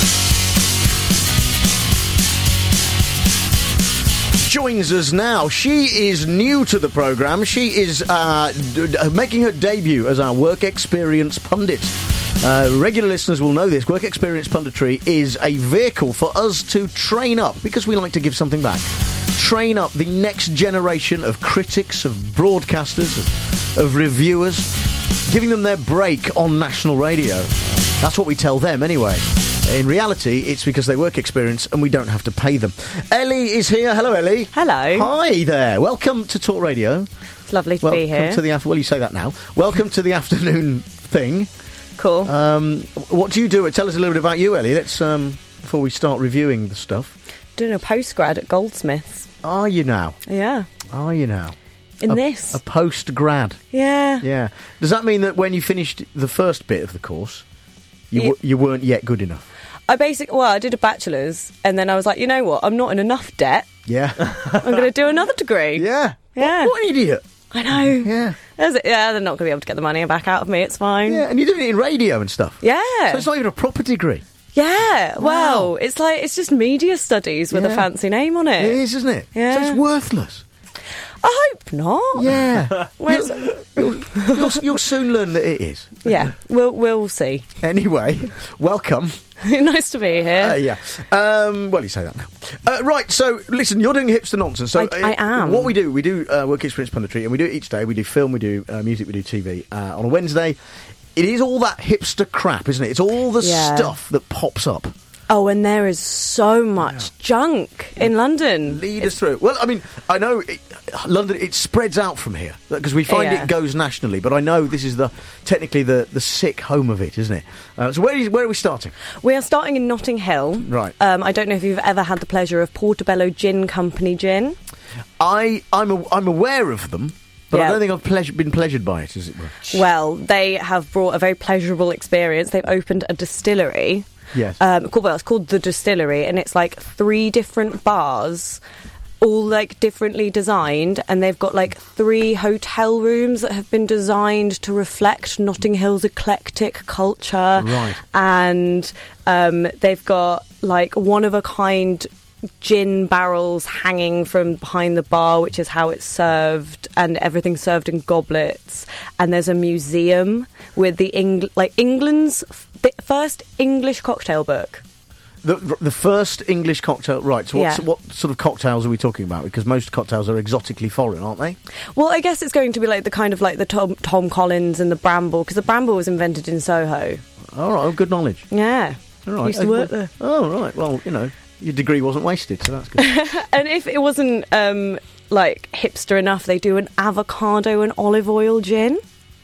Joins us now. She is new to the programme. She is uh, d- d- making her debut as our Work Experience Pundit. Uh, regular listeners will know this. Work Experience Punditry is a vehicle for us to train up, because we like to give something back. Train up the next generation of critics, of broadcasters, of, of reviewers, giving them their break on national radio. That's what we tell them anyway. In reality, it's because they work experience and we don't have to pay them. Ellie is here. Hello, Ellie. Hello. Hi there. Welcome to Talk Radio. It's lovely to Welcome be here. to the after- well, you say that now. Welcome to the afternoon thing. Cool. Um, what do you do? Tell us a little bit about you, Ellie. Let's um, before we start reviewing the stuff. Doing a postgrad at Goldsmiths. Are you now? Yeah. Are you now? In a, this. A post grad. Yeah. Yeah. Does that mean that when you finished the first bit of the course, you Yeah. w- you weren't yet good enough? I basically, well, I did a bachelor's, and then I was like, you know what? I'm not in enough debt. Yeah. I'm going to do another degree. Yeah. Yeah. What, what an idiot. I know. Yeah. There's- yeah, they're not going to be able to get the money back out of me. It's fine. Yeah, and you're doing it in radio and stuff. Yeah. So it's not even a proper degree. Yeah. Well, it's like, it's just media studies with Yeah. a fancy name on it. It is, isn't it? Yeah. So it's worthless. I hope not. Yeah. Where's- you'll, you'll, you'll soon learn that it is. Yeah, we'll we'll see. Anyway, welcome. Nice to be here. Uh, yeah. Um, well, you say that now. Uh, right, so, listen, you're doing hipster nonsense. So, I- I am. What we do, we do uh, work experience punditry, and we do it each day. We do film, we do uh, music, we do T V. Uh, on a Wednesday, it is all that hipster crap, isn't it? It's all the Yeah. stuff that pops up. Oh, and there is so much junk in London. Lead us through. Well, I mean, I know it, London, it spreads out from here, because we find Yeah. it goes nationally, but I know this is the technically the, the sick home of it, isn't it? Uh, so where is, where are we starting? We are starting in Notting Hill. Right. Um, I don't know if you've ever had the pleasure of Portobello Gin Company gin. I, I'm, a, I'm aware of them, but I Yeah. don't think I've pleasure, been pleasured by it, as it were. Well, they have brought a very pleasurable experience. They've opened a distillery. Yes. Um, called, well, it's called The Distillery, and it's like three different bars, all like differently designed, and they've got like three hotel rooms that have been designed to reflect Notting Hill's eclectic culture. Right. And um, they've got like one of a kind gin barrels hanging from behind the bar, which is how it's served, and everything's served in goblets. And there's a museum with the Eng- like England's f- first English cocktail book. The, the first English cocktail, right, so what, Yeah. what sort of cocktails are we talking about? Because most cocktails are exotically foreign, aren't they? Well, I guess it's going to be like the kind of like the Tom, Tom Collins and the Bramble, because the Bramble was invented in Soho. All right, oh, good knowledge. Yeah. All right. Used to work there. Oh, right, well, you know, your degree wasn't wasted, so that's good. And if it wasn't um, like hipster enough, they do an avocado and olive oil gin.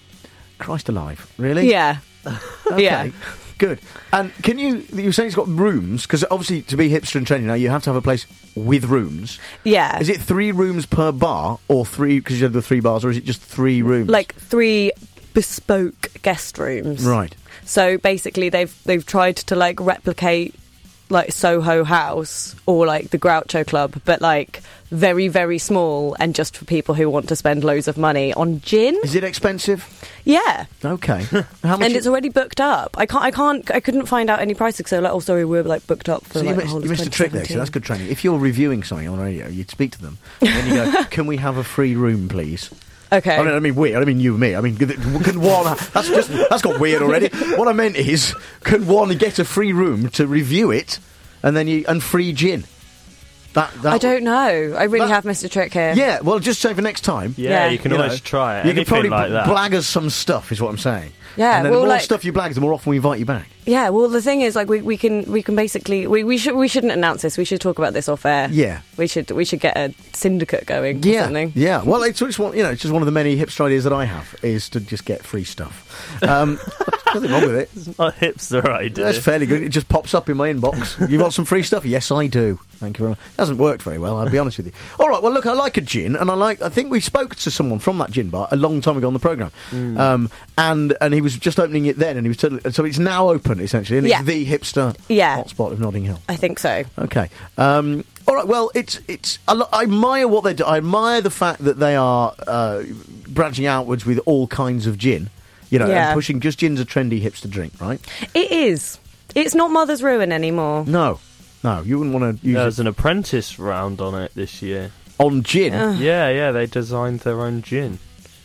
Christ alive, really? Yeah. Okay. Yeah. Good. And can you, you were saying it's got rooms, because obviously to be hipster and trendy now, you have to have a place with rooms. Yeah. Is it three rooms per bar, or three, because you have the three bars, or is it just three rooms? Like three bespoke guest rooms. Right. So basically, they've they've tried to like replicate like Soho House or like the Groucho Club, but like very very small and just for people who want to spend loads of money on gin. Is it expensive? Yeah. Okay. How much? And it's already booked up. I can't. I can't. I couldn't find out any prices. So like, oh, sorry, we're like booked up for So like you the missed, whole you of missed a trick there, so twenty seventeen. that's good training. If you're reviewing something on radio, you'd speak to them, and then you go, can we have a free room, please? Okay. I mean, I mean, we. I don't mean you and me. I mean, can one? That's just that's got weird already. What I meant is, can one get a free room to review it, and then you and free gin? That, that I don't know. I really that- have missed a trick here. Yeah, well, just say for next time. Yeah, you can always try it. You can Anything probably like that. blag us some stuff, is what I'm saying. Yeah, and then well, the more like- stuff you blag, the more often we invite you back. Yeah, well, the thing is, like, we, we can we can basically we, we should we shouldn't announce this. We should talk about this off air. Yeah. we should we should get a syndicate going. Or Yeah, something. yeah. Well, it's, it's one, you know, it's just one of the many hipster ideas that I have is to just get free stuff. Um, nothing wrong with it. It's not a hipster idea. That's fairly good. It just pops up in my inbox. You want some free stuff? Yes, I do. Thank you very much. It hasn't worked very well, I'll be honest with you. All right, well, look, I like a gin, and I like. I think we spoke to someone from that gin bar a long time ago on the programme, Mm. um, and and he was just opening it then, and he was totally, so it's now open essentially, and Yeah. it's the hipster Yeah. hotspot of Notting Hill. I think so. Okay. Um, all right. Well, it's it's. I, lo- I admire what they do. I admire the fact that they are uh, branching outwards with all kinds of gin. You know, Yeah. and pushing just gin's a trendy hipster drink, right? It is. It's not Mother's Ruin anymore. No, no, you wouldn't want to use There it was an apprentice round on it this year. on gin. Ugh. Yeah, yeah, they designed their own gin.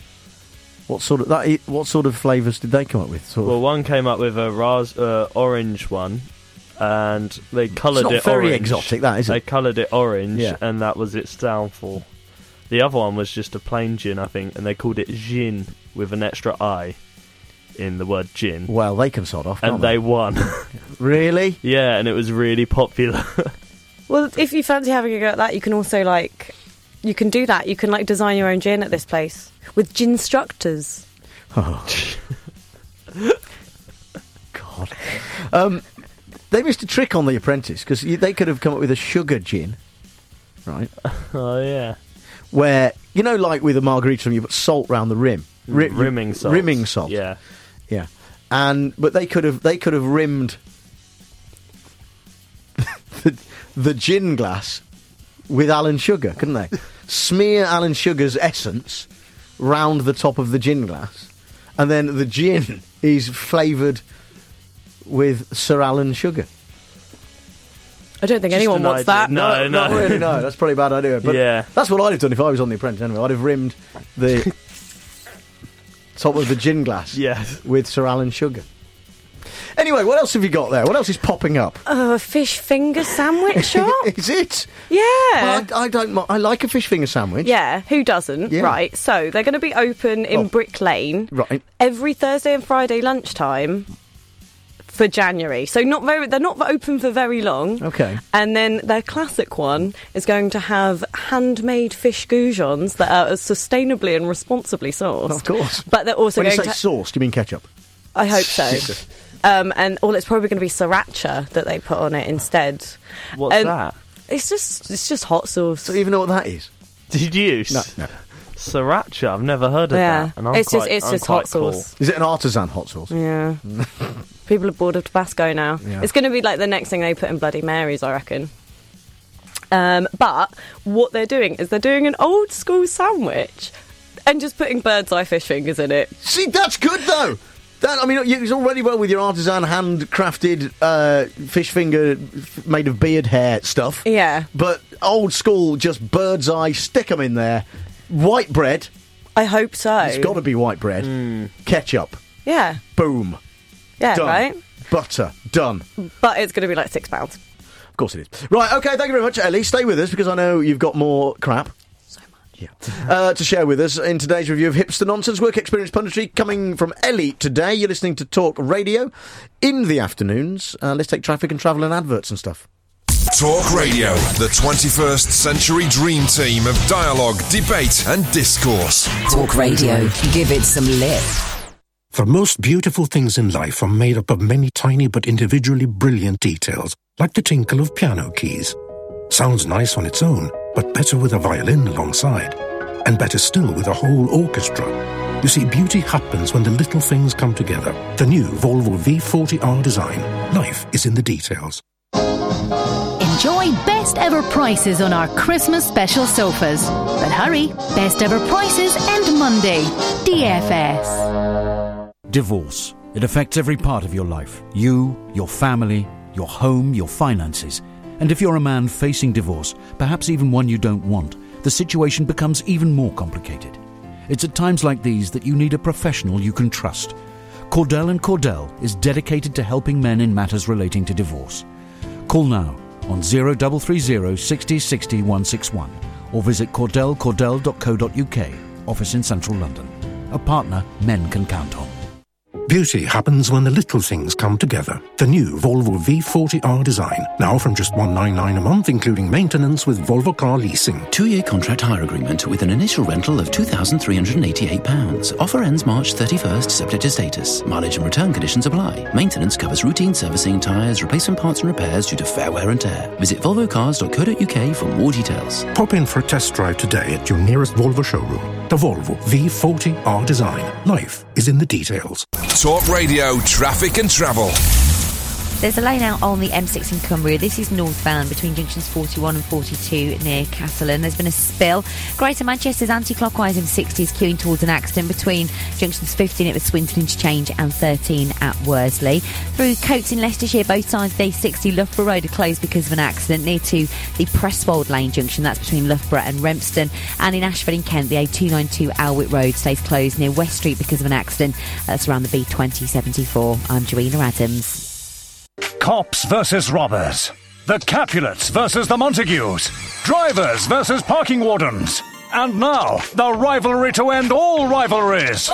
What sort of that? What sort of flavours did they come up with? Sort Well, of, one came up with a ras- uh, orange one, and they coloured not it very orange. exotic, that, is it? They coloured it orange, Yeah. and that was its downfall. The other one was just a plain gin, I think, and they called it gin with an extra I in the word gin. well, they can sod off, And can't they won. really. Yeah, and it was really popular. Well, if you fancy having a go at that, you can also like you can do that. You can like design your own gin at this place with gin instructors. Oh. God. Um, they missed a trick on The Apprentice because they could have come up with a sugar gin, right? Oh, yeah. Where, you know, like with a margarita, you put salt round the rim. Ri- Rimming salt. Rimming salt. Yeah. Yeah. And but they could have they could have rimmed the, the gin glass with Alan Sugar, couldn't they? Smear Alan Sugar's essence round the top of the gin glass, and then the gin is flavoured with Sir Alan Sugar. I don't think anyone wants that. No, no. Not really, no. That's probably a bad idea. But yeah. That's what I'd have done if I was on The Apprentice anyway. I'd have rimmed the top of the gin glass yes. with Sir Alan sugar. Anyway, what else have you got there? What else is popping up? Oh, a fish finger sandwich shop? Is it? Yeah. Well, I, I don't. I like a fish finger sandwich. Yeah, who doesn't? Yeah. Right, so they're going to be open in Oh. Brick Lane Right. every Thursday and Friday lunchtime for January. So not very. They're not open for very long. Okay. And then their classic one is going to have handmade fish goujons that are sustainably and responsibly sourced. Of course. But they're also when going you say to. sauce, do you mean ketchup? I hope so. Um, and all it's probably going to be sriracha that they put on it instead. What's and that? It's just it's just hot sauce. Do you even know what that is? Did you? No, no. Sriracha. I've never heard of Yeah. that. And I'm It's just- quite- it's I'm just quite hot sauce. cool. Is it an artisan hot sauce? Yeah. People are bored of Tabasco now. Yeah. It's going to be like the next thing they put in Bloody Marys, I reckon. Um, but what they're doing is they're doing an old school sandwich and just putting bird's eye fish fingers in it. See, that's good though. That, I mean, it's already well with your artisan handcrafted uh, fish finger f- made of beard hair stuff. Yeah. But old school, just bird's eye, stick 'em in there. White bread. I hope so. It's got to be white bread. Ketchup. Yeah. Boom. Yeah, Done. right? Butter. Done. But it's going to be like six pounds. Of course it is. Right, okay, thank you very much, Ellie. Stay with us because I know you've got more crap. So much. Yeah. Uh, to share with us in today's review of Hipster Nonsense, Work Experience Punditry, coming from Ellie today. You're listening to Talk Radio in the afternoons. Uh, let's take traffic and travel and adverts and stuff. Talk Radio, the twenty-first century dream team of dialogue, debate and discourse. Talk Radio. Give it some lip. The most beautiful things in life are made up of many tiny but individually brilliant details, like the tinkle of piano keys. Sounds nice on its own, but better with a violin alongside. And better still with a whole orchestra. You see, beauty happens when the little things come together. The new Volvo V forty R design. Life is in the details. Enjoy best ever prices on our Christmas special sofas. But hurry, best ever prices end Monday. D F S. Divorce. It affects every part of your life. You, your family, your home, your finances. And if you're a man facing divorce, perhaps even one you don't want, the situation becomes even more complicated. It's at times like these that you need a professional you can trust. Cordell and Cordell is dedicated to helping men in matters relating to divorce. Call now on zero three three zero six zero six zero one six one or visit cordell cordell dot co dot uk, office in central London. A partner men can count on. Beauty happens when the little things come together. The new Volvo V forty R design, now from just one hundred ninety-nine pounds a month, including maintenance with Volvo Car Leasing. Two-year contract hire agreement with an initial rental of two thousand three hundred eighty-eight pounds. Offer ends March thirty-first, subject to status. Mileage and return conditions apply. Maintenance covers routine servicing, tyres, replacement parts and repairs due to fair wear and tear. Visit volvo cars dot co dot uk for more details. Pop in for a test drive today at your nearest Volvo showroom. The Volvo V forty R design. Life is in the details. Talk Radio, traffic and travel. There's a lane out on the M six in Cumbria. This is northbound between junctions forty-one and forty-two near Catalan. There's been a spill. Greater Manchester's anti-clockwise M sixty is queuing towards an accident between junctions fifteen at the Swinton Interchange and thirteen at Worsley. Through Coates in Leicestershire, both sides of the A sixty Loughborough Road are closed because of an accident near to the Presswold Lane junction. That's between Loughborough and Rempston. And in Ashford in Kent, the A two ninety-two Alwick Road stays closed near West Street because of an accident. That's around the B twenty seventy-four. I'm Joanna Adams. Cops versus robbers. The Capulets versus the Montagues. Drivers versus parking wardens. And now, the rivalry to end all rivalries.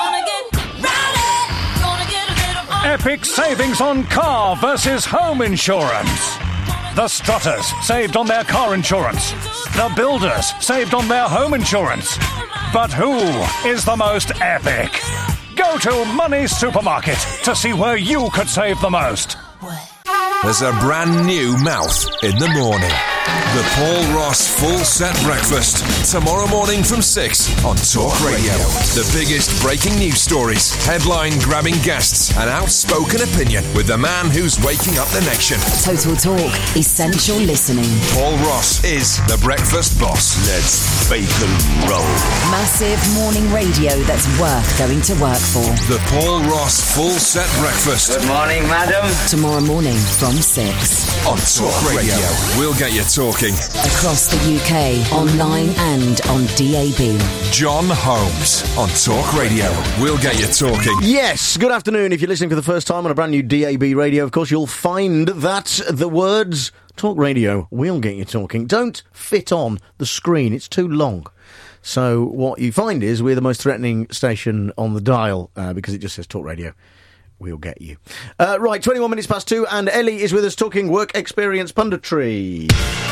Epic savings on car versus home insurance. The Strutters saved on their car insurance. The Builders saved on their home insurance. But who is the most epic? Go to Money Supermarket to see where you could save the most. There's a brand new mouth in the morning. The Paul Ross Full Set Breakfast. Tomorrow morning from six on Talk Radio. The biggest breaking news stories, headline-grabbing guests, and outspoken opinion with the man who's waking up the nation. Total Talk. Essential listening. Paul Ross is the breakfast boss. Let's bacon roll. Massive morning radio that's worth going to work for. The Paul Ross Full Set Breakfast. Good morning, madam. Tomorrow morning from six. On Talk Radio. We'll get you talking. Across the U K, online and on D A B. John Holmes on Talk Radio. We'll get you talking. Yes, good afternoon. If you're listening for the first time on a brand new D A B radio, of course, you'll find that the words Talk Radio, we'll get you talking, don't fit on the screen. It's too long. So what you find is we're the most threatening station on the dial uh, because it just says Talk Radio. We'll get you. Uh, right, twenty-one minutes past two, and Ellie is with us talking work experience punditry.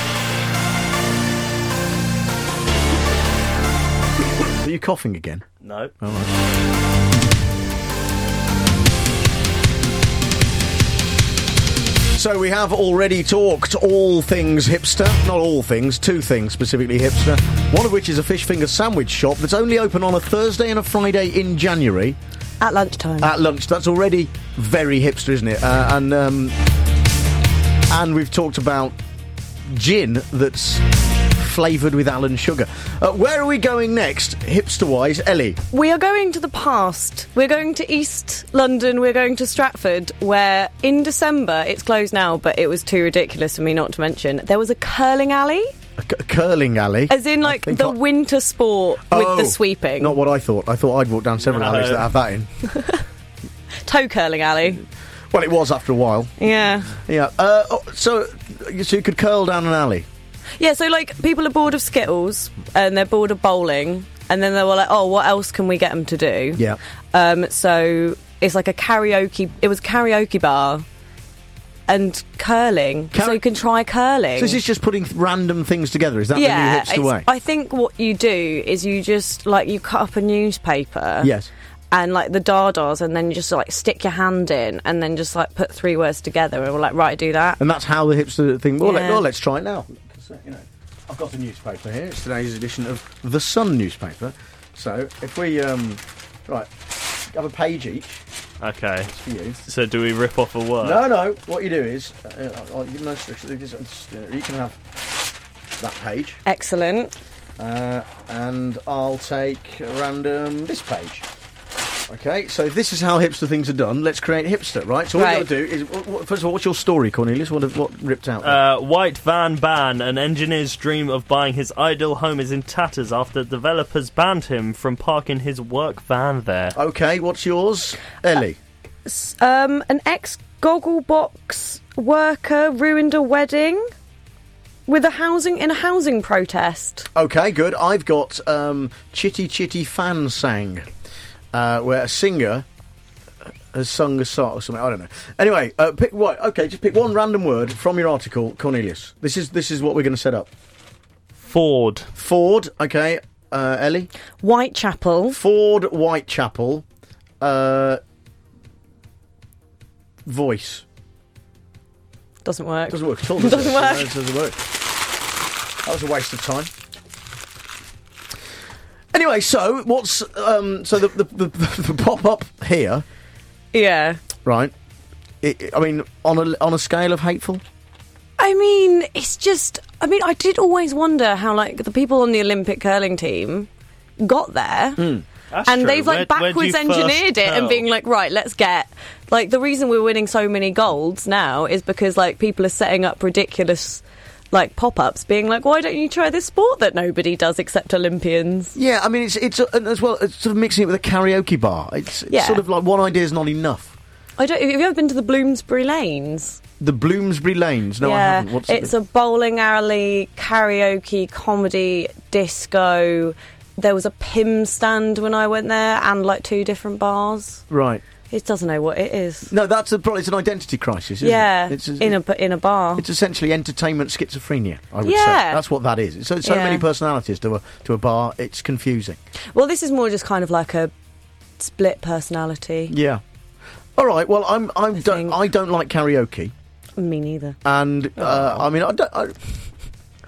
Are you coughing again? No. All right. So we have already talked all things hipster. Not all things, two things specifically hipster. One of which is a fish finger sandwich shop that's only open on a Thursday and a Friday in January. At lunchtime. At lunch. That's already very hipster, isn't it? Uh, and um, and we've talked about gin that's flavoured with Alan sugar. Uh, where are we going next, hipster-wise, Ellie? We are going to the past. We're going to East London. We're going to Stratford, where in December, it's closed now, but it was too ridiculous for me not to mention, there was a curling alley. A, c- a curling alley? As in, like, the I... winter sport oh, with the sweeping. Not what I thought. I thought I'd walk down several no. alleys that have that in. Toe curling alley. Well, it was after a while. Yeah. Yeah. Uh, oh, so, so you could curl down an alley? Yeah, so, like, people are bored of Skittles, and they're bored of bowling, and then they were like, oh, what else can we get them to do? Yeah. Um, so, it's like a karaoke... It was a karaoke bar and curling. Car- so you can try curling. So this is just putting random things together? Is that yeah, the new hipster way? I think what you do is you just, like, you cut up a newspaper... Yes. And, like, the dadas, and then you just, like, stick your hand in and then just, like, put three words together and we're like, right, do that. And that's how the hipster thing... Well, yeah. let, well let's try it now. You know, I've got a newspaper here. It's today's edition of The Sun newspaper. So, if we... Um, right, have a page each. Okay. It's for you. So, do we rip off a word? No, no. What you do is... Uh, uh, you, know, you can have that page. Excellent. Uh, and I'll take random this page. Okay, so if this is how hipster things are done, let's create hipster, right? So what right. we've got to do is, what, first of all, what's your story, Cornelius? What, what ripped out? Uh, white van ban. An engineer's dream of buying his ideal home is in tatters after developers banned him from parking his work van there. Okay, what's yours, Ellie? Uh, um, an ex-Gogglebox worker ruined a wedding with a housing in a housing protest. Okay, good. I've got um, Chitty Chitty Fan Sang. Uh, where a singer has sung a song or something. I don't know. Anyway, uh, pick what? Okay, just pick one random word from your article, Cornelius. This is this is what we're going to set up. Ford. Ford. Okay, uh, Ellie. Whitechapel. Ford. Whitechapel. Uh, voice. Doesn't work. Doesn't work at all. Does doesn't it? work. No, it doesn't work. That was a waste of time. Anyway, so what's um, so the the, the, the pop up here? Yeah. Right. It, I mean, on a on a scale of hateful. I mean, it's just. I mean, I did always wonder how like the people on the Olympic curling team got there. Mm. That's and true. they've like Where, backwards engineered it and being like, right, let's get like the reason we're winning so many golds now is because like people are setting up ridiculous like pop-ups being like, why don't you try this sport that nobody does except Olympians? Yeah, I mean, it's it's uh, as well, it's sort of mixing it with a karaoke bar. It's, it's yeah. sort of like one idea is not enough. I don't. Have you ever been to the Bloomsbury Lanes? The Bloomsbury Lanes? No, yeah, I haven't. What's it's it? a bowling alley, karaoke, comedy, disco. There was a P I M stand when I went there and like two different bars. Right. It doesn't know what it is. No, that's a problem. It's an identity crisis, isn't yeah, it? It's a, in a in a bar. It's essentially entertainment schizophrenia, I would yeah. say. That's what that is. So so yeah. many personalities to a to a bar. It's confusing. Well, this is more just kind of like a split personality. Yeah. All right. Well, I'm I'm I don't think. I don't like karaoke. Me neither. And uh, oh. I mean, I don't. I,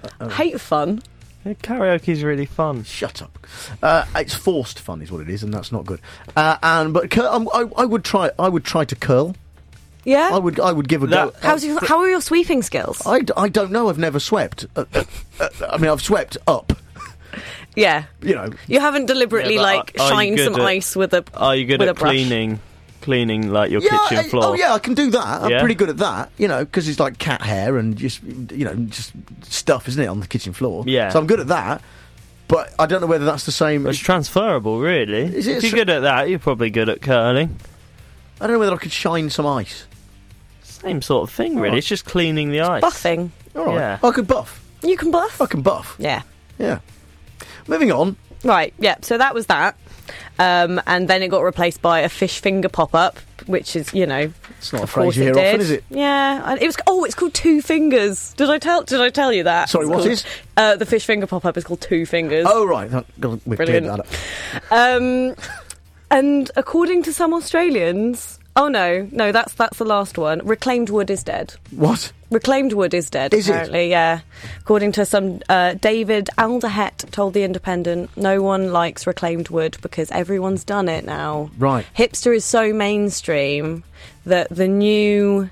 Uh, hate fun. Yeah, karaoke's really fun. Shut up. Uh, it's forced fun, is what it is, and that's not good. Uh, and but cur- um, I, I would try. I would try to curl. Yeah. I would. I would give a That- go. How's your, how are your sweeping skills? I, d- I don't know. I've never swept. Uh, uh, uh, I mean, I've swept up. Yeah. You know. You haven't deliberately Yeah, but like are- are you shined good some at- ice with a Are you good with at a brush. cleaning, cleaning like your Yeah, kitchen I- floor? oh yeah, I can do that. I'm Yeah? pretty good at that. You know, because it's like cat hair and just you know just stuff, isn't it, on the kitchen floor? Yeah. So I'm good at that. But I don't know whether that's the same. It's transferable, really. Is it if you're so- good at that, you're probably good at curling. I don't know whether I could shine some ice. Same sort of thing, really. Alright. It's just cleaning the ice. Buffing. All right. Yeah. I could buff. You can buff. I can buff. Yeah. Yeah. Moving on. Right, yeah, so that was that. Um, and then it got replaced by a fish finger pop-up, which is, you know... It's not a of phrase course you it hear often, did. is it? Yeah. and It was. Oh, it's called Two Fingers. Did I tell Did I tell you that? Sorry, It's what called- is? Uh, the fish finger pop-up is called Two Fingers. Oh, right. That, we've cleared Brilliant. that up. Um, and according to some Australians... Oh, no. No, that's that's the last one. Reclaimed wood is dead. What? Reclaimed wood is dead, Is it? apparently, yeah. According to some... Uh, David Alderhet told The Independent, no one likes reclaimed wood because everyone's done it now. Right. Hipster is so mainstream that the new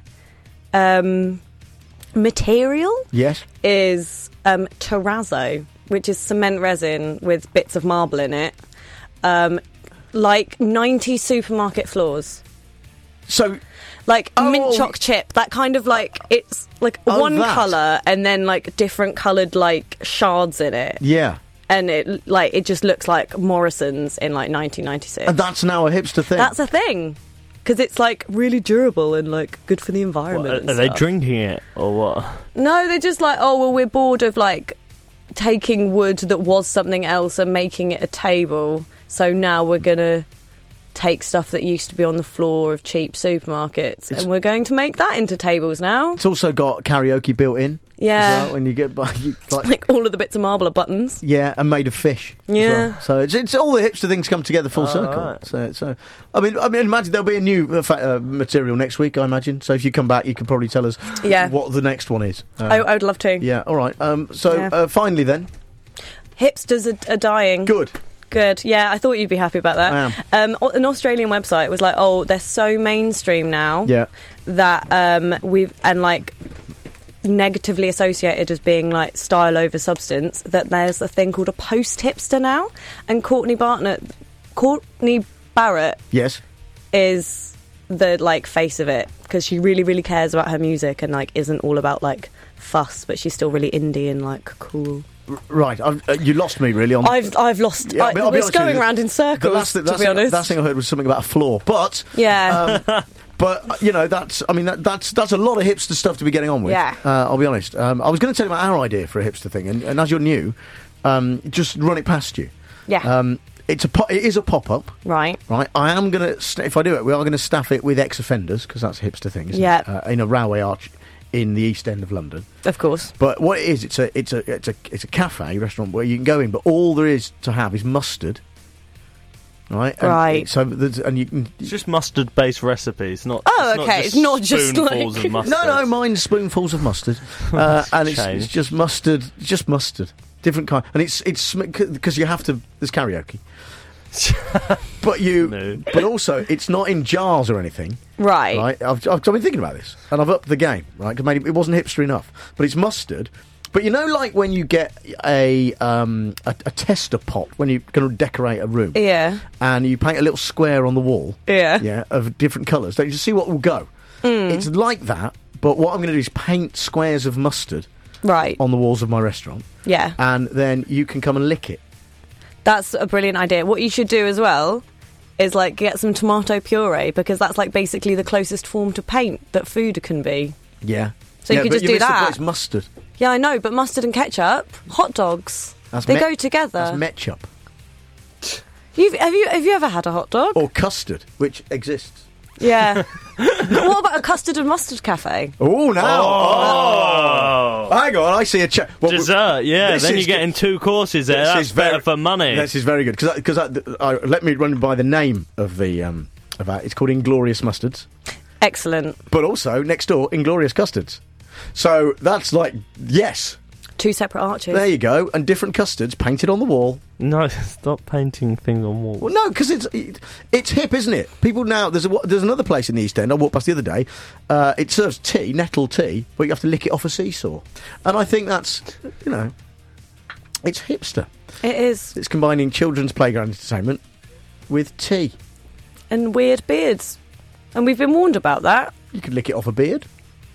um, material Yes. is um, terrazzo, which is cement resin with bits of marble in it. Um, like ninety supermarket floors. So... Like Oh. mint choc chip, that kind of like, it's like Oh, one that. colour and then like different coloured like shards in it. Yeah. And it like it just looks like Morrison's in like nineteen ninety-six. And that's now a hipster thing. That's a thing. Because it's like really durable and like good for the environment. What, and are they stuff. drinking it, or what? No, they're just like, oh, well, we're bored of like taking wood that was something else and making it a table. So now we're going to take stuff that used to be on the floor of cheap supermarkets It's- and we're going to make that into tables now. It's also got karaoke built in. Yeah. As well, when you get by, you, like, Like all of the bits of marble are buttons. yeah, and made of fish. as Yeah. well. So it's it's all the hipster things come together full Oh, circle. right. So so I mean I mean imagine there'll be a new uh, fa- uh, material next week. I imagine. So if you come back, you can probably tell us Yeah. what the next one is. Uh, I, I would love to. yeah. All right. Um. So Yeah. uh, finally then, Hipsters are, are dying. good. Good. Yeah, I thought you'd be happy about that. I am. Um, o- an Australian website was like, oh, they're so mainstream now Yeah. that um, we've, and like negatively associated as being like style over substance, that there's a thing called a post-hipster now. And Courtney Barnett, Courtney Barrett Yes. is the like face of it because she really, really cares about her music and like isn't all about like fuss, but she's still really indie and like cool. R- right. I've, uh, you lost me really on. I've I've lost. Yeah, I, I mean, I'll be it's honest with going you, round in the circles. last, the to last be thing, honest, last thing I heard was something about a floor, but yeah. Um, but uh, you know that's I mean that, that's that's a lot of hipster stuff to be getting on with. Yeah. uh, I'll be honest. Um, I was going to tell you about our idea for a hipster thing, and, and as you're new, um, just run it past you. Yeah. Um, it's a po- it is a pop up. Right. Right. I am going to st- if I do it, we are going to staff it with ex offenders because that's a hipster thing. Isn't Yeah. It? Uh, in a railway arch in the East End of London. Of course. But what it is, it's a it's a it's a it's a cafe restaurant where you can go in, but all there is to have is mustard. Right. And Right. So there's- and you can. It's just mustard-based recipes, not. Oh, it's okay, Not it's not just spoonfuls like- of mustard. No, no, mine's spoonfuls of mustard, uh, and it's, Change. it's just mustard, just mustard, different kind, and it's it's because you have to. There's karaoke, but you, No. but also it's not in jars or anything. Right. Right. I've, I've been thinking about this, and I've upped the game. Right, because maybe it wasn't hipster enough, but it's mustard. But you know, like when you get a um, a, a tester pot when you're going to decorate a room, Yeah. and you paint a little square on the wall, Yeah. yeah, of different colours. Don't you just see what will go? Mm. It's like that, but what I'm going to do is paint squares of mustard Right. on the walls of my restaurant, Yeah. and then you can come and lick it. That's a brilliant idea. What you should do as well is like get some tomato puree because that's like basically the closest form to paint that food can be. Yeah. So you yeah, could but just do missed the that. point, It's mustard. Yeah, I know, but mustard and ketchup, hot dogs, That's they met- go together. That's metchup You've, have you have you ever had a hot dog? or custard, which exists. Yeah. What about a custard and mustard cafe? Oh, now. Oh. Oh. Hang on, I see a check. Dessert, yeah. this Then is you're getting two courses there. This That's is very- better for money. This is very good because because uh, let me run by the name of the um, of that. It's called Inglorious Mustards, Excellent. but also next door Inglorious Custards. So that's like yes, Two separate arches. There you go. And different custards painted on the wall. No, stop painting things on walls. Well, no, because it's it, it's hip, isn't it? People now, there's a, there's another place in the East End, I walked past the other day, uh, it serves tea, nettle tea, but you have to lick it off a seesaw. And I think that's, you know, it's hipster. It is. It's combining children's playground entertainment with tea. And weird beards. And we've been warned about that. You could lick it off a beard.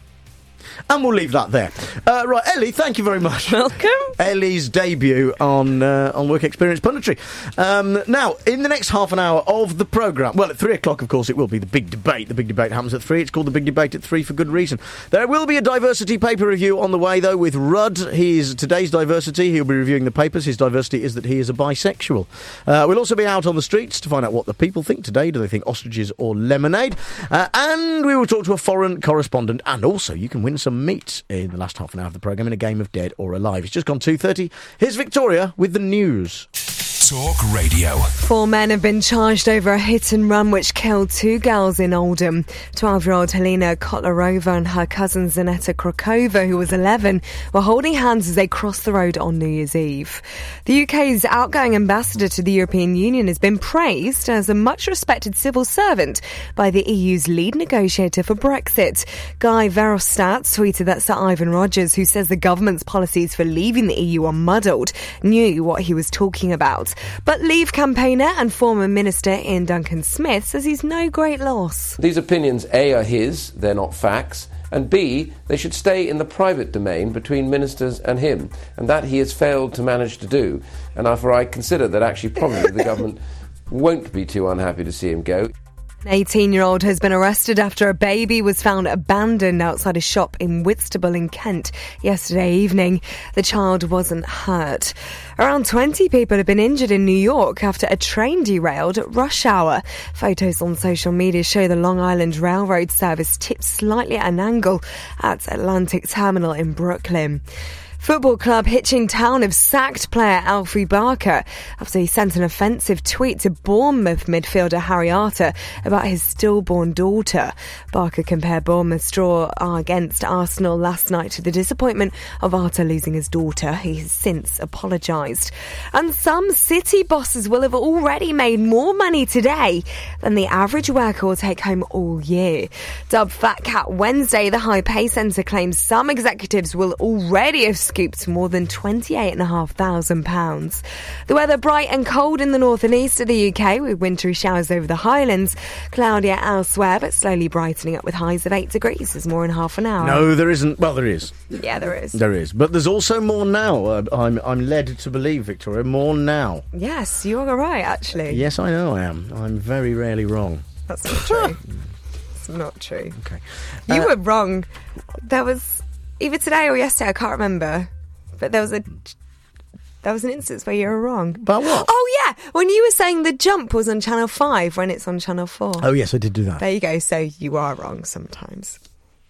And we'll leave that there. Uh, right, Ellie, thank you very much. Welcome. Ellie's debut on uh, on Work Experience Punditry. Um, now, in the next half an hour of the programme, well, at three o'clock, of course, it will be the big debate. The big debate happens at three. It's called the Big Debate at three for good reason. There will be a diversity paper review on the way, though, with Rudd. He's today's diversity. He'll be reviewing the papers. His diversity is that he is a bisexual. Uh, we'll also be out on the streets to find out what the people think today. Do they think ostriches or lemonade? Uh, and we will talk to a foreign correspondent. And also, you can win some meat in the last half an hour of the programme in a game of Dead or Alive. It's just gone two thirty. Here's Victoria with the news. Talk Radio. Four men have been charged over a hit and run which killed two girls in Oldham. twelve-year-old Helena Kotlarova and her cousin Zaneta Krokova, who was eleven, were holding hands as they crossed the road on New Year's Eve. The U K's outgoing ambassador to the European Union has been praised as a much-respected civil servant by the E U's lead negotiator for Brexit. Guy Verhofstadt tweeted that Sir Ivan Rogers, who says the government's policies for leaving the E U are muddled, knew what he was talking about. But Leave campaigner and former Minister Ian Duncan Smith says he's no great loss. These opinions, A, are his, they're not facts, and B, they should stay in the private domain between ministers and him, and that he has failed to manage to do. And therefore I consider that actually probably the government won't be too unhappy to see him go. An eighteen-year-old has been arrested after a baby was found abandoned outside a shop in Whitstable in Kent yesterday evening. The child wasn't hurt. Around twenty people have been injured in New York after a train derailed at rush hour. Photos on social media show the Long Island Railroad service tipped slightly at an angle at Atlantic Terminal in Brooklyn. Football club Hitching Town have sacked player Alfie Barker after he sent an offensive tweet to Bournemouth midfielder Harry Arter about his stillborn daughter. Barker compared Bournemouth's draw against Arsenal last night to the disappointment of Arter losing his daughter. He has since apologised. And some city bosses will have already made more money today than the average worker will take home all year. Dubbed Fat Cat Wednesday, the High Pay Centre claims some executives will already have scooped more than twenty-eight thousand five hundred pounds. The weather bright and cold in the north and east of the U K with wintry showers over the Highlands. Cloudier elsewhere but slowly brightening up with highs of eight degrees. There's more in half an hour. No, there isn't. Well, there is. Yeah, there is. There is. But there's also more now. Uh, I'm, I'm led to believe, Victoria, more now. Yes, you are right, actually. Yes, I know I am. I'm very rarely wrong. That's not true. It's not true. Okay. You Uh, were wrong. There was... Either today or yesterday, I can't remember. But there was a there was an instance where you were wrong. About what? Oh, yeah. When you were saying the jump was on Channel five when it's on Channel four. Oh, yes, I did do that. There you go. So you are wrong sometimes.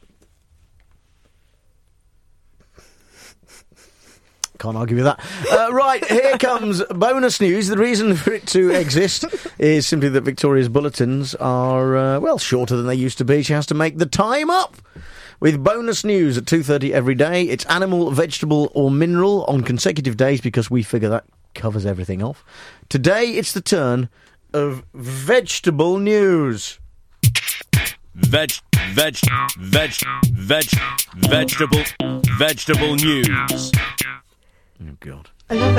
Can't argue with that. Uh, right, here comes bonus news. The reason for it to exist is simply that Victoria's bulletins are, uh, well, shorter than they used to be. She has to make the time up. With bonus news at two thirty every day. It's animal, vegetable or mineral on consecutive days because we figure that covers everything off. Today it's the turn of vegetable news. Veg, veg, veg, veg, vegetable, vegetable news. Oh, God. I love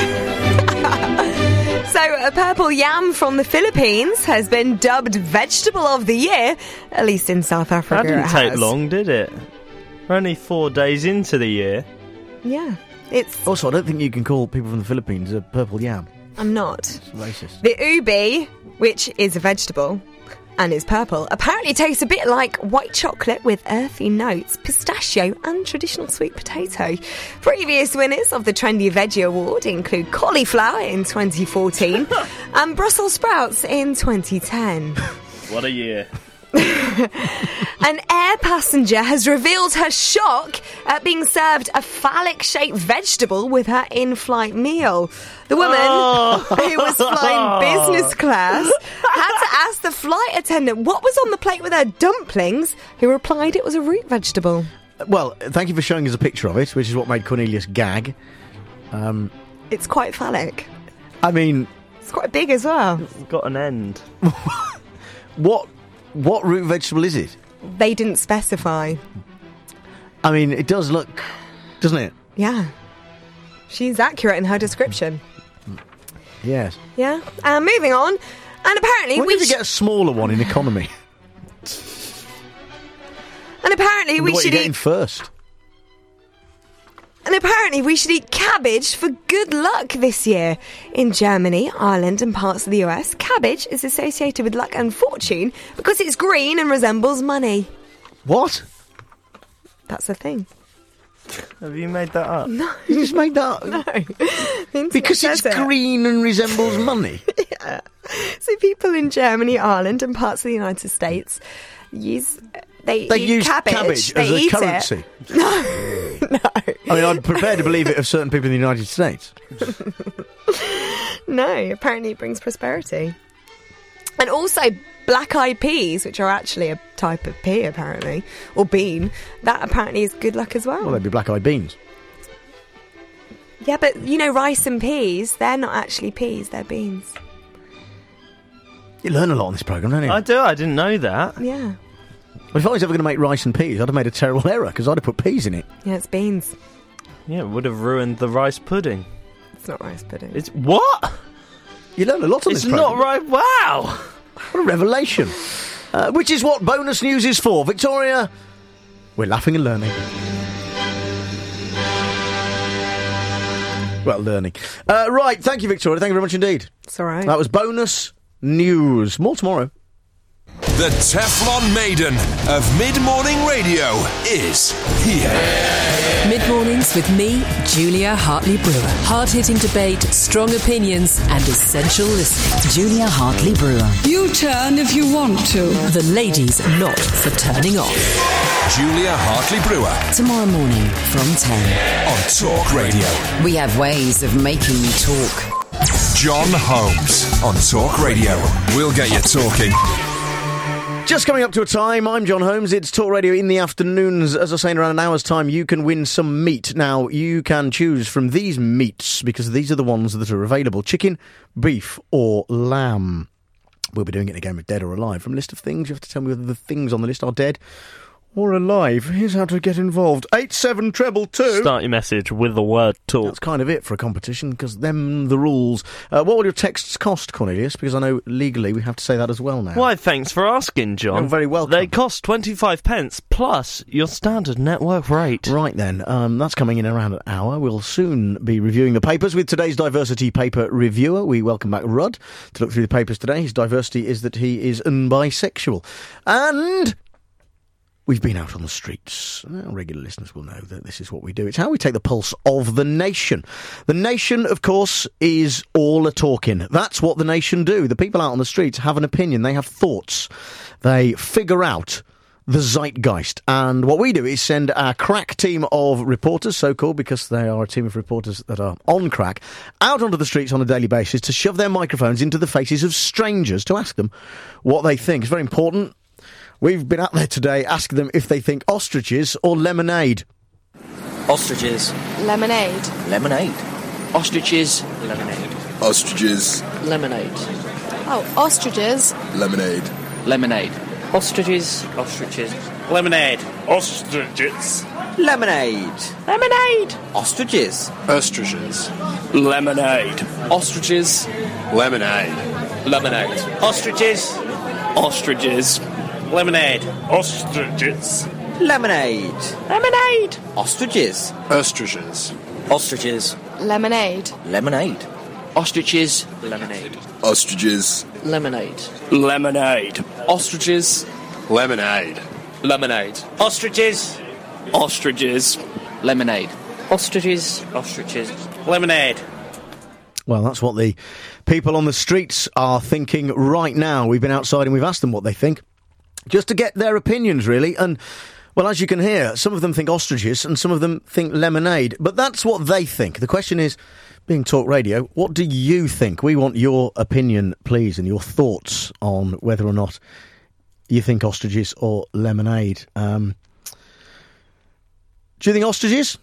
it. So, a purple yam from the Philippines has been dubbed Vegetable of the Year, at least in South Africa. That didn't it take has. long, did it? We're only four days into the year. Yeah, it's... Also, I don't think you can call people from the Philippines a purple yam. I'm not. It's racist. The ubi, which is a vegetable and is purple, apparently tastes a bit like white chocolate with earthy notes, pistachio and traditional sweet potato. Previous winners of the Trendy Veggie Award include cauliflower in twenty fourteen and Brussels sprouts in twenty ten. What a year. An air passenger has revealed her shock at being served a phallic-shaped vegetable with her in-flight meal. The woman, oh. who was flying business class, had to ask the flight attendant what was on the plate with her dumplings, who replied it was a root vegetable. well, thank you for showing us a picture of it, which is what made Cornelius gag. Um, It's quite phallic. I mean... It's quite big as well. It's got an end. What what root vegetable is it? They didn't specify. I mean, it does look, doesn't it? Yeah. She's accurate in her description. Yes. Yeah. Uh, moving on. And apparently When we did we sh- get a smaller one in economy? And apparently we what should are you getting eat first? And apparently we should eat cabbage for good luck this year. In Germany, Ireland and parts of the U S, cabbage is associated with luck and fortune because it's green and resembles money. What? That's the thing. Have you made that up? No. You just made that up? No. The internet Because it's says it. green and resembles money? Yeah. So people in Germany, Ireland and parts of the United States use... They, They eat use cabbage, cabbage they as a eat currency. It. No, no. I mean, I'd prefer to believe it of certain people in the United States. No, apparently it brings prosperity. And also black-eyed peas, which are actually a type of pea, apparently, or bean, that apparently is good luck as well. Well, they'd be black-eyed beans. Yeah, but, you know, rice and peas, they're not actually peas, they're beans. You learn a lot on this programme, don't you? I do, I didn't know that. Yeah. Well, if I was ever going to make rice and peas, I'd have made a terrible error, because I'd have put peas in it. Yeah, it's beans. Yeah, it would have ruined the rice pudding. It's not rice pudding. It's what? You learn a lot on it's this programme. It's not right. Wow. What a revelation. Uh, which is what bonus news is for. Victoria, we're laughing and learning. Well, learning. Uh, right, thank you, Victoria. Thank you very much indeed. It's all right. That was bonus news. More tomorrow. The Teflon Maiden of mid-morning radio is here. Mid-mornings with me, Julia Hartley-Brewer. Hard-hitting debate, strong opinions and essential listening. Julia Hartley-Brewer. You turn if you want to. The ladies not for turning off. Julia Hartley-Brewer. Tomorrow morning from ten. On Talk Radio. We have ways of making you talk. John Holmes on Talk Radio. We'll get you talking. Just coming up to a time, I'm John Holmes. It's Talk Radio in the afternoons. As I say, in around an hour's time, you can win some meat. Now, you can choose from these meats, because these are the ones that are available. Chicken, beef or lamb. We'll be doing it in a game of Dead or Alive. From a list of things, you have to tell me whether the things on the list are dead or alive. Here's how to get involved. eight seven treble two. Start your message with the word talk. That's kind of it for a competition, because them the rules. Uh, what will your texts cost, Cornelius? Because I know legally we have to say that as well now. Why, thanks for asking, John. You're very welcome. They cost twenty-five pence plus your standard network rate. Right then, um, that's coming in around an hour. We'll soon be reviewing the papers with today's diversity paper reviewer. We welcome back Rudd to look through the papers today. His diversity is that he is un-bisexual. And we've been out on the streets. Well, regular listeners will know that this is what we do. It's how we take the pulse of the nation. The nation, of course, is all a-talking. That's what the nation do. The people out on the streets have an opinion. They have thoughts. They figure out the zeitgeist. And what we do is send our crack team of reporters, so-called because they are a team of reporters that are on crack, out onto the streets on a daily basis to shove their microphones into the faces of strangers to ask them what they think. It's very important. We've been out there today asking them if they think ostriches or lemonade. Ostriches. Lemonade. Lemonade. Ostriches. Lemonade. Ostriches. Lemonade. Oh, ostriches. Lemonade. Lemonade. Ostriches. Ostriches. Lemonade. Ostriches. Lemonade. Lemonade. Ostriches. Ostriches. Lemonade. Ostriches. Lemonade. Lemonade. Ostriches. Ostriches. Lemonade. Ostriches. Lemonade. Lemonade. Ostriches. Ostriches. Ostriches. Lemonade. Lemonade. Ostriches. Lemonade. Ostriches. Lemonade. Lemonade. Ostriches. Lemonade. Lemonade. Ostriches. Ostriches. Lemonade. Ostriches. Ostriches. Lemonade. Well, that's what the people on the streets are thinking right now. We've been outside and we've asked them what they think, just to get their opinions, really. And, well, as you can hear, some of them think ostriches and some of them think lemonade. But that's what they think. The question is, being Talk Radio, what do you think? We want your opinion, please, and your thoughts on whether or not you think ostriches or lemonade. Um, Do you think ostriches?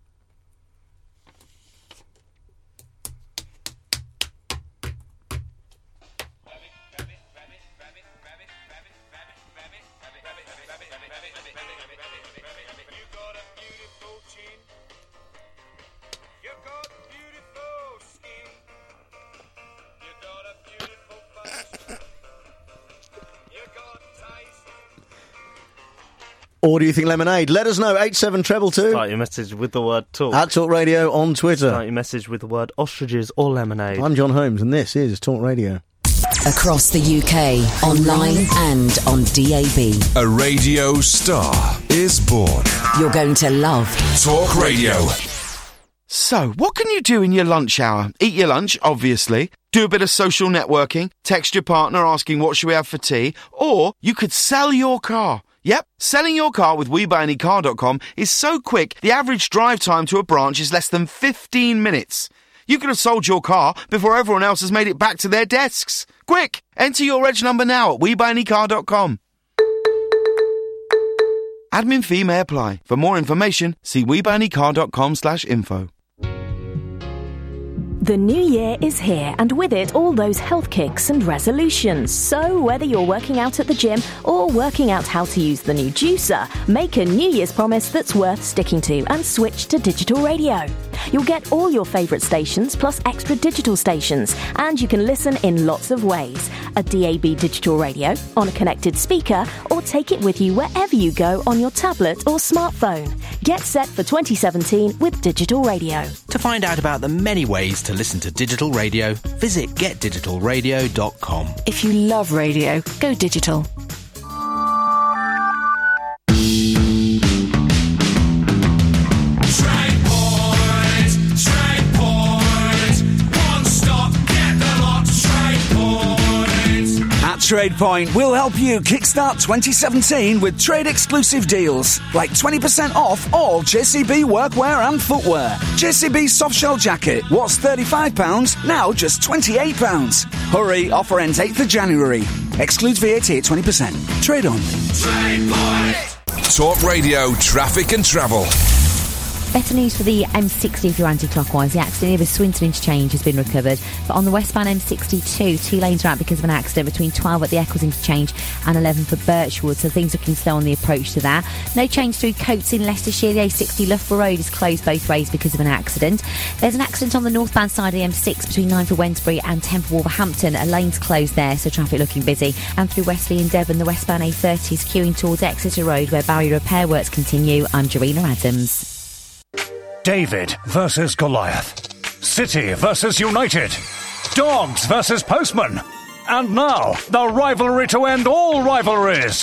Or do you think lemonade? Let us know, eight seven two two. Start your message with the word talk. At Talk Radio on Twitter. Start your message with the word ostriches or lemonade. I'm John Holmes, and this is Talk Radio. Across the U K, online and on D A B. A radio star is born. You're going to love Talk Radio. So, what can you do in your lunch hour? Eat your lunch, obviously. Do a bit of social networking. Text your partner asking what should we have for tea. Or you could sell your car. Yep, selling your car with we buy any car dot com is so quick, the average drive time to a branch is less than fifteen minutes. You could have sold your car before everyone else has made it back to their desks. Quick, enter your reg number now at we buy any car dot com. Admin fee may apply. For more information, see we buy any car dot com slash info. The new year is here, and with it all those health kicks and resolutions. So whether you're working out at the gym or working out how to use the new juicer, make a New Year's promise that's worth sticking to and switch to digital radio. You'll get all your favourite stations plus extra digital stations, and you can listen in lots of ways. A D A B digital radio, on a connected speaker, or take it with you wherever you go on your tablet or smartphone. Get set for twenty seventeen with digital radio. To find out about the many ways to listen to digital radio, visit get digital radio dot com. If you love radio, go digital. TradePoint will help you kickstart twenty seventeen with trade-exclusive deals, like twenty percent off all J C B workwear and footwear. J C B softshell jacket was thirty-five pounds, now just twenty-eight pounds. Hurry, offer ends eighth of January. Excludes V A T at twenty percent. Trade only. TradePoint. Talk Radio, traffic and travel. Better news for the M sixty if you're anti-clockwise. The accident near the Swinton interchange has been recovered. But on the westbound M sixty-two, two lanes are out because of an accident between twelve at the Eccles interchange and eleven for Birchwood. So things looking slow on the approach to that. No change through Coates in Leicestershire. The A sixty Loughborough Road is closed both ways because of an accident. There's an accident on the northbound side of the M six between nine for Wednesbury and ten for Wolverhampton. A lane's closed there, so traffic looking busy. And through Wesley and Devon, the westbound A thirty is queuing towards Exeter Road where barrier repair works continue. I'm Jarina Adams. David versus Goliath. City versus United. Dogs versus Postman. And now, the rivalry to end all rivalries.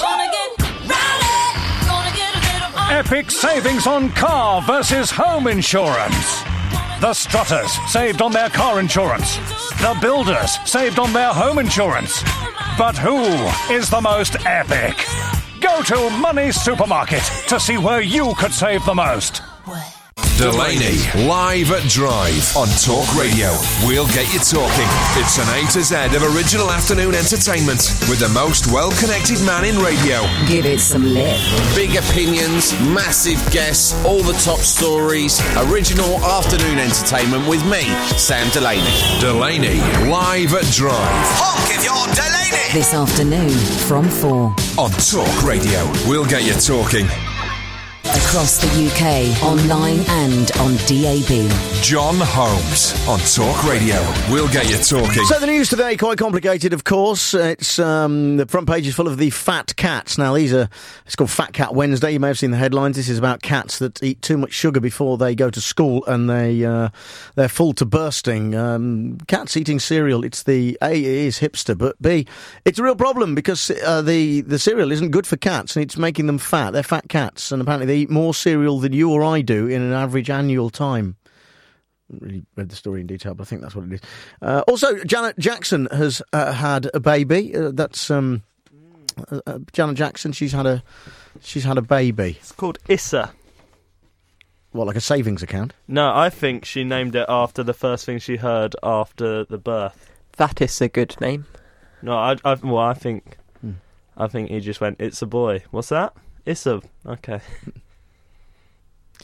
Epic savings on car versus home insurance. The Strutters saved on their car insurance. The Builders saved on their home insurance. But who is the most epic? Go to Money Supermarket to see where you could save the most. Delaney, live at Drive on Talk Radio. We'll get you talking. It's an A to Z of original afternoon entertainment with the most well-connected man in radio. Give it some lip. Big opinions, massive guests, all the top stories. Original afternoon entertainment with me, Sam Delaney. Delaney, live at Drive. Honk if you're Delaney! This afternoon from four. On Talk Radio. We'll get you talking. Across the U K, online and on D A B. John Holmes on Talk Radio. We'll get you talking. So the news today, quite complicated, of course. It's um, the front page is full of the fat cats. Now, these are, it's called Fat Cat Wednesday. You may have seen the headlines. This is about cats that eat too much sugar before they go to school and they, uh, they're full to bursting. Um, cats eating cereal. It's the, A, it is hipster, but B, it's a real problem because uh, the, the cereal isn't good for cats and it's making them fat. They're fat cats and apparently they eat more cereal than you or I do in an average annual time. I haven't really read the story in detail, but I think that's what it is. Uh, also, Janet Jackson has uh, had a baby. Uh, that's um, uh, uh, Janet Jackson. She's had a she's had a baby. It's called Issa. What, like a savings account? No, I think she named it after the first thing she heard after the birth. That is a good name. No, I, I well, I think, hmm. I think he just went, "It's a boy." What's that? Issa. Okay.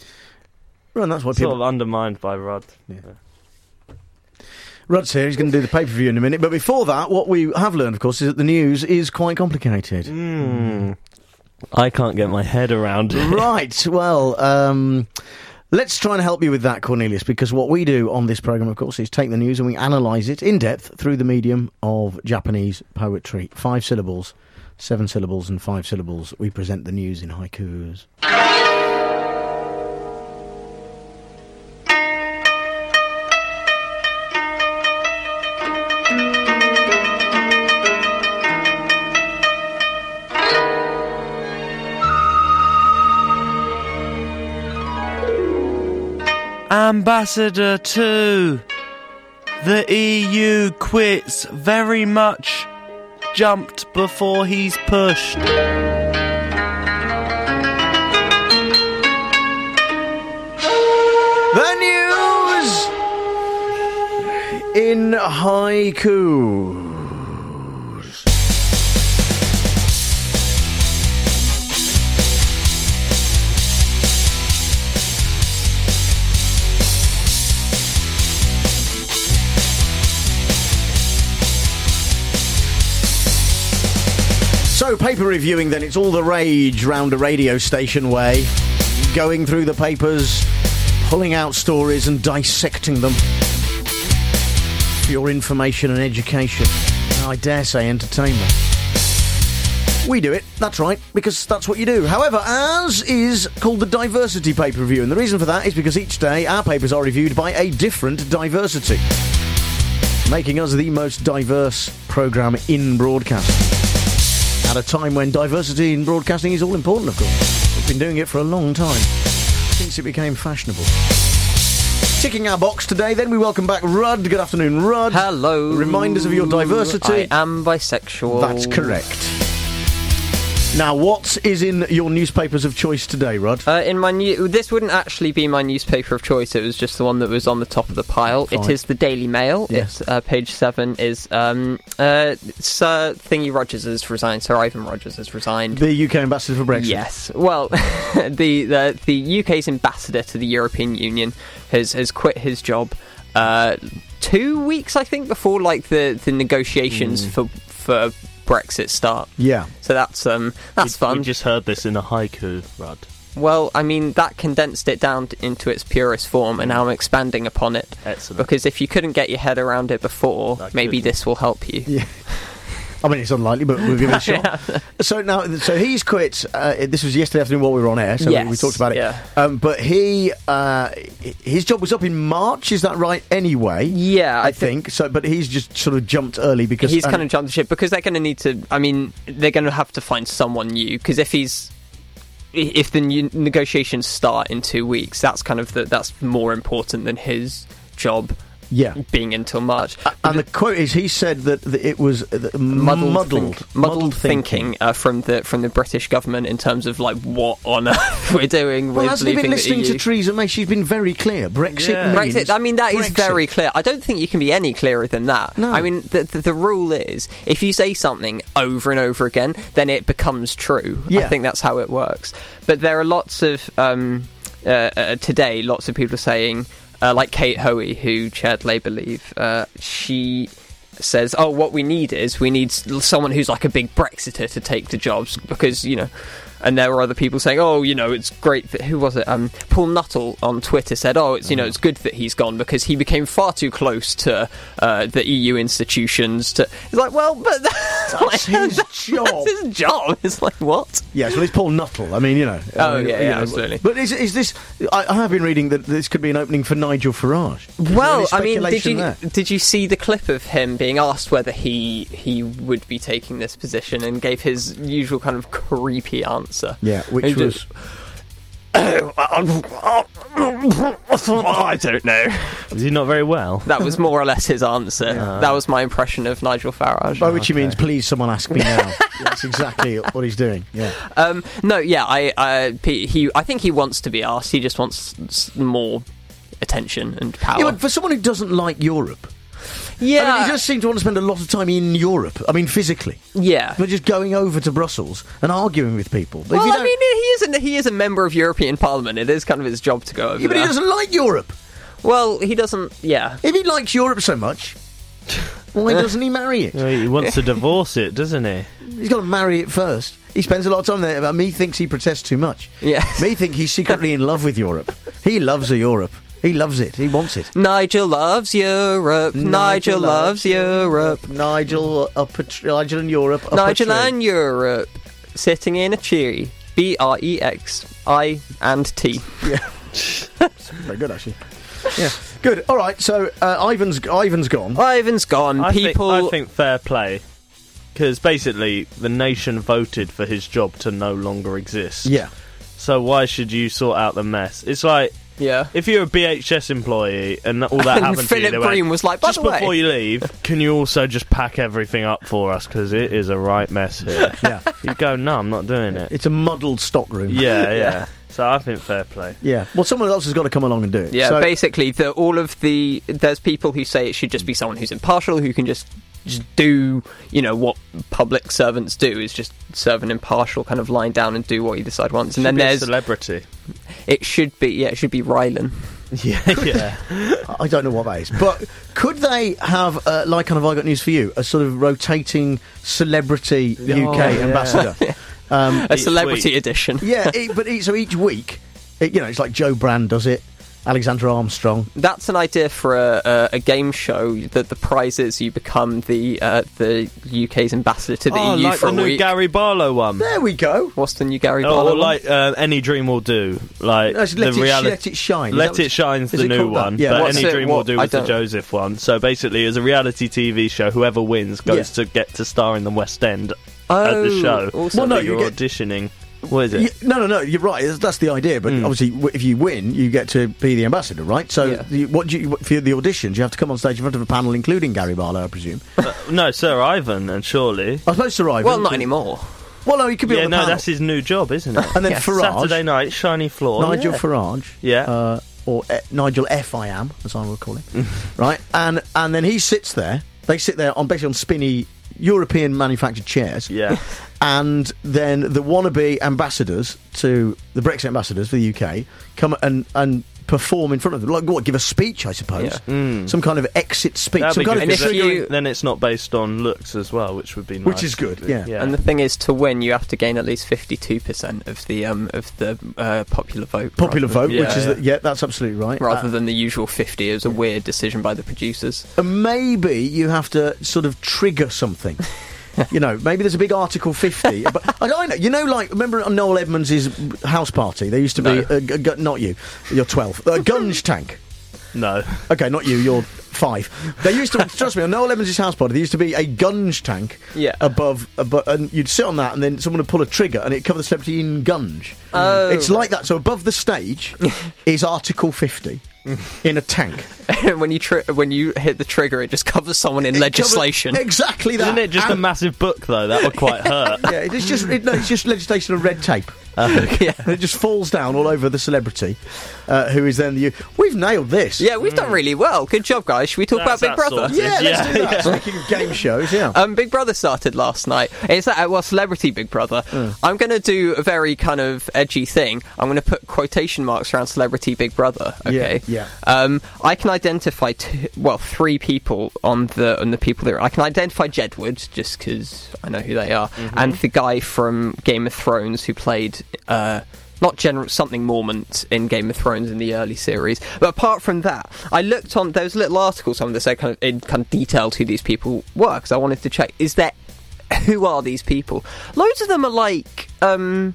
Well, and that's what sort people... of undermined by Rudd. Yeah. Rudd's here, he's going to do the pay-per-view in a minute, but before that, what we have learned, of course, is that the news is quite complicated. Mm. I can't get my head around it. Right, well, um, let's try and help you with that, Cornelius, because what we do on this programme, of course, is take the news and we analyse it in depth through the medium of Japanese poetry. Five syllables, seven syllables and five syllables. We present the news in haikus. Ambassador two. The E U quits very much jumped before he's pushed. The news in haiku. So, paper reviewing then, it's all the rage round a radio station way. Going through the papers, pulling out stories and dissecting them. For your information and education. And I dare say entertainment. We do it, that's right, because that's what you do. However, ours is called the Diversity Paper Review, and the reason for that is because each day our papers are reviewed by a different diversity. Making us the most diverse programme in broadcasting. At a time when diversity in broadcasting is all important, of course. We've been doing it for a long time, since it became fashionable. Ticking our box today, then we welcome back Rudd. Good afternoon, Rudd. Hello. Reminders of your diversity. I am bisexual. That's correct. Now, what is in your newspapers of choice today, Rudd? Uh, in my new, this wouldn't actually be my newspaper of choice. It was just the one that was on the top of the pile. Fine. It is the Daily Mail. Yes. It's uh, page seven. Is um, uh, Sir Thingy Rogers has resigned. Sir Ivan Rogers has resigned. The U K ambassador for Brexit. Yes. Well, the, the the U K's ambassador to the European Union has has quit his job. Uh, two weeks, I think, before like the the negotiations Mm. for for. Brexit start. Yeah. So that's um that's we, fun. We just heard this in a haiku, Rudd. Well, I mean, that condensed it down t- into its purest form, and now I'm expanding upon it. Excellent. Because if you couldn't get your head around it before, I maybe couldn't. this will help you. Yeah. I mean, it's unlikely, but we'll give it a shot. Yeah. So now, so he's quit. Uh, this was yesterday afternoon while we were on air, so Yes, we, we talked about it. yeah. Um, but he, uh, his job was up in March. Is that right? Anyway, Yeah, I, I think. so. But he's just sort of jumped early because He's um, kind of jumped the ship because they're going to need to. I mean, they're going to have to find someone new because if he's. If the new negotiations start in two weeks, that's kind of the, that's more important than his job. Yeah. Being until March. Uh, and the quote is, he said that the, it was uh, muddled, muddled, think, muddled thinking, uh, from the from the British government in terms of like what on earth we're doing Well, with hasn't he leaving been listening the E U. to Theresa May? She's been very clear. Brexit Yeah. means Brexit. I mean, that is Brexit. very clear. I don't think you can be any clearer than that. No. I mean, the, the the rule is if you say something over and over again, then it becomes true. Yeah. I think that's how it works. But there are lots of um, uh, uh, today, lots of people are saying. Uh, like Kate Hoey, who chaired Labour Leave, uh, she says, oh, what we need is we need s- someone who's like a big Brexiter to take the jobs because, you know, and there were other people saying, oh, you know, it's great that, who was it? Um, Paul Nuttall on Twitter said, oh, it's, you know, it's good that he's gone because he became far too close to uh, the E U institutions to, it's like, well, but that's, That's like, his that's job. his job. It's like, what? Yes, well, it's Paul Nuttall. I mean, you know. Oh, I mean, yeah, you yeah, know, absolutely. But is, is this... I, I have been reading that this could be an opening for Nigel Farage. Is there Well, any I mean, did speculation you there? did you see the clip of him being asked whether he he would be taking this position and gave his usual kind of creepy answer? Yeah, which He was... just- I don't know. Is he not very well? That was more or less his answer. Yeah. That was my impression of Nigel Farage. By which he means, please, someone ask me now. That's exactly what he's doing, yeah. Um, no, yeah, I, I, P- he, I think he wants to be asked. He just wants s- more attention and power. Yeah, but for someone who doesn't like Europe... Yeah. I mean, he just seemed to want to spend a lot of time in Europe. I mean, physically. Yeah. But just going over to Brussels and arguing with people. But if Well, you I don't- mean, he is, a, he is a member of European Parliament. It is kind of his job to go over Yeah, but he there. doesn't like Europe. Well, he doesn't, yeah. If he likes Europe so much, why doesn't he marry it? Well, he wants to divorce it, doesn't he? He's got to marry it first. He spends a lot of time there. But me thinks he protests too much. Yeah. Me think he's secretly in love with Europe. He loves a Europe. He loves it. He wants it. Nigel loves Europe. Nigel, loves Europe. Nigel up a tr- Nigel in Europe. Up Nigel a tree. and Europe. Sitting in a tree. B R E X I and T. Yeah. Very good, actually. Yeah. Good. All right. So uh, Ivan's Ivan's gone. Ivan's gone. I People. Think, I think fair play. Because basically, the nation voted for his job to no longer exist. Yeah. So why should you sort out the mess? It's like, yeah. if you're a B H S employee and all that And happened to you, Philip they went, Green was like, by just the way- before you leave, can you also just pack everything up for us? Because it is a right mess here. Yeah. You go, no, I'm not doing it. It's a muddled stockroom. Yeah, yeah. So I think fair play. Yeah. Well, someone else has got to come along and do it. Yeah, So- basically, the, all of the there's people who say it should just be someone who's impartial, who can just just do, you know, what public servants do, is just serve an impartial kind of line down and do what you decide once. And Should then be a there's celebrity. It should be yeah, it should be Rylan. Yeah, yeah. I don't know what that is, but could they have, uh, like, kind of, I got news for you, a sort of rotating celebrity U K Oh, yeah. ambassador, um, A celebrity edition. Yeah, e- but e- so each week, it, you know, it's like Joe Brand does it, Alexander Armstrong. That's an idea for a, a, a game show. That the prize is you become the uh, the U K's ambassador to the Oh, E U like for the a new week. Gary Barlow one. There we go. What's the new Gary Oh, Barlow or one? like uh, Any Dream Will Do. Like No, it's Let the It- reality. Let It Shine. Is Let that It what- Shine's is the it new called that? one. Yeah. But What's Any it- Dream what- Will Do I was the don't- Joseph one. So basically, as a reality T V show, whoever wins goes Yeah. to get to star in the West End oh, at the show. awesome. Well, no, But you you're get- auditioning. What is it? Yeah, no, no, no. You're right. That's, that's the idea. But Mm. obviously, w- if you win, you get to be the ambassador, right? So, Yeah. the, what do you, for the auditions, you have to come on stage in front of a panel, including Gary Barlow, I presume. Uh, no, Sir Ivan, and surely. I suppose Sir Ivan. Well, not anymore. Well, no, he could be Yeah, on the no, panel. that's his new job, isn't it? And then Yes. Farage, Saturday night, shiny floor. Nigel yeah. Farage, Yeah. uh, or e- Nigel F. I am, as I will call him, right? And and then he sits there. They sit there on basically on spinny European manufactured chairs. Yeah. And then the wannabe ambassadors to the Brexit ambassadors for the U K come and and perform in front of them, like what? Give a speech, I suppose. Yeah. Mm. Some kind of exit speech, That'd some be kind good, of And if 'cause then- you- then it's not based on looks as well, which would be nice. Which is good, yeah. yeah. And the thing is, to win, you have to gain at least fifty-two percent of the um of the uh, popular vote. popular rather- vote, yeah, which is yeah. the, yeah, that's absolutely right. rather Uh, than the usual fifty. It was a weird decision by the producers. and maybe you have to sort of trigger something. You know, maybe there's a big Article fifty. But I don't know. You know, like, remember on Noel Edmonds' house party? There used to be, No. a, g- g- not you, you're twelve, a gunge tank. No. Okay, not you, you're five. There used to, trust me, on Noel Edmonds' house party, there used to be a gunge tank Yeah. above, above, and you'd sit on that, and then someone would pull a trigger, and it'd cover the celebrity in gunge. Oh. It's like that. So above the stage is Article fifty in a tank. when you tri- when you hit the trigger, it just covers someone in It legislation. covers- exactly that. Isn't it just a And- massive book, though? That would quite hurt. Yeah, it's just it, no, it's just legislation of red tape. yeah. And it just falls down all over the celebrity, uh, who is then the. We've nailed this. Yeah, we've done really well. Good job, guys. Should we talk That's about Big that Brother? sorted. Yeah, let's Yeah, do that. yeah. Speaking of game shows, yeah. Um, Big Brother started last night. It's uh, well, Celebrity Big Brother. I'm going to do a very kind of edgy thing. I'm going to put quotation marks around Celebrity Big Brother. Okay. Yeah, Um, I can identify two, well three people on the on the people there. I can identify Jedward just because I know who they are, and the guy from Game of Thrones who played. Uh, Not General something Mormont in Game of Thrones in the early series, but apart from that, I looked on. There was a little article somewhere that said kind of in kind of detailed who these people were because I wanted to check. Is there who are these people? Loads of them are like, um,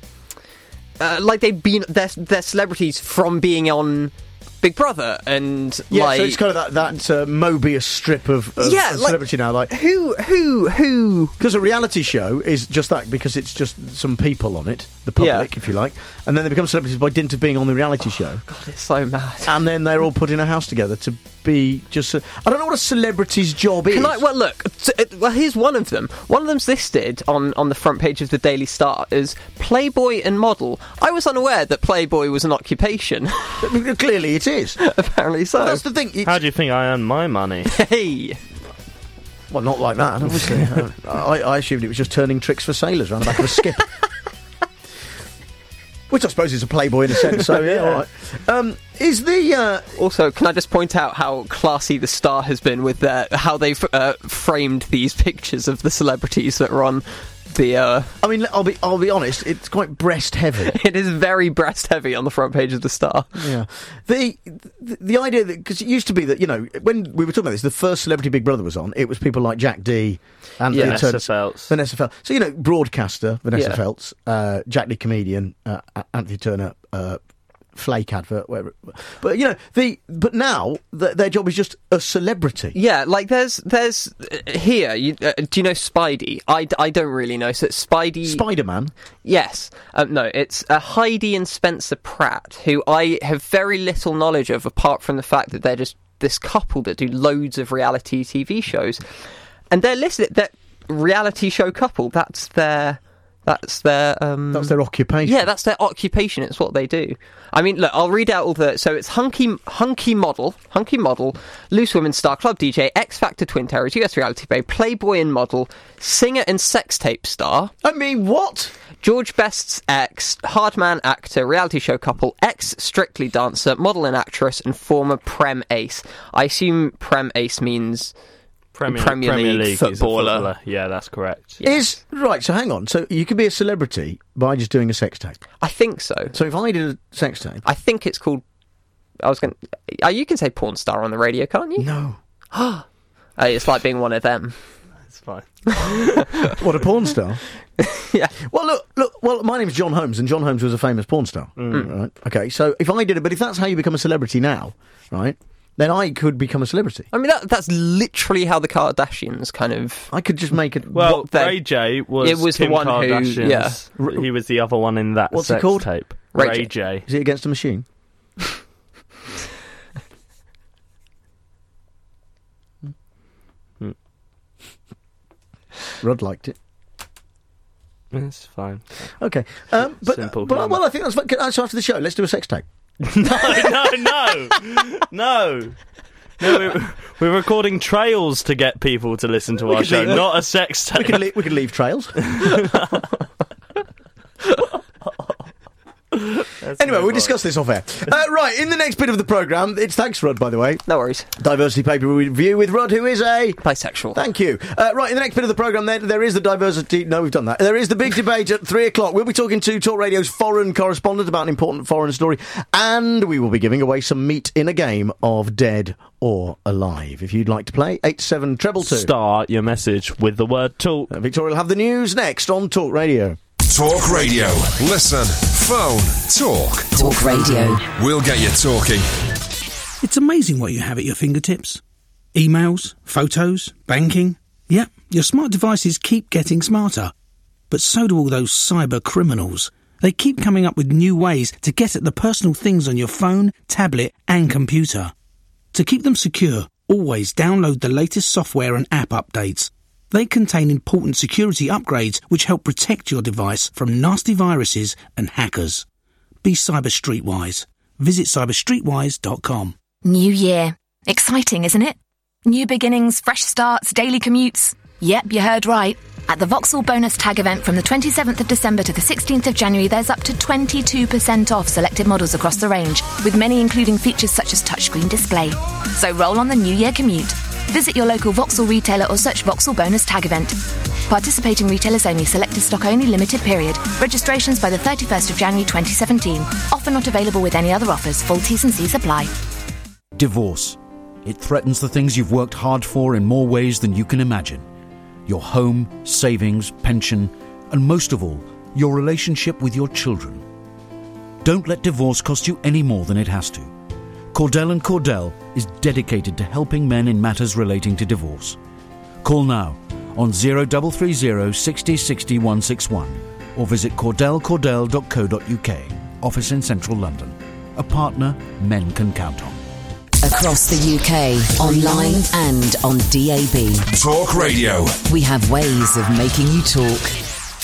uh, like they've been they're, they're celebrities from being on Big Brother, and Yeah, like so it's kind of that, that uh, Mobius strip of, of Yeah, of like- celebrity now. Like, who who who because a reality show is just that, because it's just some people on it, the public, Yeah. if you like, and then they become celebrities by dint of being on the reality show. God, it's so mad. And then they're all put in a house together to be just. A, I don't know what a celebrity's job is. Can I, well, look. T- uh, well, here's one of them. One of them's listed on, on the front page of the Daily Star as Playboy and model. I was unaware that Playboy was an occupation. Clearly, it is. Apparently so. Well, that's the thing. It's, How do you think I earn my money? Hey, Well, not like that, obviously. uh, I, I assumed it was just turning tricks for sailors around the back of a skip. Which I suppose is a Playboy in a sense, so yeah, Yeah. all right. Um, is the... Uh, Also, can I just point out how classy the Star has been with their, how they've uh, framed these pictures of the celebrities that were on the... Uh, I mean, I'll be I'll be honest, it's quite breast-heavy. It is very breast-heavy on the front page of the Star. Yeah. The, the the idea that... Because it used to be that, you know, when we were talking about this, the first Celebrity Big Brother was on, it was people like Jack D, Anthony Yeah. Vanessa Turner- Feltz. Vanessa Feltz. So, you know, broadcaster, Vanessa Yeah. Feltz, uh, Jack D comedian, uh, Anthony Turner, uh, Flake advert, whatever. But, you know, the but now, th- their job is just a celebrity. Yeah, like there's there's uh, here. You, uh, do you know Spidey? I, d- I don't really know. So it's Spidey, Spider-Man. Yes, um, no, it's uh, Heidi and Spencer Pratt, who I have very little knowledge of, apart from the fact that they're just this couple that do loads of reality T V shows, and they're listed that reality show couple. That's their. That's their um, That's their occupation. Yeah, that's their occupation. It's what they do. I mean, look, I'll read out all the. So it's hunky, hunky model, hunky model, loose women star, club D J, X Factor twin terrors, U S reality babe, Playboy and model, singer and sex tape star. I mean, what? George Best's ex, hardman actor, reality show couple, ex Strictly dancer, model and actress, and former Prem ace. I assume Prem ace means. Premier, Premier Premier League League is a footballer. footballer. Yeah, that's correct. Is right. So hang on. So you could be a celebrity by just doing a sex tape. I think so. So if I did a sex tape, I think it's called. I was going. Uh, you can say porn star on the radio, can't you? No. uh, it's like being one of them. It's fine. What, a porn star? Yeah. Well, look, look. Well, my name's John Holmes, and John Holmes was a famous porn star. Mm. Right. Okay. So if I did it, but if that's how you become a celebrity now, right? Then I could become a celebrity. I mean, that, that's literally how the Kardashians kind of. I could just make it. Well, what they- Ray J was, It was the Kim one who- Kardashian's- yeah. He was the other one in that What's sex he called? tape. Ray Ray, J. J. Is it against a machine? Hmm. Rod liked it. It's fine. Okay. Um, but, Simple but humour. well, I think that's fine. Can- so after the show, let's do a sex tape. no, no, no, no. No, we're, we're recording trails to get people to listen to We our could show, leave- not a sex tape. We could, le- we could leave trails. Anyway, we'll discuss this off air. Uh, right, in the next bit of the programme, it's thanks, Rod, by the way. No worries. Diversity paper review with Rod, who is a... bisexual. Thank you. Uh, right, in the next bit of the programme, then, there is the diversity... No, we've done that. There is the big debate at three o'clock. We'll be talking to Talk Radio's foreign correspondent about an important foreign story, and we will be giving away some meat in a game of Dead or Alive. If you'd like to play, eight seven treble two. Start your message with the word talk. Uh, Victoria will have the news next on Talk Radio. Talk Radio. Listen, phone, talk. Talk Radio. We'll get you talking. It's amazing what you have at your fingertips. Emails, photos, banking. Yep, your smart devices keep getting smarter. But so do all those cyber criminals. They keep coming up with new ways to get at the personal things on your phone, tablet and computer. To keep them secure, always download the latest software and app updates. They contain important security upgrades which help protect your device from nasty viruses and hackers. Be cyber streetwise. Visit cyber streetwise dot com. New year. Exciting, isn't it? New beginnings, fresh starts, daily commutes. Yep, you heard right. At the Vauxhall Bonus Tag event from the twenty-seventh of December to the sixteenth of January, there's up to twenty-two percent off selected models across the range, with many including features such as touchscreen display. So roll on the New Year commute. Visit your local Vauxhall retailer or search Vauxhall Bonus Tag event. Participating retailers only. Selected stock only. Limited period. Registrations by the thirty-first of January twenty seventeen. Offer not available with any other offers. Full T's and C's apply. Divorce. It threatens the things you've worked hard for in more ways than you can imagine. Your home, savings, pension, and most of all, your relationship with your children. Don't let divorce cost you any more than it has to. Cordell and Cordell is dedicated to helping men in matters relating to divorce. Call now on zero three three zero six zero six zero one six one or visit cordell cordell dot co dot uk. Office in central London. A partner men can count on. Across the U K, online and on D A B. Talk Radio. We have ways of making you talk.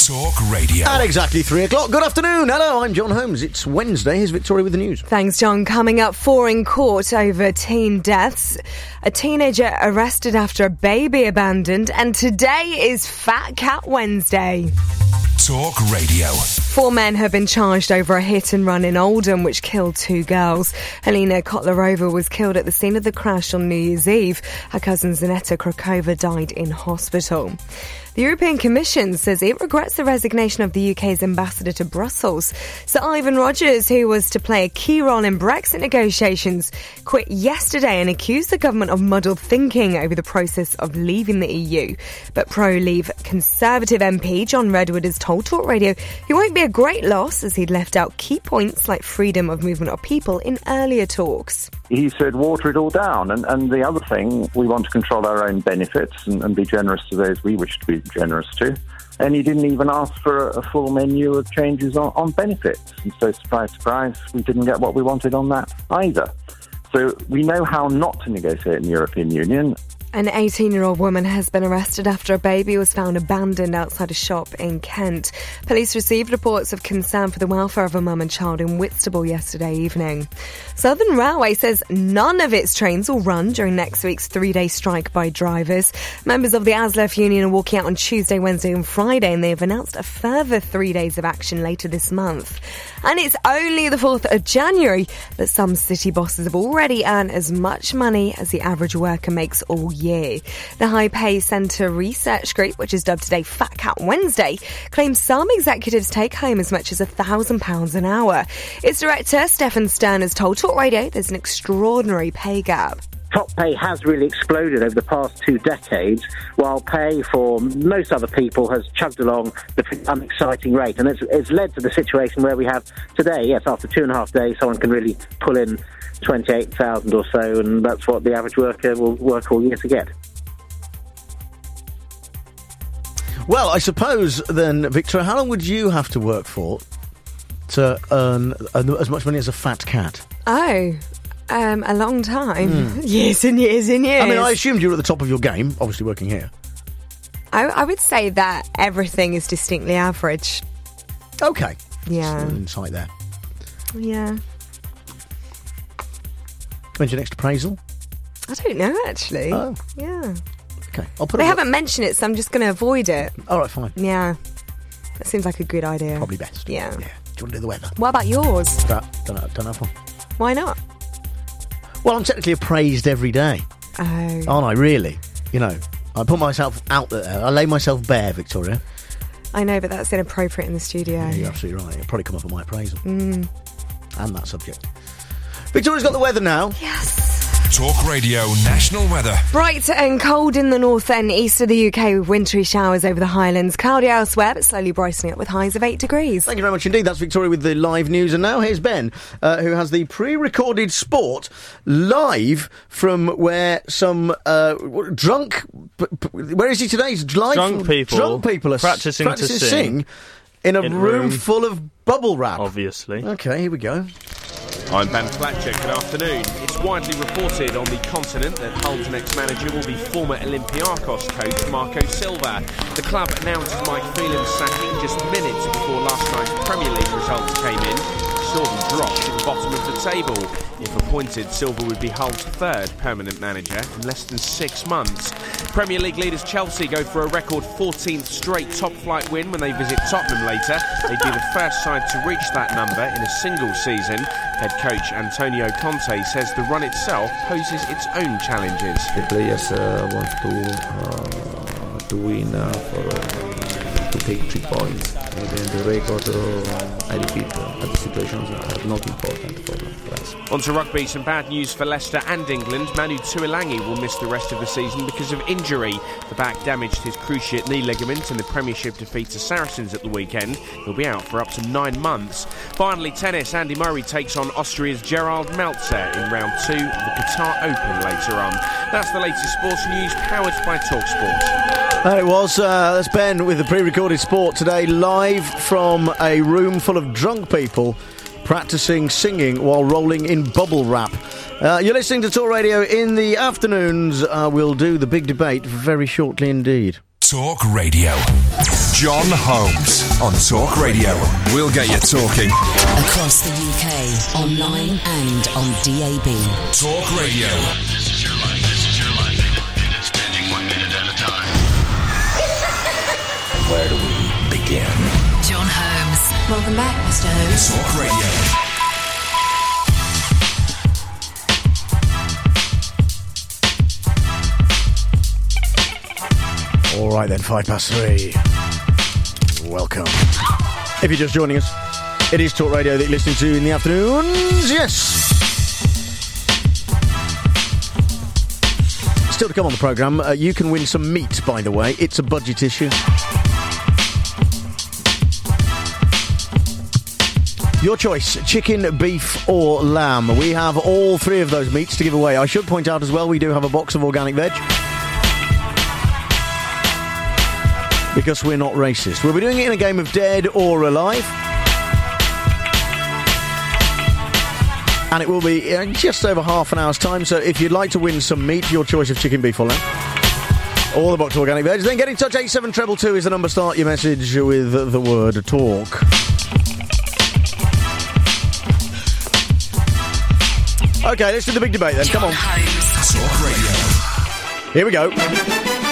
Talk Radio. At exactly three o'clock. Good afternoon. Hello, I'm John Holmes. It's Wednesday. Here's Victoria with the news. Thanks, John. Coming up, four in court over teen deaths. A teenager arrested after a baby abandoned. And today is Fat Cat Wednesday. Talk Radio. Four men have been charged over a hit and run in Oldham which killed two girls. Helena Kotlarova was killed at the scene of the crash on New Year's Eve. Her cousin Zanetta Krakova died in hospital. The European Commission says it regrets the resignation of the U K's ambassador to Brussels. Sir Ivan Rogers, who was to play a key role in Brexit negotiations, quit yesterday and accused the government of muddled thinking over the process of leaving the E U. But pro-Leave Conservative M P John Redwood has told Talk Radio he won't be a great loss as he'd left out key points like freedom of movement of people in earlier talks. He said water it all down. And, and the other thing, we want to control our own benefits and, and be generous to those we wish to be generous to. And he didn't even ask for a, a full menu of changes on, on benefits. And so, surprise, surprise, we didn't get what we wanted on that either. So we know how not to negotiate in the European Union. An eighteen-year-old woman has been arrested after a baby was found abandoned outside a shop in Kent. Police received reports of concern for the welfare of a mum and child in Whitstable yesterday evening. Southern Railway says none of its trains will run during next week's three-day strike by drivers. Members of the A S L E F union are walking out on Tuesday, Wednesday and Friday, and they have announced a further three days of action later this month. And it's only the fourth of January, but some city bosses have already earned as much money as the average worker makes all year. The High Pay Centre Research Group, which is dubbed today Fat Cat Wednesday, claims some executives take home as much as one thousand pounds an hour. Its director, Stefan Stern, has told Talk Radio there's an extraordinary pay gap. Top pay has really exploded over the past two decades, while pay for most other people has chugged along at an unexciting rate. And it's, it's led to the situation where we have today. Yes, after two and a half days, someone can really pull in twenty-eight thousand or so, and that's what the average worker will work all year to get. Well, I suppose then, Victor, how long would you have to work for to earn as much money as a fat cat? Oh... Um, a long time. Mm. Years and years and years. I mean, I assumed you were at the top of your game, obviously working here. I, I would say that everything is distinctly average. Okay. Yeah. Just an insight there. Yeah. When's your next appraisal? I don't know, actually. Oh. Yeah. Okay. I'll put they it haven't mentioned it, so I'm just going to avoid it. All right, fine. Yeah. That seems like a good idea. Probably best. Yeah. Yeah. Do you want to do the weather? What about yours? That, don't, don't have one. Why not? Well, I'm technically appraised every day. Oh. Aren't I, really? You know, I put myself out there. I lay myself bare, Victoria. I know, but that's inappropriate in the studio. Yeah, you're absolutely right. It'll probably come up on my appraisal. Mm. And that subject. Victoria's got the weather now. Yes. Talk Radio National Weather. Bright and cold in the north and east of the U K with wintry showers over the Highlands. Cloudy elsewhere, but slowly brightening up with highs of eight degrees. Thank you very much indeed. That's Victoria with the live news. And now here's Ben, uh, who has the pre-recorded sport live from where some uh, drunk... P- p- where is he today? He's live drunk from people. Drunk people are practicing, practicing to sing. sing in a in room, room full of bubble wrap. Obviously. Okay, here we go. I'm Ben Fletcher. Good afternoon. It's widely reported on the continent that Hull's next manager will be former Olympiacos coach Marco Silva. The club announced Mike Phelan's sacking just minutes before last night's Premier League results came in. He saw them drop to the bottom of the table. If appointed, Silva would be Hull's third permanent manager in less than six months. Premier League leaders Chelsea go for a record fourteenth straight top-flight win when they visit Tottenham later. They'd be the first side to reach that number in a single season. Head coach Antonio Conte says the run itself poses its own challenges. The players uh, want to uh, to win, uh, for, uh, to take three points. And then the record, uh, I repeat, uh, the situations are not important for, for us. On to rugby, some bad news for Leicester and England. Manu Tuilangi will miss the rest of the season because of injury. The back damaged his cruciate knee ligament in the Premiership defeat to Saracens at the weekend. He'll be out for up to nine months. Finally, tennis. Andy Murray takes on Austria's Gerald Meltzer in round two of the Qatar Open later on. That's the latest sports news, powered by TalkSport. And it was, uh, that's Ben with the pre-recorded sport today, live from a room full of drunk people practising singing while rolling in bubble wrap. Uh, you're listening to Talk Radio in the afternoons. Uh, we'll do the big debate very shortly indeed. Talk Radio. John Holmes on Talk Radio. We'll get you talking. Across the U K, online and on D A B. Talk Radio. This is your life. This is your life. And it's changing one minute at a time. Where do we begin? John Holmes. Welcome back, Mister Holmes. Talk Radio. All right then, five past three. Welcome. If you're just joining us, it is Talk Radio that you're listening to in the afternoons. Yes. Still to come on the programme, uh, you can win some meat, by the way. It's a budget issue. Your choice, chicken, beef or lamb. We have all three of those meats to give away. I should point out as well, we do have a box of organic veg. Because we're not racist. We'll be doing it in a game of Dead or Alive. And it will be uh, just over half an hour's time. So if you'd like to win some meat, your choice of chicken, beef or lamb, or the box of organic veg, then get in touch. eight seven two two is the number. Start your message with the word talk. Okay, let's do the big debate then. Come on. Talk Radio. Here we go.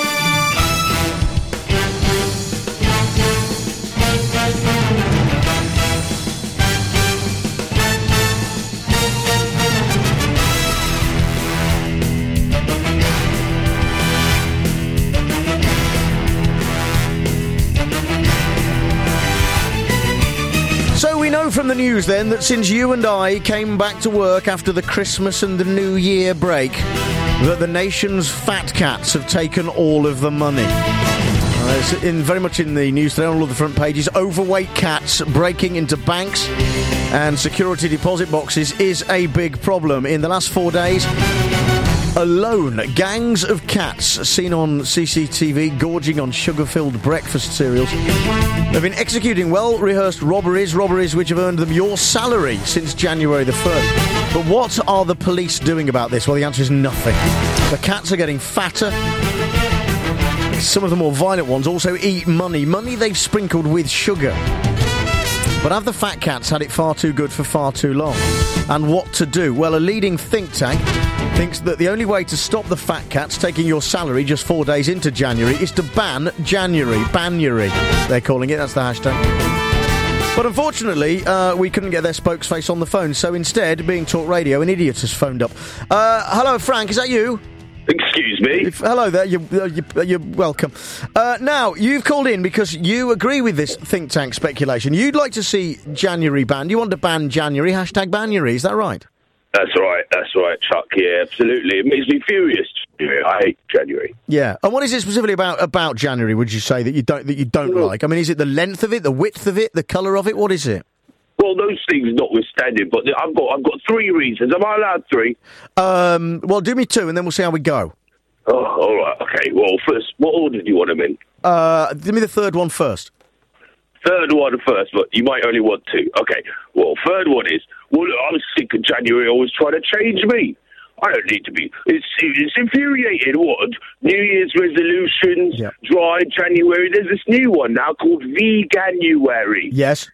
So we know from the news then that since you and I came back to work after the Christmas and the New Year break, that the nation's fat cats have taken all of the money. Uh, it's in, very much in the news today on all of the front pages. Overweight cats breaking into banks and security deposit boxes is a big problem. In the last four days alone, gangs of cats seen on C C T V gorging on sugar-filled breakfast cereals. They've been executing well-rehearsed robberies, robberies which have earned them your salary since January the first. But what are the police doing about this? Well, the answer is nothing. The cats are getting fatter. Some of the more violent ones also eat money. Money they've sprinkled with sugar. But have the fat cats had it far too good for far too long? And what to do? Well, a leading think tank thinks that the only way to stop the fat cats taking your salary just four days into January is to ban January. Banuary, they're calling it. That's the hashtag. But unfortunately, uh, we couldn't get their spokesface on the phone. So instead, being Talk Radio, an idiot has phoned up. Uh, hello, Frank, is that you? Excuse me? If, hello there, you, uh, you, uh, you're welcome. Uh, now, you've called in because you agree with this think tank speculation. You'd like to see January banned. You want to ban January, hashtag Banuary, is that right? That's right, that's right, Chuck, yeah, absolutely. It makes me furious. I hate January. Yeah, and what is it specifically about about January, would you say, that you don't that you don't well, like? I mean, is it the length of it, the width of it, the colour of it? What is it? Well, those things notwithstanding, but I've got I've got three reasons. Am I allowed three? Um, well, do me two, and then we'll see how we go. Oh, all right, okay. Well, first, what order do you want them in? Uh, give me the third one first. Third one first, but you might only want two. Okay, well, third one is, well, I was sick of January always trying to change me. I don't need to be. It's, it's infuriating, what? New Year's resolutions, yep. Dry January. There's this new one now called Veganuary. Yes.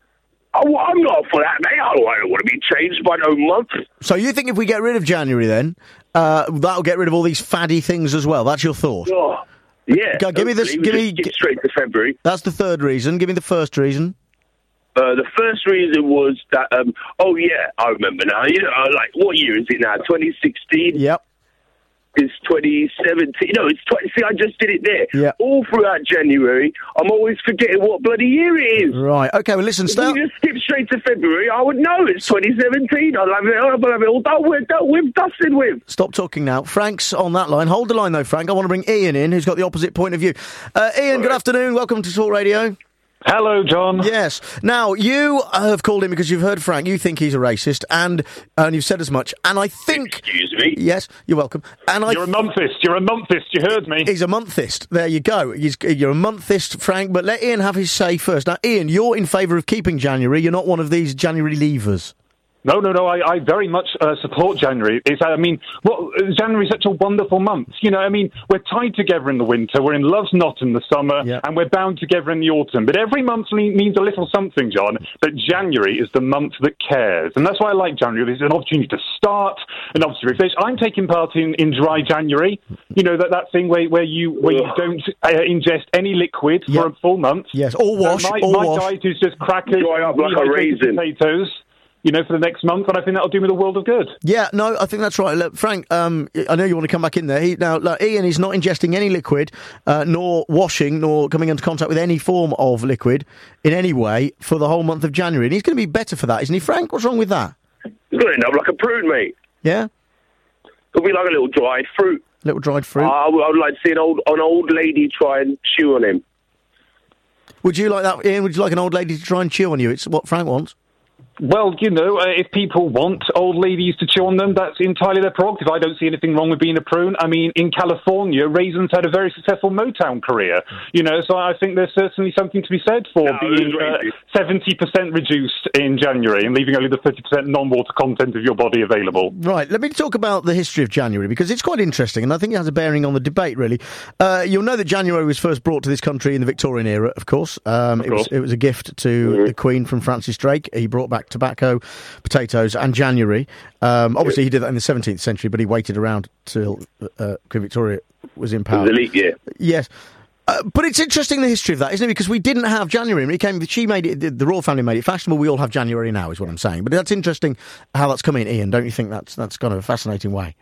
Oh, I'm not for that, mate. I don't want to be changed by no month. So you think if we get rid of January then, uh, that'll get rid of all these faddy things as well? That's your thought? Oh, yeah. Go, give me this. Give me get straight to February. That's the third reason. Give me the first reason. Uh, the first reason was that. Um, oh yeah, I remember now. You know, like what year is it now? twenty sixteen. Yep. It's twenty seventeen. No, it's twenty. See, I just did it there. Yeah. All throughout January, I'm always forgetting what bloody year it is. Right. Okay. Well, listen. If Start. you just skip straight to February, I would know it's twenty seventeen. I'll have it. I'll have it all done with, done with, dusted with. Stop talking now. Frank's on that line. Hold the line though, Frank. I want to bring Ian in, who's got the opposite point of view. Uh, Ian, right. Good afternoon. Welcome to Talk Radio. Hello, John. Yes. Now, you have called in because you've heard Frank. You think he's a racist, and and you've said as much. And I think... Excuse me? Yes, you're welcome. And I you're a monthist. You're a monthist. You heard me. He's a monthist. There you go. He's, you're a monthist, Frank, but let Ian have his say first. Now, Ian, you're in favour of keeping January. You're not one of these January leavers. No, no, no. I, I very much uh, support January. It's, I mean, well, January is such a wonderful month. You know, I mean, we're tied together in the winter, we're in love's knot in the summer, yep. and we're bound together in the autumn. But every month means a little something, John. But January is the month that cares. And that's why I like January. There's an opportunity to start, an opportunity to refresh. I'm taking part in, in dry January. You know, that, that thing where, where you where you don't uh, ingest any liquid yep. for a full month. Yes, or wash. So my or my wash. diet is just crackers, dry up like a raisin. potatoes. You know, for the next month, and I think that'll do me the world of good. Yeah, no, I think that's right. Look, Frank, um, I know you want to come back in there. He, now, look, Ian is not ingesting any liquid, uh, nor washing, nor coming into contact with any form of liquid in any way for the whole month of January. And he's going to be better for that, isn't he, Frank? What's wrong with that? It's going to end up like a prune, mate. Yeah? It'll be like a little dried fruit. Little dried fruit? Uh, I, would, I would like to see an old, an old lady try and chew on him. Would you like that, Ian? Would you like an old lady to try and chew on you? It's what Frank wants. Well, you know, uh, if people want old ladies to chew on them, that's entirely their prerogative. I don't see anything wrong with being a prune. I mean, in California, Raisins had a very successful Motown career, you know, so I think there's certainly something to be said for no, being uh, seventy percent reduced in January and leaving only the thirty percent non-water content of your body available. Right, let me talk about the history of January, because it's quite interesting, and I think it has a bearing on the debate, really. Uh, you'll know that January was first brought to this country in the Victorian era, of course. Um, of it, course. Was, it was a gift to mm-hmm. the Queen from Francis Drake. He brought back tobacco, potatoes, and January. Um, obviously, he did that in the seventeenth century, but he waited around till uh, Queen Victoria was in power. It was elite, yeah. Yes. Uh, but it's interesting, the history of that, isn't it? Because we didn't have January. I mean, it came, she made it, the, the royal family made it fashionable. We all have January now, is what I'm saying. But that's interesting how that's come in, Ian. Don't you think that's that's kind of a fascinating way?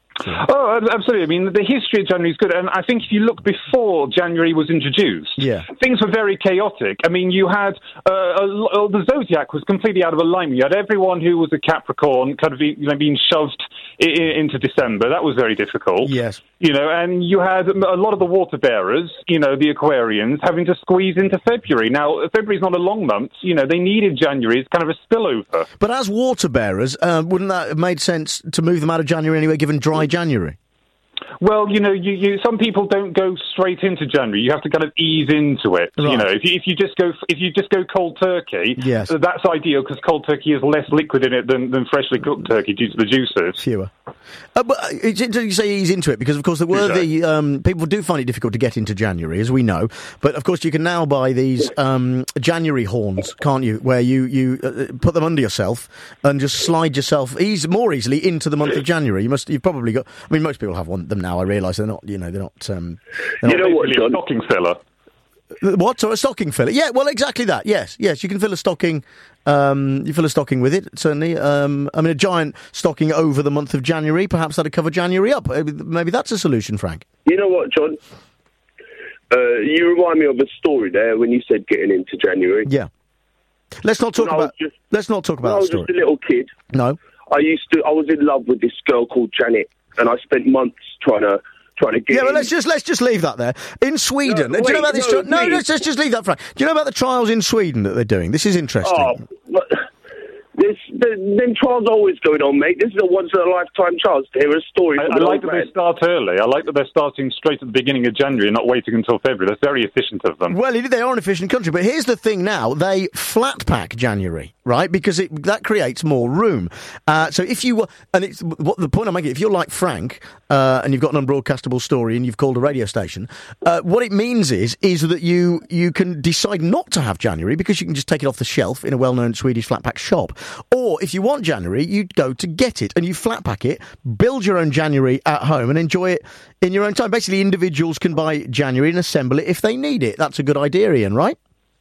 Oh, absolutely. I mean, the history of January is good. And I think if you look before January was introduced, yeah. things were very chaotic. I mean, you had uh, a, a, the zodiac was completely out of alignment. You had everyone who was a Capricorn kind of you know, being shoved I- I into December. That was very difficult. Yes. You know, and you had a lot of the water bearers, you know, the Aquarians, having to squeeze into February. Now, February's not a long month. You know, they needed January as kind of a spillover. But as water bearers, uh, wouldn't that have made sense to move them out of January anyway, given dry January? Well, you know, you, you some people don't go straight into January. You have to kind of ease into it. Right. You know, if you, if you just go if you just go cold turkey, yes. that's ideal because cold turkey has less liquid in it than, than freshly cooked turkey due to the juices. Fewer. Uh, but it's interesting you say ease into it because, of course, there were the um, people do find it difficult to get into January, as we know. But of course, you can now buy these um, January horns, can't you? Where you you uh, put them under yourself and just slide yourself ease more easily into the month of January. You must you've probably got. I mean, most people have one them now. I realise they're not. You know, they're not. Um, they're you not know what, John? Stocking filler. What? Or a stocking filler? Yeah, well, exactly that. Yes, yes, you can fill a stocking. Um, you fill a stocking with it, certainly. Um, I mean, a giant stocking over the month of January, perhaps that'd cover January up. Maybe that's a solution, Frank. You know what, John? Uh, you remind me of a story there when you said getting into January. Yeah. Let's not talk when about. Just, let's not talk about. When I was story. just a little kid. No. I used to. I was in love with this girl called Janet, and I spent months trying to. Trying to get yeah, well, in. let's just let's just leave that there. In Sweden, No, do you know wait, about this? no, Tri- no, please. let's, let's just leave that, Frank. Do you know about the trials in Sweden that they're doing? This is interesting. Oh, but this, the, them trials are always going on, mate. This is a once-in-a-lifetime chance to hear a story. I, from I an like old that man. they start early. I like that they're starting straight at the beginning of January and not waiting until February. That's very efficient of them. Well, they are an efficient country, but here's the thing now. They flat pack January, right? Because it, that creates more room. Uh, so if you... And it's what the point I'm making, if you're like Frank uh, and you've got an unbroadcastable story and you've called a radio station, uh, what it means is is that you, you can decide not to have January because you can just take it off the shelf in a well-known Swedish flat pack shop. Or if you want January, you go to get it and you flat pack it, build your own January at home and enjoy it in your own time. Basically, individuals can buy January and assemble it if they need it. That's a good idea, Ian, right?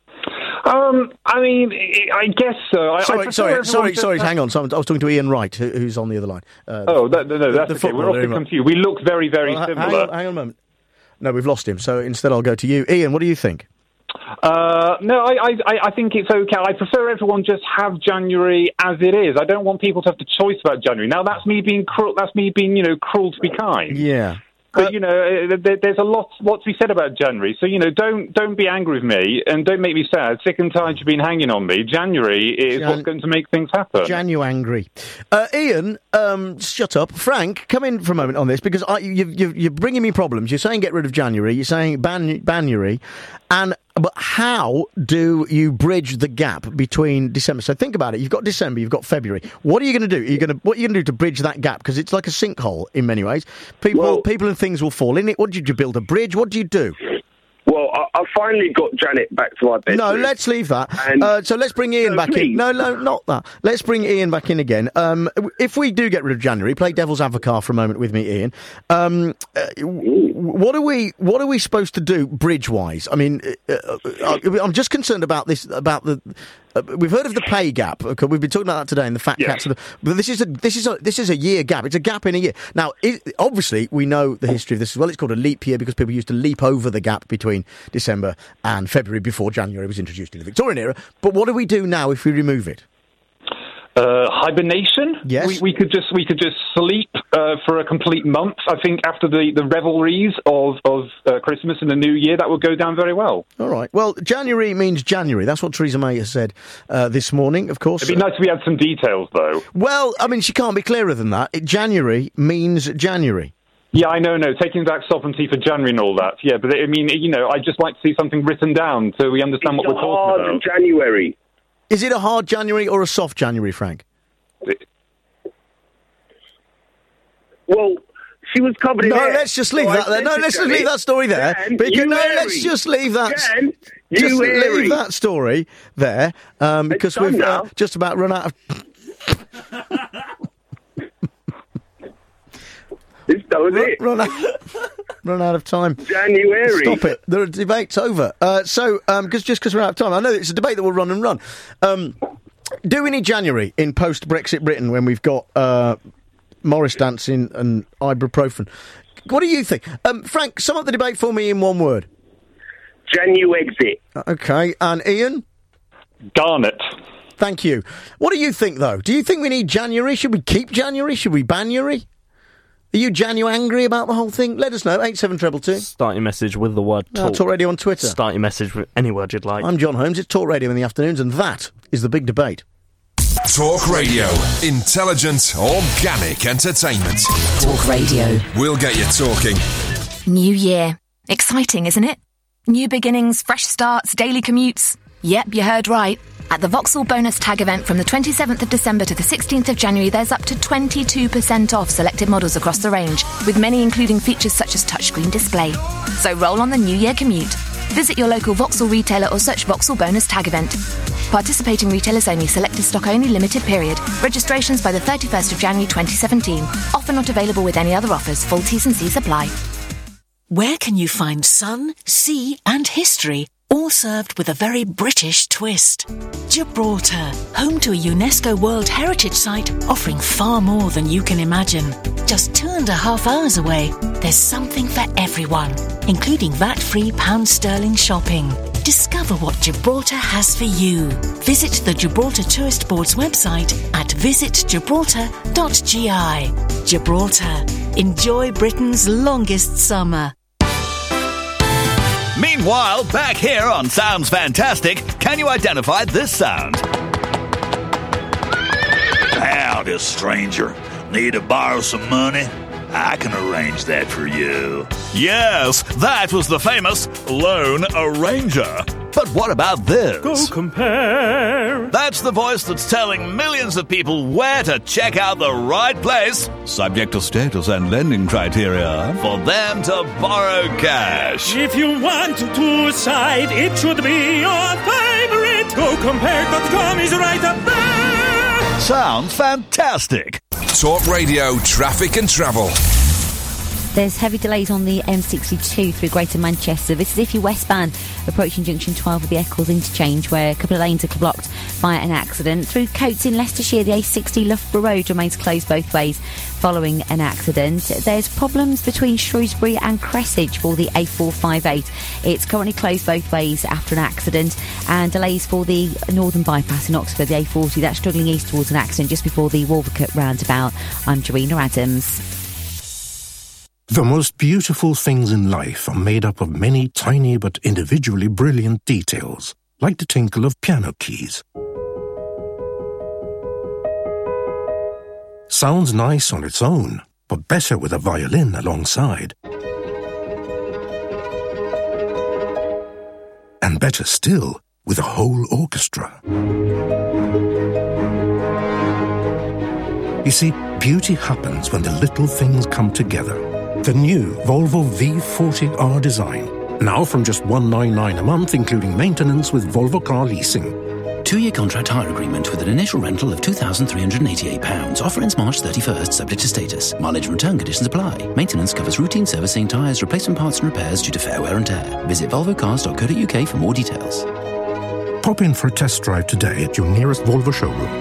Um, I mean, I guess so. I, sorry, I sorry, sorry, to, sorry. Hang on. So I was talking to Ian Wright, who, who's on the other line. Uh, oh, that, no, no, that's the, the okay. We're often confused. We look very, very well, similar. Hang on, hang on a moment. No, we've lost him. So instead, I'll go to you, Ian. What do you think? Uh, no, I, I, I think it's okay. I prefer everyone just have January as it is. I don't want people to have the choice about January. Now, that's me being cruel. That's me being, you know, cruel to be kind. Yeah. But, you know, there, there's a lot, lot to be said about January. So, you know, don't don't be angry with me and don't make me sad. Sick and tired you've been hanging on me. January is Jan- what's going to make things happen. Janu angry. Uh, Ian, um, shut up. Frank, come in for a moment on this because I, you, you, you're bringing me problems. You're saying get rid of January. You're saying ban Banuary. And But how do you bridge the gap between December? So think about it. You've got December, you've got February. What are you going to do? Are you going to what are you going to do to bridge that gap? Because it's like a sinkhole in many ways. People, Well- people and things will fall in it. What did you build a bridge? What do you do? Well, I, I finally got Janet back to my bedroom. No, let's leave that. And- Uh, so let's bring Ian No, back in. please. No, no, not that. Let's bring Ian back in again. Um, if we do get rid of January, play devil's advocate for a moment with me, Ian. Um, uh, w- what are we? What are we supposed to do bridge-wise? I mean, uh, uh, I'm just concerned about this. About the. Uh, we've heard of the pay gap. Okay, we've been talking about that today in the fat cats. But this is a this is a this is a year gap. It's a gap in a year. Now, it, obviously, we know the history of this as well. It's called a leap year because people used to leap over the gap between December and February before January was introduced in the Victorian era. But what do we do now if we remove it? Uh, hibernation. Yes. We, we could just we could just sleep uh, for a complete month. I think after the, the revelries of of uh, Christmas and the New Year, that would go down very well. All right. Well, January means January. That's what Theresa May has said uh, this morning, of course. It'd be nice if we had some details, though. Well, I mean, she can't be clearer than that. It, January means January. Yeah, I know, no, taking back sovereignty for January and all that. Yeah, but I mean, you know, I'd just like to see something written down so we understand what we're talking about. January. Is it a hard January or a soft January, Frank? Well, she was covered in No, hair. let's just leave So I that there. said No, to let's just Janet, leave that story there. Jan, Because, you no, hairy. let's just leave that. Jan, just you hairy. leave that story there, um, because done we've uh, now. just about run out of. This, that was run, it. Run out, run out of time. January. Stop it. The debate's over. Uh, so, um, cause, just because we're out of time, I know it's a debate that will run and run. Um, do we need January in post-Brexit Britain when we've got uh, Morris dancing and ibuprofen? What do you think? Um, Frank, sum up the debate for me in one word. Januexit. Okay, and Ian? Garnet. Thank you. What do you think, though? Do you think we need January? Should we keep January? Should we January? Are you Janu angry about the whole thing? Let us know. eight seven two two. Start your message with the word No, talk. Talk Radio on Twitter. Start your message with any word you'd like. I'm John Holmes. It's Talk Radio in the afternoons, and that is the big debate. Talk Radio. Intelligent, organic entertainment. Talk Radio. We'll get you talking. New year. Exciting, isn't it? New beginnings, fresh starts, daily commutes. Yep, you heard right. At the Vauxhall Bonus Tag event from the twenty-seventh of December to the sixteenth of January, there's up to twenty-two percent off selected models across the range, with many including features such as touchscreen display. So roll on the New Year commute. Visit your local Vauxhall retailer or search Vauxhall Bonus Tag event. Participating retailers only. Selected stock only. Limited period. Registrations by the thirty-first of January twenty seventeen. Offer not available with any other offers. Full T's and C's apply. Where can you find sun, sea and history, all served with a very British twist? Gibraltar, home to a UNESCO World Heritage Site offering far more than you can imagine. Just two and a half hours away, there's something for everyone, including V A T-free pound sterling shopping. Discover what Gibraltar has for you. Visit the Gibraltar Tourist Board's website at visit gibraltar dot g i. Gibraltar. Enjoy Britain's longest summer. Meanwhile, back here on Sounds Fantastic, can you identify this sound? Howdy, stranger. Need to borrow some money? I can arrange that for you. Yes, that was the famous Lone Arranger. But what about this? Go compare. That's the voice that's telling millions of people where to check out the right place, subject to status and lending criteria, for them to borrow cash. If you want to save, it should be your favorite. Go compare dot com is right up there. Sounds fantastic. Talk Radio traffic and travel. There's heavy delays on the M sixty-two through Greater Manchester. This is if you're westbound approaching junction twelve of the Eccles interchange, where a couple of lanes are blocked by an accident. Through Coates in Leicestershire, the A sixty Loughborough Road remains closed both ways following an accident. There's problems between Shrewsbury and Cressidge for the A four fifty-eight. It's currently closed both ways after an accident, and delays for the Northern Bypass in Oxford, the A forty. That's struggling east towards an accident just before the Wolvercut roundabout. I'm Jarena Adams. The most beautiful things in life are made up of many tiny but individually brilliant details, like the tinkle of piano keys. Sounds nice on its own, but better with a violin alongside. And And better still, with a whole orchestra. You see, beauty happens when the little things come together. The new Volvo V forty R design. Now from just one hundred ninety-nine pounds a month, including maintenance with Volvo Car Leasing. Two-year contract hire agreement with an initial rental of two thousand three hundred eighty-eight pounds. Offer ends March thirty-first, subject to status. Mileage and return conditions apply. Maintenance covers routine servicing, tyres, replacement parts and repairs due to fair wear and tear. Visit volvo cars dot co dot uk for more details. Pop in for a test drive today at your nearest Volvo showroom.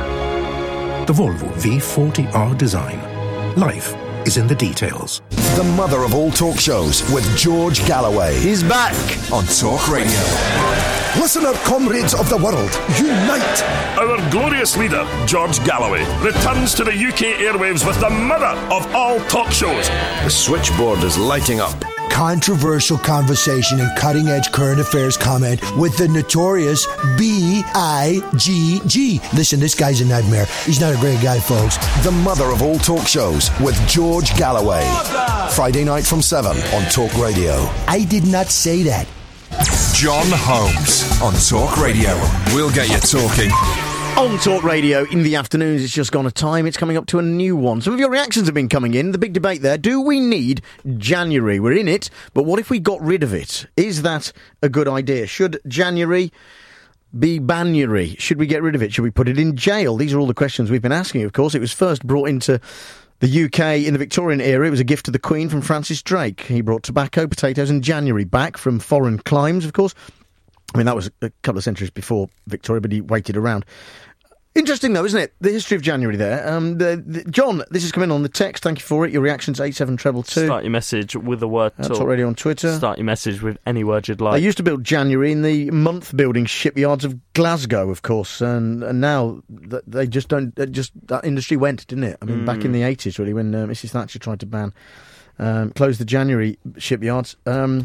The Volvo V forty R design. Life is in the details. The mother of all talk shows with George Galloway. He's back on Talk Radio. Listen up, comrades of the world. Unite! Our glorious leader, George Galloway, returns to the U K airwaves with the mother of all talk shows. The switchboard is lighting up. Controversial conversation and cutting-edge current affairs comment with the notorious B I G G. Listen, this guy's a nightmare. He's not a great guy, folks. The mother of all talk shows with George Galloway. Friday night from seven on Talk Radio. I did not say that. John Holmes on Talk Radio. We'll get you talking. On Talk Radio in the afternoons, it's just gone a time. It's coming up to a new one. Some of your reactions have been coming in. The big debate there. Do we need January? We're in it, but what if we got rid of it? Is that a good idea? Should January be Banuary? Should we get rid of it? Should we put it in jail? These are all the questions we've been asking, of course. It was first brought into the U K in the Victorian era. It was a gift to the Queen from Francis Drake. He brought tobacco, potatoes and January back from foreign climes, of course. I mean, that was a couple of centuries before Victoria, but he waited around. Interesting, though, isn't it? The history of January there. Um, the, the, John, this is coming on the text. Thank you for it. Your reactions, eight seven two two. Start your message with the word That's talk. already on Twitter. Start your message with any word you'd like. I used to build January in the month-building shipyards of Glasgow, of course, and, and now th- they just don't... Just that industry went, didn't it? I mean, mm. back in the eighties, really, when uh, Missus Thatcher tried to ban... Um, close the January shipyards. Um...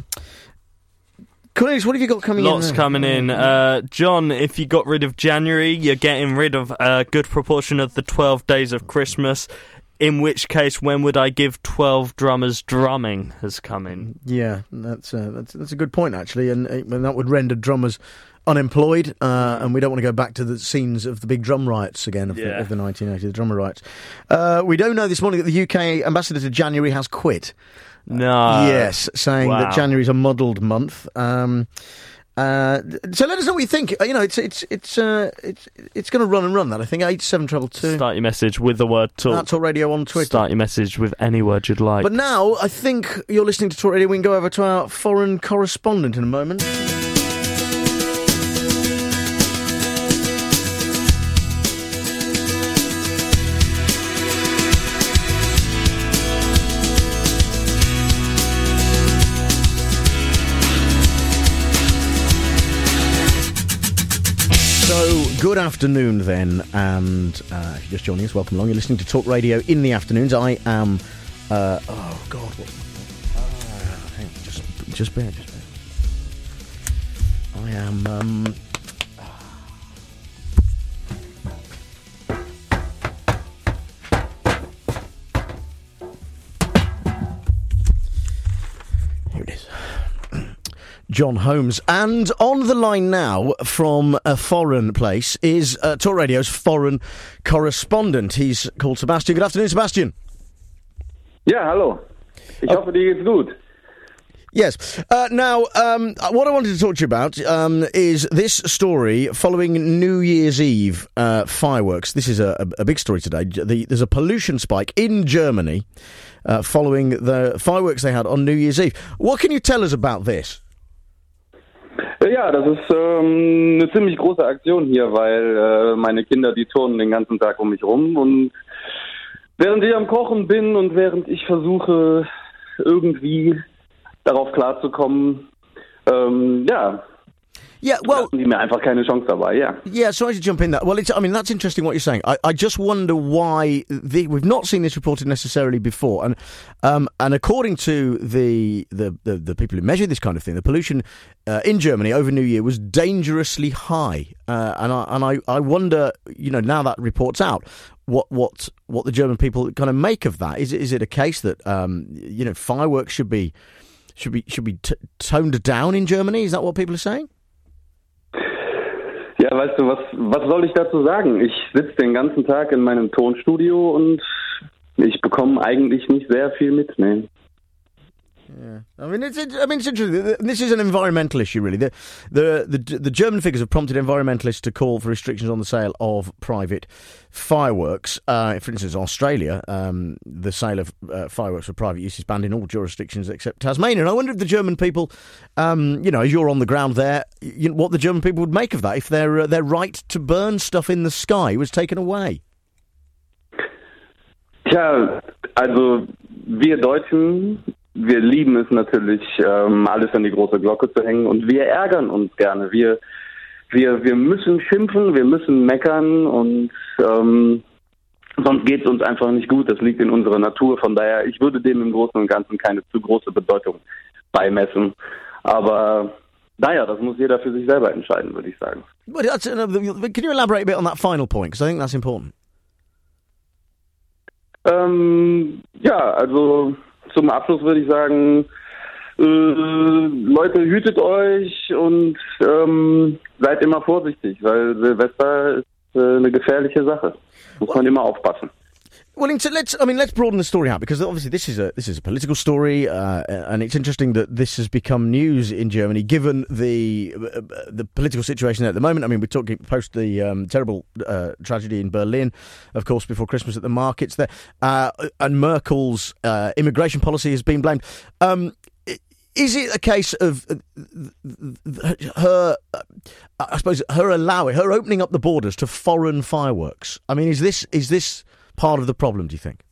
Cornelius, what have you got coming Lots in? Lots coming in. Uh, John, if you got rid of January, you're getting rid of a good proportion of the twelve days of Christmas. In which case, when would I give twelve drummers drumming has come in. Yeah, that's a, that's, that's a good point, actually. And, and that would render drummers unemployed. Uh, and we don't want to go back to the scenes of the big drum riots again of, yeah. the, of the nineteen eighties, the drummer riots. Uh, we don't know this morning that the U K ambassador to January has quit. No. Uh, yes, saying wow. that January's a muddled month. Um, uh, so let us know what you think. You know, it's it's it's uh, it's it's going to run and run. That I think eight seven treble two. Start your message with the word talk. That's Talk Radio on Twitter. Start your message with any word you'd like. But now I think you're listening to Talk Radio. We can go over to our foreign correspondent in a moment. So, good afternoon then, and uh, if you're just joining us, welcome along. You're listening to Talk Radio in the afternoons. I am, uh, oh God, what, uh, hang on, just, just bear, just bear. I am, um, here it is. John Holmes. And on the line now from a foreign place is uh, Talk Radio's foreign correspondent. He's called Sebastian. Good afternoon, Sebastian. Ja, hallo. Ich hoffe, dir geht's gut. Yes. Uh, now, um, what I wanted to talk to you about um, is this story following New Year's Eve uh, fireworks. This is a, a big story today. The, there's a pollution spike in Germany uh, following the fireworks they had on New Year's Eve. What can you tell us about this? Ja, das ist ähm, eine ziemlich große Aktion hier, weil äh, meine Kinder, die turnen den ganzen Tag um mich rum und während ich am Kochen bin und während ich versuche, irgendwie darauf klarzukommen, ähm, ja, Yeah, well, lassen die mir einfach keine Chance dabei, yeah. Yeah, sorry to jump in there. Well, it's, I mean, that's interesting what you're saying. I, I just wonder why the, we've not seen this reported necessarily before. And um, and according to the, the, the, the people who measure this kind of thing, the pollution uh, in Germany over New Year was dangerously high. Uh, and I and I, I wonder, you know, now that report's out, what what what the German people kind of make of that. Is it, is it a case that um, you know, fireworks should be should be should be t- toned down in Germany? Is that what people are saying? Ja, weißt du, was, was soll ich dazu sagen? Ich sitze den ganzen Tag in meinem Tonstudio und ich bekomme eigentlich nicht sehr viel mit, ne. Yeah, I mean it's. I mean it's interesting. This is an environmental issue, really. The, the the the German figures have prompted environmentalists to call for restrictions on the sale of private fireworks. Uh, for instance, Australia, um, the sale of uh, fireworks for private use is banned in all jurisdictions except Tasmania. And I wonder if the German people, um, you know, as you're on the ground there, you know, what the German people would make of that if their uh, their right to burn stuff in the sky was taken away. Tja, also wir Deutschen, wir lieben es natürlich, ähm, alles an die große Glocke zu hängen und wir ärgern uns gerne. Wir, wir, wir müssen schimpfen, wir müssen meckern und ähm, sonst geht es uns einfach nicht gut. Das liegt in unserer Natur. Von daher, ich würde dem im Großen und Ganzen keine zu große Bedeutung beimessen. Aber naja, das muss jeder für sich selber entscheiden, würde ich sagen. But that's, uh, can you elaborate a bit on that final point? Because I think that's important. Ähm, ja, also zum Abschluss würde ich sagen, äh, Leute, hütet euch und ähm, seid immer vorsichtig, weil Silvester ist äh, eine gefährliche Sache. Muss man immer aufpassen. Well, let's. I mean, let's broaden the story out because obviously this is a this is a political story, uh, and it's interesting that this has become news in Germany, given the uh, the political situation there at the moment. I mean, we're talking post the um, terrible uh, tragedy in Berlin, of course, before Christmas at the markets there, uh, and Merkel's uh, immigration policy has been blamed. Um, Is it a case of her, I suppose, her allowing, her opening up the borders to foreign fireworks? I mean, is this is this part of the problem, do you think?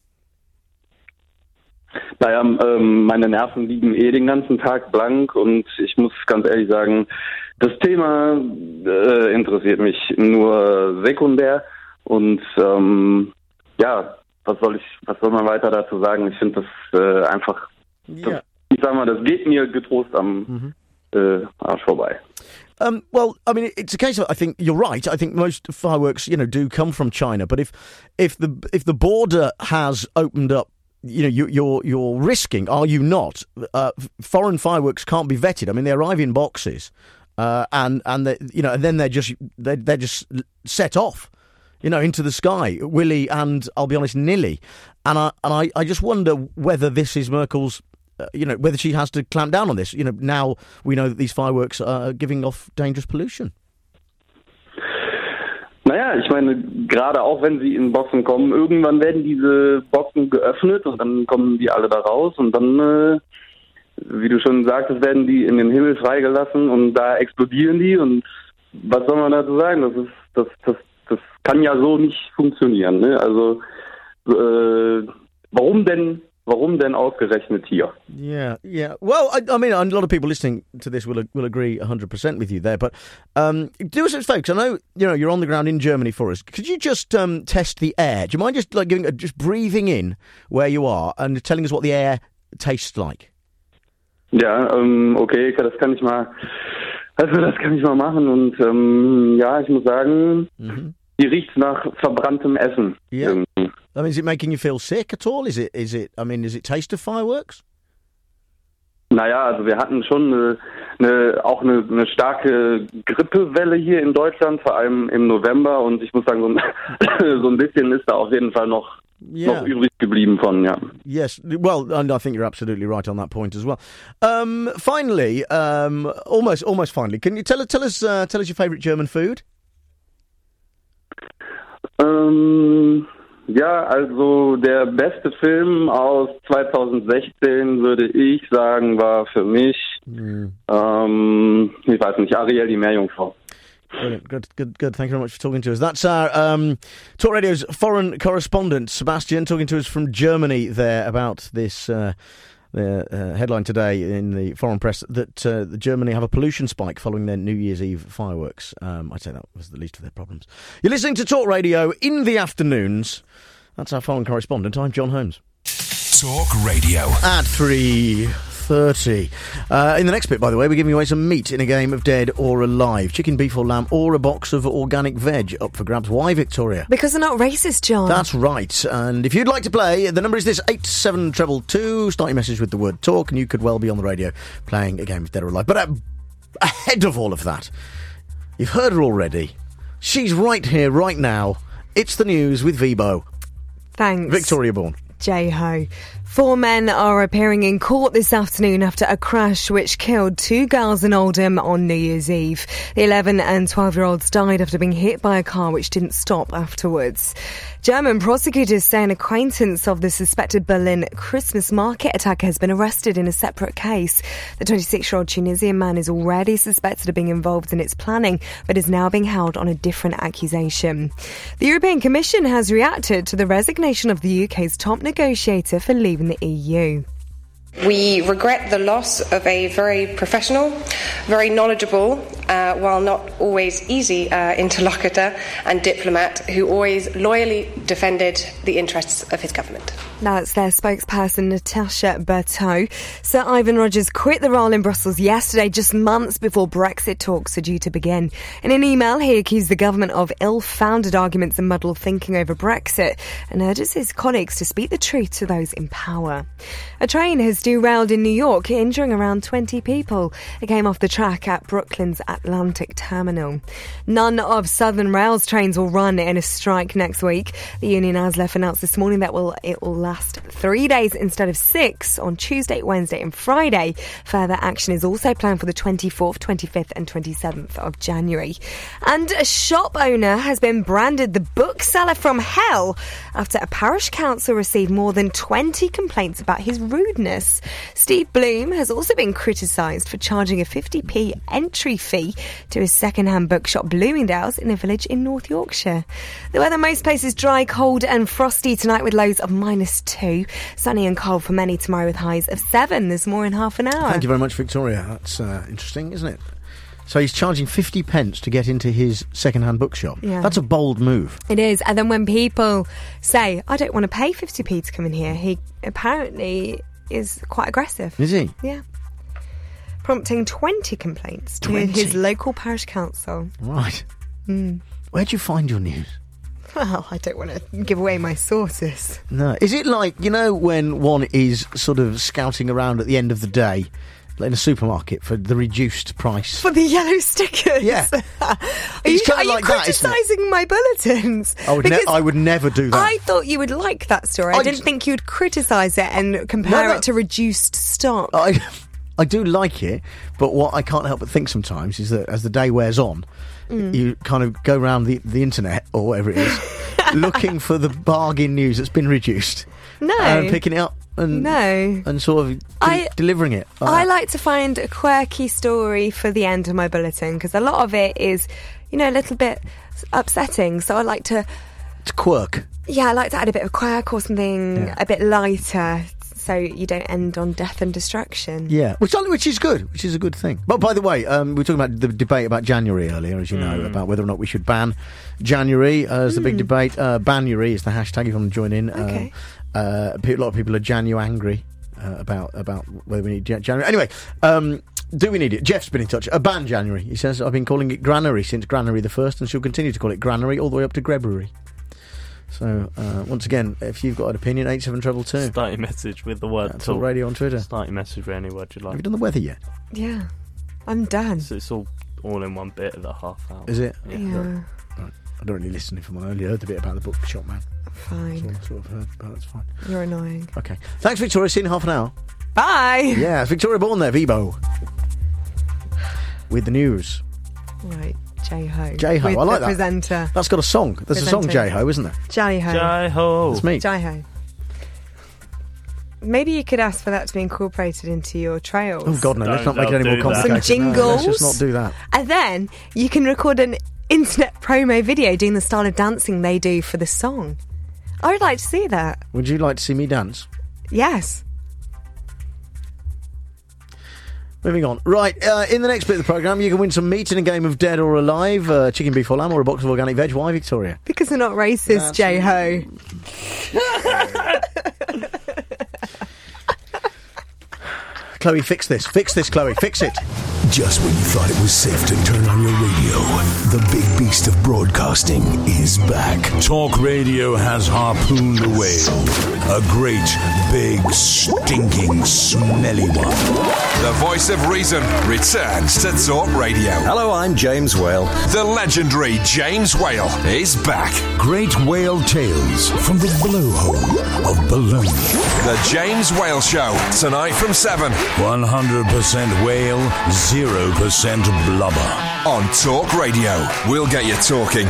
Naja, ähm, meine Nerven liegen eh den ganzen Tag blank und ich muss ganz ehrlich sagen, das Thema äh, interessiert mich nur sekundär und ähm, ja, was soll ich, was soll man weiter dazu sagen? Ich finde das äh, einfach, Yeah. das, ich sag mal, das geht mir getrost am mm-hmm. äh, Arsch vorbei. Um, well, I mean, it's a case of, I think you're right. I think most fireworks, you know, do come from China. But if, if the if the border has opened up, you know, you, you're you're risking, are you not? Uh, foreign fireworks can't be vetted. I mean, they arrive in boxes, uh, and and they, you know, and then they're just they they're just set off, you know, into the sky, willy and I'll be honest, nilly. And I and I, I just wonder whether this is Merkel's. Uh, you know, whether she has to clamp down on this. You know, now we know that these fireworks are giving off dangerous pollution. Naja, ich meine, gerade auch wenn sie in Boxen kommen, irgendwann werden diese Boxen geöffnet und dann kommen die alle da raus und dann, äh, wie du schon sagtest, werden die in den Himmel freigelassen und da explodieren die und was soll man dazu sagen? Das ist, das, das, das kann ja so nicht funktionieren, ne? Also, äh, warum denn Warum denn ausgerechnet hier? Yeah, yeah. Well, I, I mean, a lot of people listening to this will will agree one hundred percent with you there. But um, do us a favour, 'cause I know you know you're on the ground in Germany for us. Could you just um, test the air? Do you mind just like giving a, just breathing in where you are and telling us what the air tastes like? Ja, ähm, okay, das kann ich mal. Also das kann ich mal machen und ähm, ja, ich muss sagen, mhm. Hier riecht's nach verbranntem Essen. Yeah. Irgendwie. I mean, is it making you feel sick at all? Is it, is it, I mean, does it taste of fireworks? Naja, also wir hatten schon eine, eine, auch eine, eine starke Grippewelle hier in Deutschland, vor allem im November. Und ich muss sagen, so ein, so ein bisschen ist da auf jeden Fall noch, yeah. noch übrig geblieben von, ja. Yes, well, and I think you're absolutely right on that point as well. Um, finally, um, almost, almost finally, can you tell, tell us, uh, tell us your favourite German food? Ähm, ja, also der beste Film aus zwanzig sechzehn, würde ich sagen, war für mich, mm. ähm, ich weiß nicht, Ariel, die Meerjungfrau. Brilliant. Good, good, good. Thank you very much for talking to us. That's our um, Talk Radio's foreign correspondent, Sebastian, talking to us from Germany there about this uh, the uh, headline today in the foreign press that uh, Germany have a pollution spike following their New Year's Eve fireworks. Um, I'd say that was the least of their problems. You're listening to Talk Radio in the afternoons. That's our foreign correspondent. I'm John Holmes. Talk Radio. At three thirty. Uh, in the next bit, by the way, we're giving away some meat in a game of Dead or Alive. Chicken, beef or lamb, or a box of organic veg up for grabs. Why, Victoria? Because they're not racist, John. That's right. And if you'd like to play, the number is this, eight seven two two. Start your message with the word talk, and you could well be on the radio playing a game of Dead or Alive. But uh, ahead of all of that, you've heard her already. She's right here, right now. It's the news with Vibo. Thanks. Victoria Bourne. J-Ho. Four men are appearing in court this afternoon after a crash which killed two girls in Oldham on New Year's Eve. The eleven and twelve-year-olds died after being hit by a car which didn't stop afterwards. German prosecutors say an acquaintance of the suspected Berlin Christmas market attacker has been arrested in a separate case. The twenty-six-year-old Tunisian man is already suspected of being involved in its planning, but is now being held on a different accusation. The European Commission has reacted to the resignation of the U K's top negotiator for leaving the E U. We regret the loss of a very professional, very knowledgeable, uh, while not always easy uh, interlocutor and diplomat who always loyally defended the interests of his government. That's their spokesperson, Natasha Berthaud. Sir Ivan Rogers quit the role in Brussels yesterday, just months before Brexit talks are due to begin. In an email, he accused the government of ill-founded arguments and muddled thinking over Brexit and urges his colleagues to speak the truth to those in power. A train has derailed in New York, injuring around twenty people. It came off the track at Brooklyn's Atlantic Terminal. None of Southern Rail's trains will run in a strike next week. The union A S L E F announced this morning that will it will last three days instead of six on Tuesday, Wednesday and Friday. Further action is also planned for the twenty-fourth, twenty-fifth and twenty-seventh of January. And a shop owner has been branded the bookseller from hell after a parish council received more than twenty complaints about his rudeness. Steve Bloom has also been criticised for charging a fifty p entry fee to his second-hand bookshop Bloomingdale's in a village in North Yorkshire. The weather most places dry, cold and frosty tonight with lows of minus two. Sunny and cold for many tomorrow with highs of seven. There's more in half an hour. Thank you very much, Victoria. That's uh, interesting, isn't it? So he's charging fifty pence to get into his second-hand bookshop. Yeah. That's a bold move. It is. And then when people say, I don't want to pay fifty p to come in here, he apparently is quite aggressive. Is he? Yeah. Prompting twenty complaints to twenty? his local parish council. Right. Mm. Where'd you find your news? Well, I don't want to give away my sources. No. Is it like, you know, when one is sort of scouting around at the end of the day in a supermarket for the reduced price? For the yellow stickers? Yeah. Are It's you, kinda are like you that, isn't it? criticising my bulletins? I would, ne- Because I would never do that. I thought you would like that story. I, I didn't d- think you'd criticise it and compare No, no. it to reduced stock. I, I do like it, but what I can't help but think sometimes is that as the day wears on, Mm. you kind of go around the, the internet or whatever it is, looking for the bargain news that's been reduced. No. And picking it up and No. and sort of de- I- delivering it. like I that. like to find a quirky story for the end of my bulletin because a lot of it is, you know, a little bit upsetting. So I like to, It's quirk. yeah, I like to add a bit of quirk or something Yeah. a bit lighter so you don't end on death and destruction. Yeah, which which is good, which is a good thing. But by the way, um, we were talking about the debate about January earlier, as you know, Mm. about whether or not we should ban January uh, as the big Mm. debate. Uh, Banuary is the hashtag if you want to join in. Okay. Uh, uh, a lot of people are Janu angry uh, about about whether we need Jan- January. Anyway, um, do we need it? Jeff's been in touch. A ban January. He says, I've been calling it Granary since Granary the first, and she'll continue to call it Granary all the way up to Grebury. So, uh, once again, if you've got an opinion, eight seven two two. Start your message with the word That's all radio on Twitter. Start your message with any word you like. Have you done the weather yet? Yeah. I'm done. So it's all all in one bit of the half hour. Is it? Yeah. Right. I don't really listen if I'm on. I only heard the bit about the bookshop man. Fine. That's all I sort of heard, but that's fine. You're annoying. Okay. Thanks, Victoria. See you in half an hour. Bye. Yeah, it's Victoria Bourne there, Vibo. With the news. Right. J-Ho. J-Ho, With I like the that. presenter. That's got a song. There's a song, Presenting. J-Ho, isn't there? J-Ho. J-Ho. That's me. J-Ho. Maybe you could ask for that to be incorporated into your trails. Oh, God, no. Let's not make it any more do that. complicated. Some No, jingles. let's just not do that. And then you can record an internet promo video doing the style of dancing they do for the song. I would like to see that. Would you like to see me dance? Yes. Moving on. Right, uh, in the next bit of the programme, you can win some meat in a game of Dead or Alive, uh, chicken, beef or lamb, or a box of organic veg. Why, Victoria? Because they're not racist, That's- J-Ho. Chloe, fix this. Fix this, Chloe. Fix it. Just when you thought it was safe to turn on your radio, the big beast of broadcasting is back. Talk Radio has harpooned the whale. A great, big, stinking, smelly one. The voice of reason returns to Talk Radio. Hello, I'm James Whale. The legendary James Whale is back. Great whale tales from the blowhole of Bologna. The James Whale Show, tonight from seven. one hundred percent whale, zero percent blubber. On Talk Radio, we'll get you talking.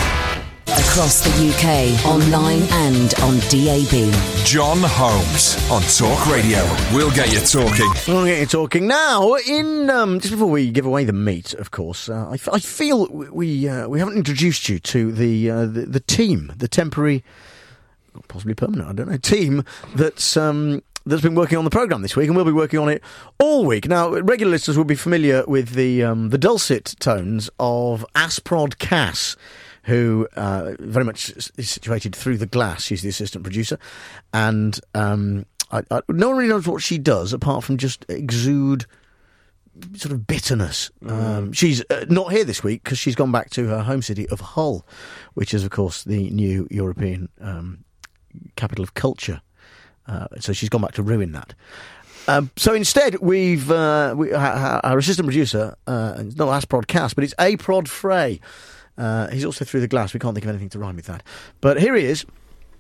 Across the U K, online and on D A B. John Holmes on Talk Radio. We'll get you talking. We'll get you talking now. In um, just before we give away the meat, of course, uh, I, f- I feel we uh, we haven't introduced you to the, uh, the the team, the temporary, possibly permanent, I don't know, team that's um, that's been working on the programme this week, and we'll be working on it all week. Now, regular listeners will be familiar with the um, the dulcet tones of Asprod Cass, who uh, very much is situated through the glass. She's the assistant producer. And um, I, I, no one really knows what she does, apart from just exude sort of bitterness. Mm. Um, she's uh, not here this week, because she's gone back to her home city of Hull, which is, of course, the new European um, capital of culture. Uh, so she's gone back to ruin that. Um, so instead, we've uh, we, our, our assistant producer, uh, it's not Asprod Cass, but it's A Prod Frey. Uh, he's also through the glass. We can't think of anything to rhyme with that. But here he is.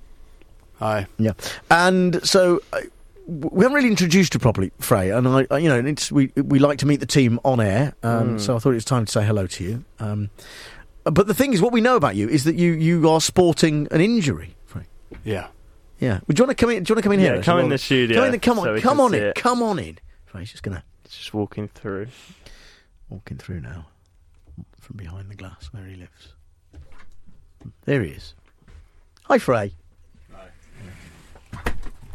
Hi. Yeah. And so uh, we haven't really introduced you properly, Frey. And I, I you know, it's, we we like to meet the team on air. Um, mm. So I thought it was time to say hello to you. Um, but the thing is, what we know about you is that you, you are sporting an injury, Frey. Yeah. Yeah. Would you want to come in? Do you want to come in yeah, here? Come in the studio. Come in. Come on. So come on in. It. Come on in. Frey's just gonna. Just walking through. Walking through now. From behind the glass where he lives. There he is. Hi, Frey. Hi.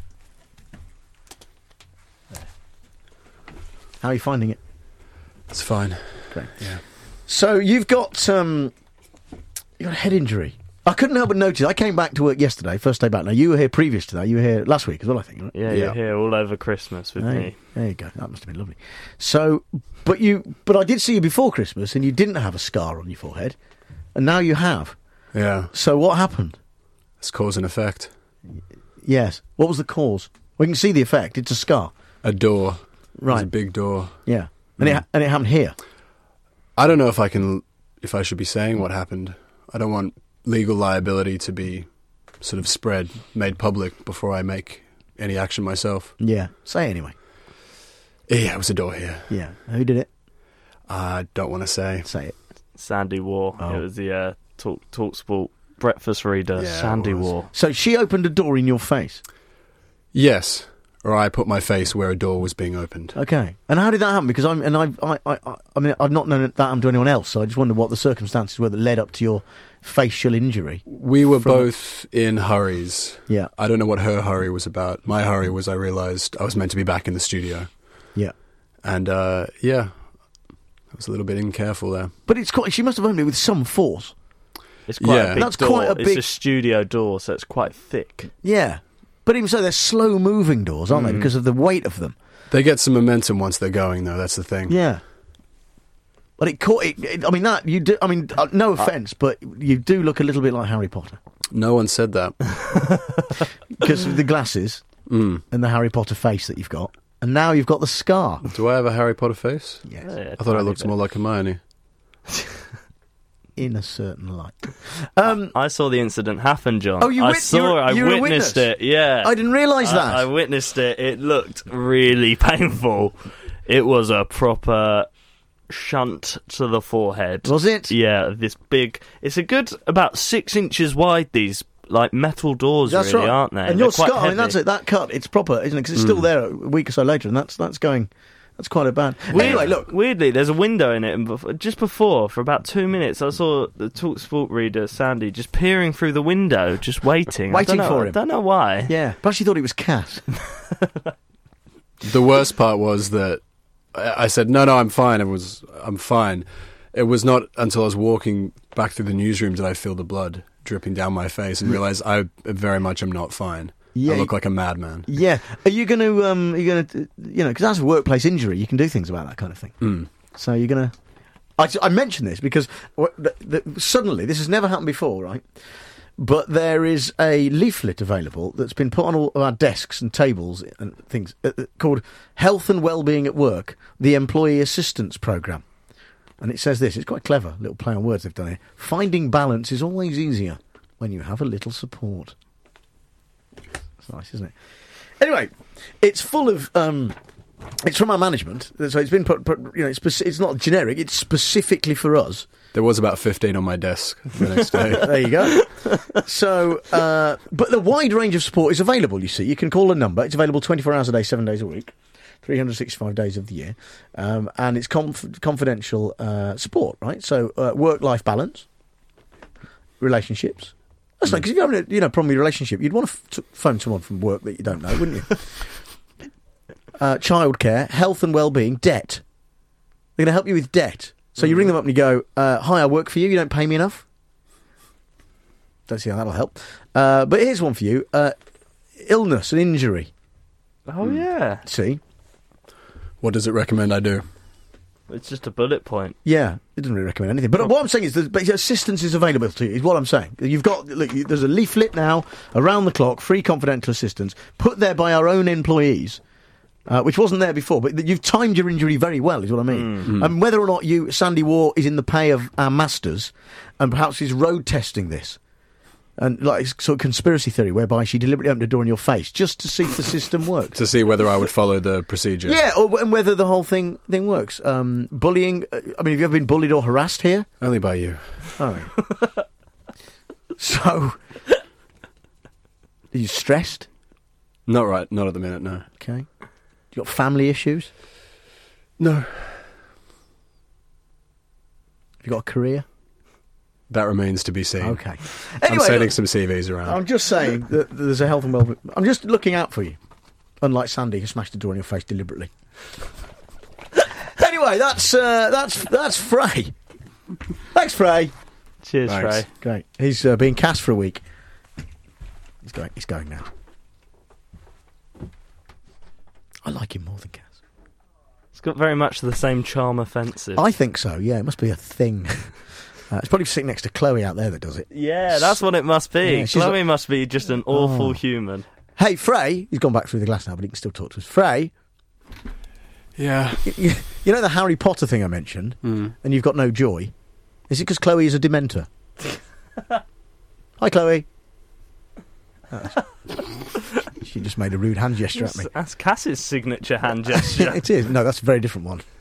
How are you finding it? It's fine. Great. Yeah. So you've got um, you got a head injury. I couldn't help but notice. I came back to work yesterday, first day back. Now you were here previous to that. You were here last week as well, I think. Right? Yeah, yeah. you're here all over Christmas with there, me. There you go. That must have been lovely. So, but you, but I did see you before Christmas, and you didn't have a scar on your forehead, and now you have. Yeah. So what happened? It's cause and effect. Yes. What was the cause? We can see the effect. It's a scar. A door. Right. It was a big door. Yeah. And, mm. it, and it happened here. I don't know if I can, if I should be saying what happened. I don't want legal liability to be sort of spread, made public before I make any action myself. Yeah. Say it anyway. Yeah, it was a door here. Yeah. Who did it? I don't want to say. Say it. Sandy War. Oh. It was the uh, Talk Talksport breakfast reader, Yeah, Sandy it was. War. So she opened a door in your face? Yes. Or I put my face where a door was being opened. Okay. And how did that happen? Because I'm, and I, I, I, I mean, I've not known that happened to anyone else, so I just wonder what the circumstances were that led up to your facial injury. We were from... both in hurries. Yeah. I don't know what her hurry was about. My hurry was I realised I was meant to be back in the studio. Yeah. And, uh, yeah, I was a little bit incareful there. But it's quite, she must have opened it with some force. It's quite Yeah. a big That's door. quite a big- It's a studio door, so it's quite thick. Yeah. But even so, they're slow-moving doors, aren't Mm. they, because of the weight of them? They get some momentum once they're going, though. That's the thing. Yeah. But it caught. It, it, I mean, that you do. I mean, uh, no offence, but you do look a little bit like Harry Potter No one said that. because of the glasses Mm. and the Harry Potter face that you've got, and now you've got the scar. Do I have a Harry Potter face? Yes. Yeah, I thought I tiny looked bit. more like Hermione. In a certain light. Um, I saw the incident happen, John. Oh, you I wit- saw you were- it. I you were a witnessed witness? it. Yeah, I didn't realise I- that. I witnessed it. It looked really painful. It was a proper shunt to the forehead. Was it? Yeah, this big. It's a good about six inches wide. These like metal doors, that's really, right. aren't they? And They're your quite scar. I mean, heavy. that's it. That cut. It's proper, isn't it? Because it's still Mm. there a week or so later, and that's that's going. That's quite a bad. Weird- Anyway, look. Weirdly, there's a window in it, and bef- just before, for about two minutes, I saw the Talksport reader Sandy just peering through the window, just waiting, Waiting I don't know, for him. I don't know why. Yeah, perhaps she thought it was Cass. The worst part was that I I said, no, no, I'm fine. It was, I'm fine. It was not until I was walking back through the newsroom did I feel the blood dripping down my face and realise I very much am not fine. Yeah, I look like a madman. Yeah. Are you going to? Um, are you going to? You know, because that's a workplace injury. You can do things about that kind of thing. Mm. So you're going to... I, I mention this because w- the, the, suddenly, this has never happened before, right? But there is a leaflet available that's been put on all of our desks and tables and things uh, called Health and Wellbeing at Work, the Employee Assistance Programme. And it says this, it's quite clever, little play on words they've done here. Finding balance is always easier when you have a little support. It's nice, isn't it? Anyway, it's full of... Um, it's from our management, so it's been put, put you know, it's, speci- it's not generic, it's specifically for us. There was about fifteen on my desk the next day. There you go. So, uh, but the wide range of support is available, you see. You can call a number. It's available twenty-four hours a day, seven days a week, three hundred sixty-five days of the year. Um, and it's conf- confidential uh, support, right? So, uh, work-life balance, relationships. That's mm. like, because if you're having a you know, problem with your relationship, you'd want to f- t- phone someone from work that you don't know, wouldn't you? uh, childcare, health and well-being, debt. They're going to help you with debt. So you ring them up and you go, uh, hi, I work for you, you don't pay me enough? Don't see how that'll help. Uh, but here's one for you. Uh, illness and injury. Oh, mm. yeah. See? What does it recommend I do? It's just a bullet point. Yeah, it doesn't really recommend anything. But what I'm saying is that assistance is available to you, is what I'm saying. You've got, look, you, there's a leaflet now, around the clock, free confidential assistance, put there by our own employees. Uh, which wasn't there before, but you've timed your injury very well, is what I mean. Mm-hmm. And whether or not you, Sandy Waugh, is in the pay of our masters, and perhaps is road testing this, and like sort of conspiracy theory, whereby she deliberately opened a door in your face just to see if the system works, to see whether I would follow the procedure. Yeah, or, and whether the whole thing thing works. Um, bullying. Uh, I mean, have you ever been bullied or harassed here? Only by you. Oh. So, are you stressed? Not right. Not at the minute. No. Okay. You got family issues? No. Have you got a career? That remains to be seen. Okay. Anyway, I'm sending look, some C Vs around. I'm just saying that there's a health and wellbeing. I'm just looking out for you. Unlike Sandy, who smashed the door in your face deliberately. Anyway, that's uh, that's that's Frey. Thanks, Frey. Cheers, Thanks. Frey. Great. He's uh, being cast for a week. He's going. He's going now. I like him more than Cass. It's got very much the same charm offensive. I think so, yeah. It must be a thing. uh, it's probably sitting next to Chloe out there that does it. Yeah, that's what it must be. Yeah, Chloe like, must be just an awful oh. human. Hey, Frey. He's gone back through the glass now, but he can still talk to us. Frey. Yeah. You, you know the Harry Potter thing I mentioned? Mm. And you've got no joy? Is it because Chloe is a Dementor? Hi, Chloe. Oh, she just made a rude hand gesture that's, at me. That's Cass's signature hand gesture. It is. No, that's a very different one.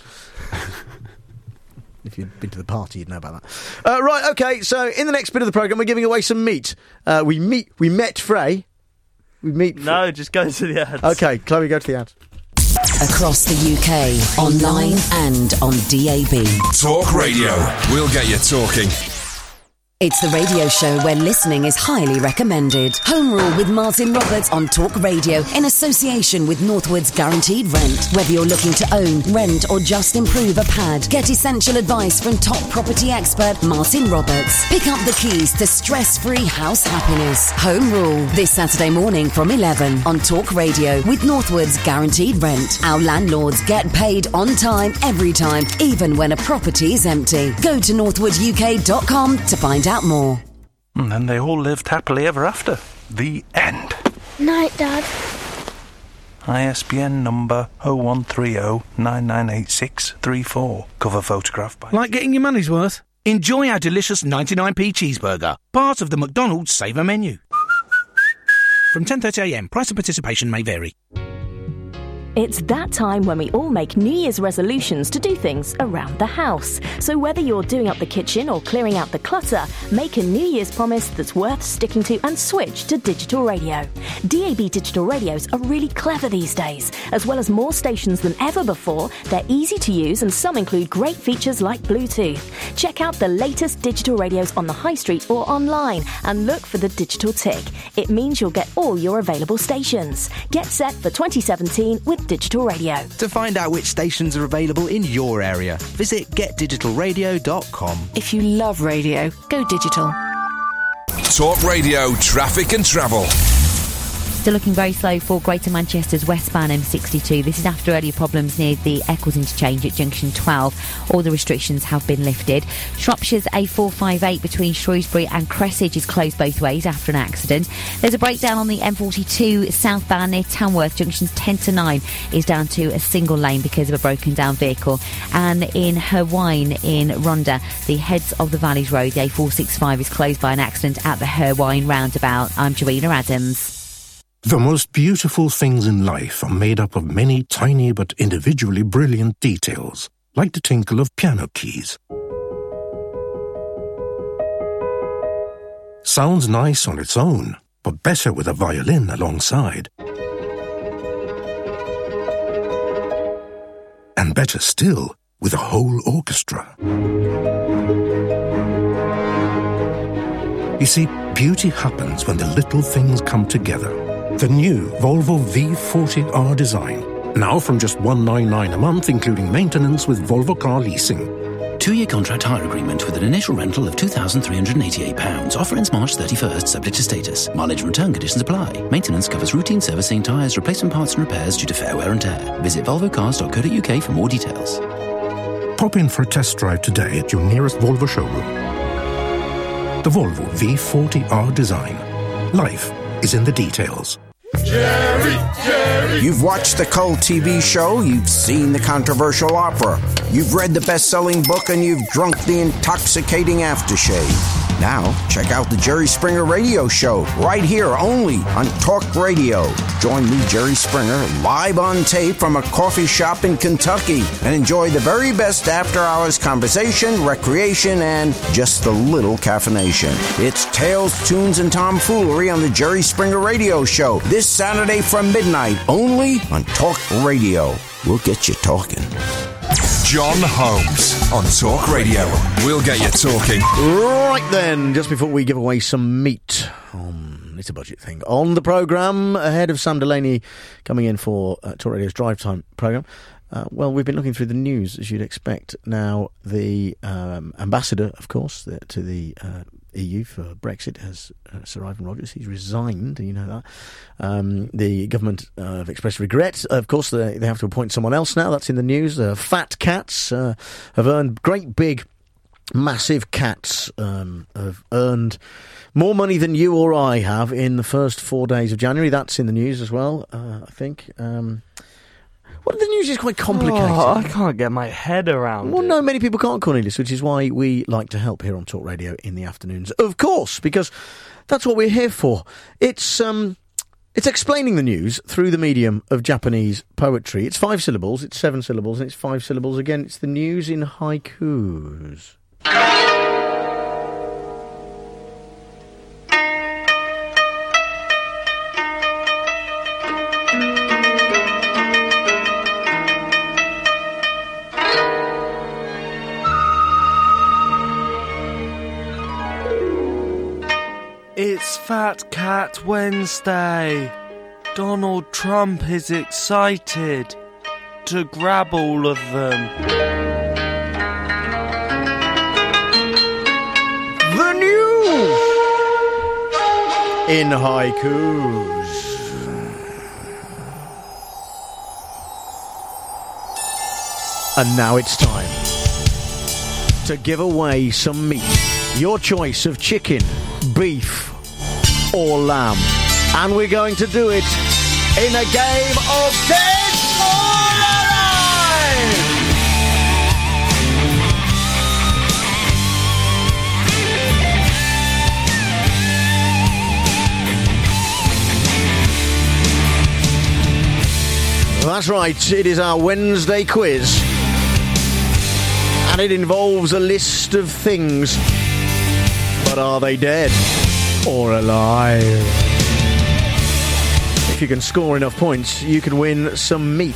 If you'd been to the party, you'd know about that. Uh, right, okay, so in the next bit of the programme, we're giving away some meat. Uh, we meet. We met Frey. We meet... Frey. No, just go to the ads. Okay, Chloe, go to the ads. Across the U K, online and on D A B. Talk Radio. We'll get you talking. It's the radio show where listening is highly recommended. Home Rule with Martin Roberts on Talk Radio in association with Northwood's Guaranteed Rent. Whether you're looking to own, rent or just improve a pad, get essential advice from top property expert Martin Roberts. Pick up the keys to stress-free house happiness. Home Rule this Saturday morning from eleven on Talk Radio with Northwood's Guaranteed Rent. Our landlords get paid on time, every time, even when a property is empty. Go to northwood u k dot com to find out more. And then they all lived happily ever after. The end. Night, Dad. I S B N number oh one three oh nine nine eight six three four. Cover photograph by... Like getting your money's worth? Enjoy our delicious ninety-nine p cheeseburger, part of the McDonald's Saver menu. From ten thirty a m, price of participation may vary. It's that time when we all make New Year's resolutions to do things around the house. So whether you're doing up the kitchen or clearing out the clutter, make a New Year's promise that's worth sticking to and switch to digital radio. D A B digital radios are really clever these days. As well as more stations than ever before, they're easy to use and some include great features like Bluetooth. Check out the latest digital radios on the high street or online and look for the digital tick. It means you'll get all your available stations. Get set for twenty seventeen with digital radio. To find out which stations are available in your area, visit get digital radio dot com. If you love radio, go digital. Talk Radio, traffic and travel. Still looking very slow for Greater Manchester's westbound M sixty-two. This is after earlier problems near the Eccles interchange at junction twelve. All the restrictions have been lifted. Shropshire's A four fifty-eight between Shrewsbury and Cressidge is closed both ways after an accident. There's a breakdown on the M forty-two southbound near Tamworth. Junctions ten to nine is down to a single lane because of a broken down vehicle. And in Herwine in Rhondda, the Heads of the Valleys Road, the A four sixty-five, is closed by an accident at the Herwine roundabout. I'm Joanna Adams. The most beautiful things in life are made up of many tiny but individually brilliant details, like the tinkle of piano keys. Sounds nice on its own, but better with a violin alongside. And better still, with a whole orchestra. You see, beauty happens when the little things come together. The new Volvo V forty R design. Now from just one hundred ninety-nine pounds a month, including maintenance with Volvo Car Leasing. Two-year contract hire agreement with an initial rental of two thousand three hundred eighty-eight pounds. Offer ends March thirty-first, subject to status. Mileage and return conditions apply. Maintenance covers routine servicing, tyres, replacement parts and repairs due to fair wear and tear. Visit volvo cars dot co dot uk for more details. Pop in for a test drive today at your nearest Volvo showroom. The Volvo V forty R design. Life is in the details. Jerry, Jerry. You've watched the cult T V show, you've seen the controversial opera, you've read the best-selling book, and you've drunk the intoxicating aftershave. Now, check out the Jerry Springer Radio Show, right here only on Talk Radio. Join me, Jerry Springer, live on tape from a coffee shop in Kentucky, and enjoy the very best after-hours conversation, recreation, and just a little caffeination. It's Tales, Tunes, and Tomfoolery on the Jerry Springer Radio Show, this Saturday from midnight, only on Talk Radio. We'll get you talking. John Holmes on Talk Radio. We'll get you talking. Right then, just before we give away some meat, um, it's a budget thing, on the programme, ahead of Sam Delaney coming in for uh, Talk Radio's Drive Time programme. Uh, well, we've been looking through the news, as you'd expect. Now, the um, ambassador, of course, the, to the uh, E U for Brexit has uh, Sir Ivan Rogers. He's resigned, you know that. Um, the government uh, have expressed regret. Of course, they, they have to appoint someone else now. That's in the news. Uh, fat cats uh, have earned great big, massive cats um, have earned more money than you or I have in the first four days of January. That's in the news as well, uh, I think. Um Well, the news is quite complicated. Oh, I can't get my head around well, it. Well, no, many people can't, Cornelius, which is why we like to help here on Talk Radio in the afternoons. Of course, because that's what we're here for. It's um, it's explaining the news through the medium of Japanese poetry. It's five syllables, it's seven syllables, and it's five syllables again. It's the news in haikus. It's Fat Cat Wednesday. Donald Trump is excited to grab all of them. The news in haikus. And now it's time to give away some meat. Your choice of chicken, beef, or lamb. And we're going to do it in a game of Dead or Alive! That's right, it is our Wednesday quiz. And it involves a list of things. But are they dead or alive? If you can score enough points, you can win some meat.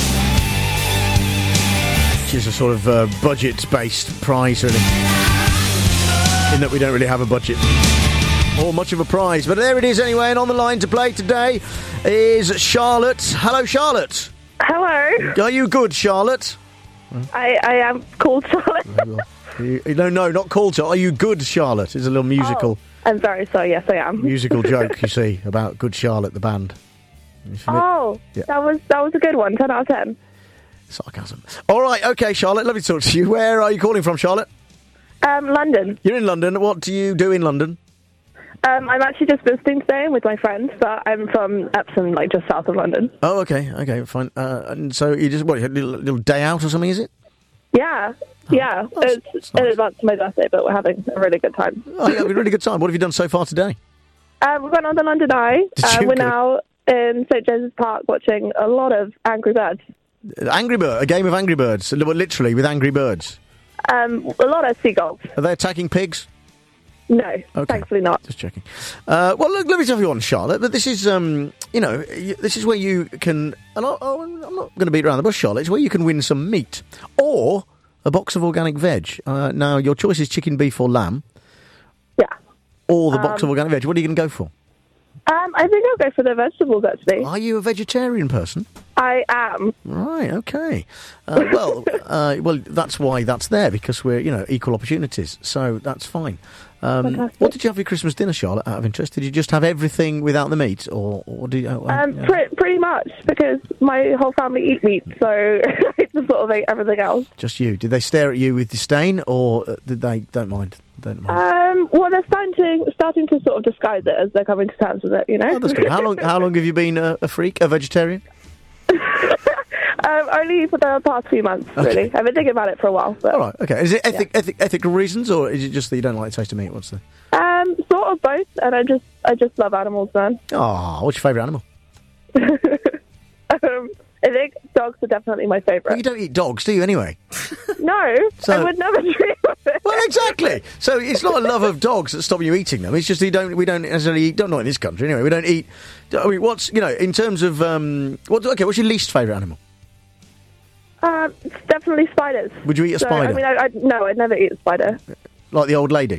Which is a sort of uh, budget-based prize, really. In that we don't really have a budget. Or much of a prize. But there it is anyway, and on the line to play today is Charlotte. Hello, Charlotte. Hello. Are you good, Charlotte? I, I am called Charlotte. you, no, no, not called Charlotte. Are you good, Charlotte? It's a little musical. Oh, I'm very sorry. Yes, I am. musical joke, you see, about Good Charlotte, the band. Oh, yeah. that was that was a good one. Ten out of ten. Sarcasm. All right, okay, Charlotte. Lovely to talk to you. Where are you calling from, Charlotte? Um, London. You're in London. What do you do in London? Um, I'm actually just visiting today with my friends, but I'm from Epsom, like just south of London. Oh, okay, okay, fine. Uh, and so you just what? A little, little day out or something? Is it? Yeah, yeah. Oh, that's, it's that's in nice. advance of my birthday, but we're having a really good time. Oh, yeah, a really good time. What have you done so far today? Um, we've gone on the London Eye. Did Uh, you? we're Good. now in Saint James's Park watching a lot of Angry Birds. Angry Bird, a game of Angry Birds, li- literally with Angry Birds. Um, a lot of seagulls. Are they attacking pigs? No, thankfully not. Just checking. Uh, well, look, let me tell you on, Charlotte, but this is, um, you know, y- this is where you can, and I, oh, I'm not going to beat around the bush, Charlotte, it's where you can win some meat or a box of organic veg. Uh, now, your choice is chicken, beef or lamb. Yeah. Or the box Um, of organic veg. What are you going to go for? Um, I think I'll go for the vegetables, actually. Are you a vegetarian person? I am. Right, okay. Uh, well, uh, well, that's why that's there, because we're, you know, equal opportunities, so that's fine. Um, Fantastic. what did you have for your Christmas dinner, Charlotte, out of interest? Did you just have everything without the meat, or, or did you... Uh, Um, yeah. pre- pretty much, because my whole family eat meat, so I just sort of ate everything else. Just you. Did they stare at you with disdain, or uh, did they don't mind? Don't mind. Um, well, they're starting to, starting to sort of disguise it as they're coming to terms with it, you know? Oh, that's good. How long? How long have you been a, a freak, a vegetarian? um, only for the past few months, really. I've been thinking about it for a while. But, All right, okay. Is it ethic, ethic, ethical reasons, or is it just that you don't like the taste of meat? What's the? Um, sort of both, and I just, I just love animals, man. Oh, what's your favourite animal? um, I think dogs are definitely my favourite. Well, you don't eat dogs, do you? Anyway. No, So- I would never dream of it. Well, exactly. So it's not a love of dogs that stop you eating them. It's just you don't. We don't necessarily eat. Don't not in this country anyway. We don't eat. I mean, what's you know in terms of um. What? Okay. What's your least favourite animal? Um, it's definitely spiders. Would you eat a So, spider? I mean, I, I, no, I'd never eat a spider. Like the old lady.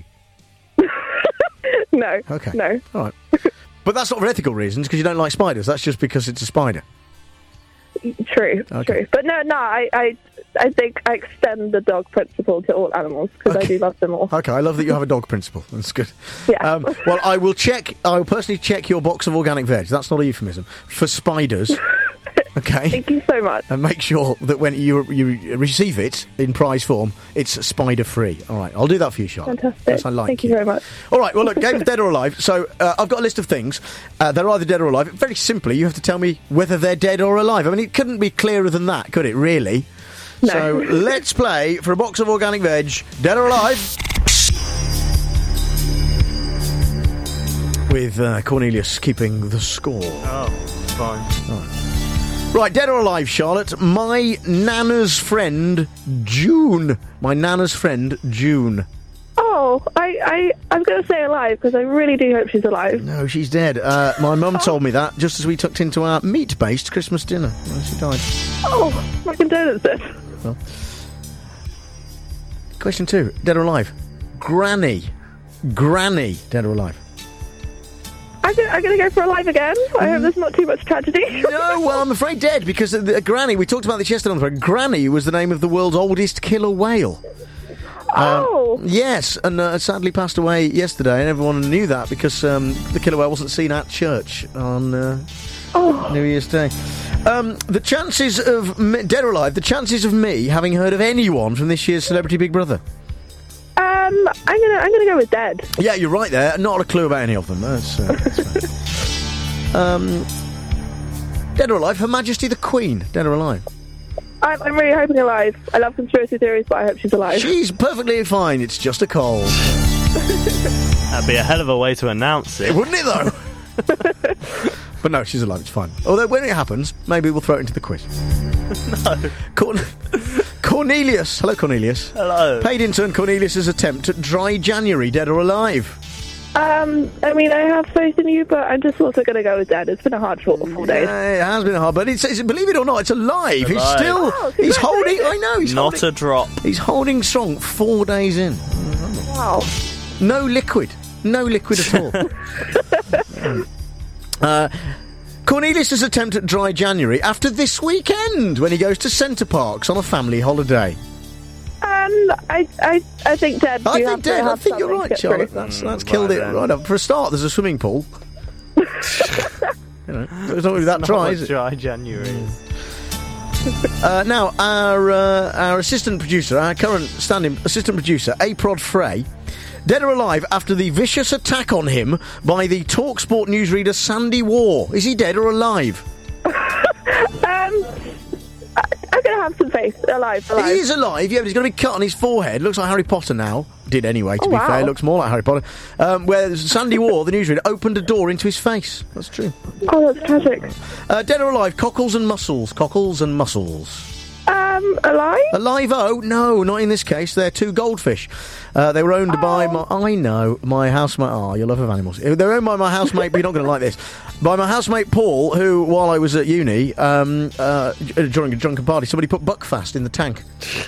No. Okay. No. All right. But that's not for ethical reasons because you don't like spiders. That's just because it's a spider. True. Okay. True. But no, no, I, I, I think I extend the dog principle to all animals because I do love them all. Okay, I love that you have a dog principle. That's good. Yeah. Um, well, I will check. I will personally check your box of organic veg. That's not a euphemism for spiders. Okay. Thank you so much. And make sure that when you you receive it in prize form, it's spider free. All right, I'll do that for you, Charlotte. Fantastic. Yes, I like Thank you very much. All right. Well, look, game's dead or alive. So uh, I've got a list of things. Uh, they're either dead or alive. Very simply, you have to tell me whether they're dead or alive. I mean, it couldn't be clearer than that, could it? Really? No. So let's play for a box of organic veg. Dead or alive? With uh, Cornelius keeping the score. Oh, fine. All right. Right, dead or alive, Charlotte? My nana's friend, June. My nana's friend, June. Oh, I, I, I was going to say alive because I really do hope she's alive. No, she's dead. Uh, my mum told me that just as we tucked into our meat-based Christmas dinner. Well, she died. Oh, my condolences. Well. Question two, dead or alive? Granny. Granny, dead or alive? I'm going I'm to go for alive again. I hope there's not too much tragedy. No, well, I'm afraid dead, because uh, the, uh, Granny, we talked about this yesterday on the program. Granny was the name of the world's oldest killer whale. Oh! Uh, yes, and uh, sadly passed away yesterday, and everyone knew that because um, the killer whale wasn't seen at church on uh, oh. New Year's Day. Um, the chances of, me, dead or alive, the chances of me having heard of anyone from this year's Celebrity Big Brother? Um, I'm gonna I'm gonna go with dead. Yeah, you're right there. Not a clue about any of them. That's, uh, that's fine. um, dead or alive? Her Majesty the Queen. Dead or alive? I'm, I'm really hoping alive. I love conspiracy theories, but I hope she's alive. She's perfectly fine. It's just a cold. That'd be a hell of a way to announce it, wouldn't it? Though. But no, she's alive. It's fine. Although when it happens, maybe we'll throw it into the quiz. No. Corn- Cornelius. Hello, Cornelius. Hello. Paid intern Cornelius's attempt at dry January. Dead or alive? Um, I mean, I have faith in you, but I'm just also going to go with dead. It's been a hard four, four days. Yeah, it has been hard, but it's, it's, believe it or not, it's alive. He's Alive. still. Oh, he's holding. I know. He's Not holding, a drop. He's holding strong. Four days in. Wow. No liquid. No liquid at all. uh, Cornelius' attempt at dry January after this weekend when he goes to Centre Parks on a family holiday. Um, I, I, I think Dad. I you think have to Dad. I have think you're something to right, get Charlotte. through. That's that's killed it right up. For a start, there's a swimming pool. You know, it's not really that It's dry, not is it? dry January is. Uh, now, our uh, our assistant producer, our current standing assistant producer, A. Prod Frey, dead or alive after the vicious attack on him by the TalkSport newsreader Sandy Waugh. Is he dead or alive? um, I, I'm going to have some faith. Alive, alive. He is alive, yeah, but he's going to be cut on his forehead. Looks like Harry Potter now. Did anyway, to Oh, be wow. fair. Looks more like Harry Potter. Um, where Sandy Waugh, the newsreader, opened a door into his face. That's true. Oh, that's tragic. Uh, dead or alive, cockles and mussels. Cockles and mussels. Um, alive? Alive? Oh, no, not in this case. They're two goldfish. Uh, they were owned Oh. by my... I know, my housemate... Oh, your love of animals. They're owned by my housemate, but you're not going to like this. By my housemate Paul, who, while I was at uni, um, uh, during a drunken party, somebody put Buckfast in the tank.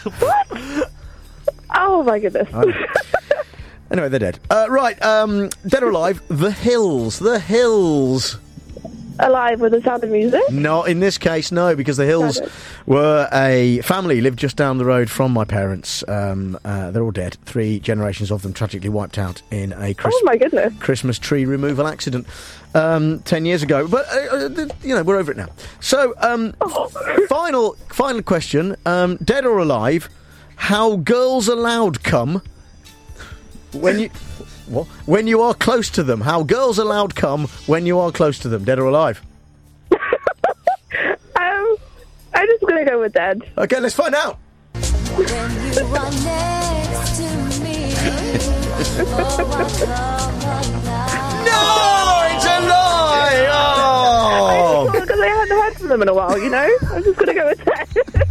Oh, my goodness. Anyway, they're dead. Uh, right, um, dead or alive, The Hills. The Hills. Alive with the sound of music? Not in this case, no, because the Hills were a family, lived just down the road from my parents. Um, uh, they're all dead. Three generations of them tragically wiped out in a Christ- Oh, my goodness. Christmas tree removal accident um, ten years ago. But, uh, uh, you know, we're over it now. So, um, final final question. Um, dead or alive, how girls allowed come when you... What? When you are close to them. How girls allowed come when you are close to them. Dead or alive? Um, I'm just going to go with Dad. Okay, let's find out. When you are next to me, No, it's a lie! Oh! Because I haven't heard from them in a while, you know? I'm just going to go with Dad.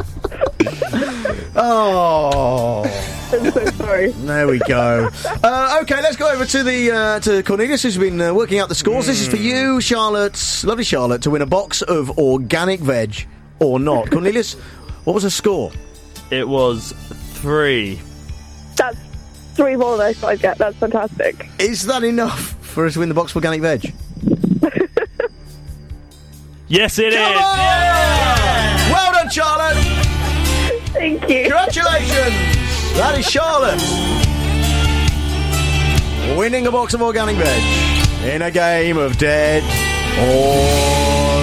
Oh, I'm so sorry. there we go. Uh, okay, let's go over to the uh, to Cornelius, who's been uh, working out the scores. This is for you, Charlotte, lovely Charlotte, to win a box of organic veg or not. Cornelius, what was the score? It was three. That's three more than I thought I'd get. That's fantastic. Is that enough for us to win the box of organic veg? Yes, it is. Come on! Yeah! Well done, Charlotte. Thank you. Congratulations. That is Charlotte winning a box of organic veg in a game of Dead or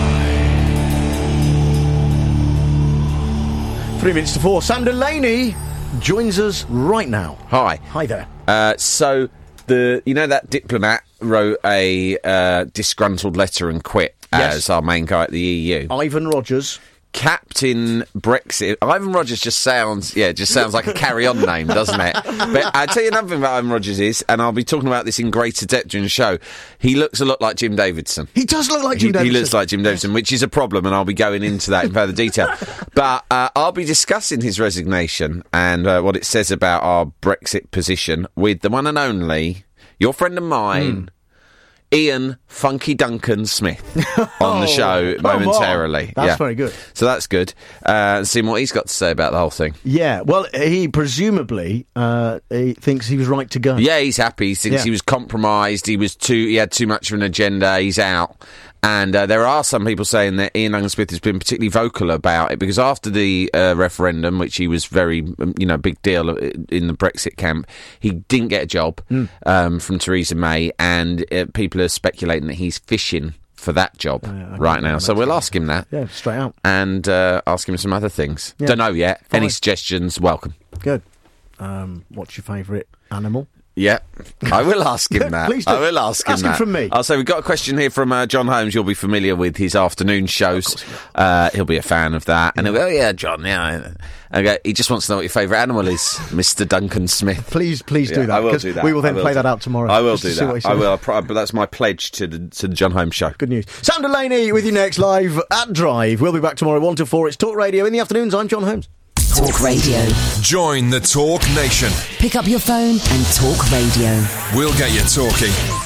Alive. Three minutes to four. Sam Delaney joins us right now. Hi. Hi there. Uh, so, the you know that diplomat wrote a uh, disgruntled letter and quit Yes. as our main guy at the E U? Ivan Rogers. Captain Brexit. Ivan Rogers just sounds, yeah, just sounds like a carry-on name, doesn't it? But I'll tell you another thing about Ivan Rogers is, and I'll be talking about this in greater depth during the show, he looks a lot like Jim Davidson. He does look like Jim he, Davidson. He looks like Jim Davidson, which is a problem, and I'll be going into that in further detail. But uh, I'll be discussing his resignation and uh, what it says about our Brexit position with the one and only, your friend of mine, mm. Ian Funky Duncan Smith on the show oh, momentarily. That's yeah. very good. So that's good. Uh, seeing what he's got to say about the whole thing. Yeah, well, he presumably uh, he thinks he was right to go. Yeah, he's happy. He thinks Yeah. he was compromised. He was too. He had too much of an agenda. He's out. And uh, there are some people saying that Ian Duncan Smith has been particularly vocal about it because after the uh, referendum, which he was very, um, you know, big deal in the Brexit camp, he didn't get a job Mm. um, from Theresa May, and uh, people are speculating that he's fishing for that job yeah, right now. So we'll ask him that. Yeah, straight out. And uh, ask him some other things. Yeah. Don't know yet. Fine. Any suggestions? Welcome. Good. Um, what's your favourite animal? Yeah, I will ask him that. Please do. I will ask him Ask him that. from me. I'll say we've got a question here from uh, John Holmes. You'll be familiar with his afternoon shows. Uh, he'll be a fan of that. And he'll go, oh, yeah, John, yeah. Okay, he just wants to know what your favourite animal is, Mister Duncan Smith. Please, please do Yeah, that. I will 'cause do that. We will then I will play do that out tomorrow. I will just do to see what he that. I says. will. I pro- but that's my pledge to the, to the John Holmes show. Good news. Sam Delaney with you next, live at Drive. We'll be back tomorrow, one till four. It's Talk Radio. In the afternoons, I'm John Holmes. Talk Radio. Join the Talk Nation. Pick up your phone and talk radio. We'll get you talking.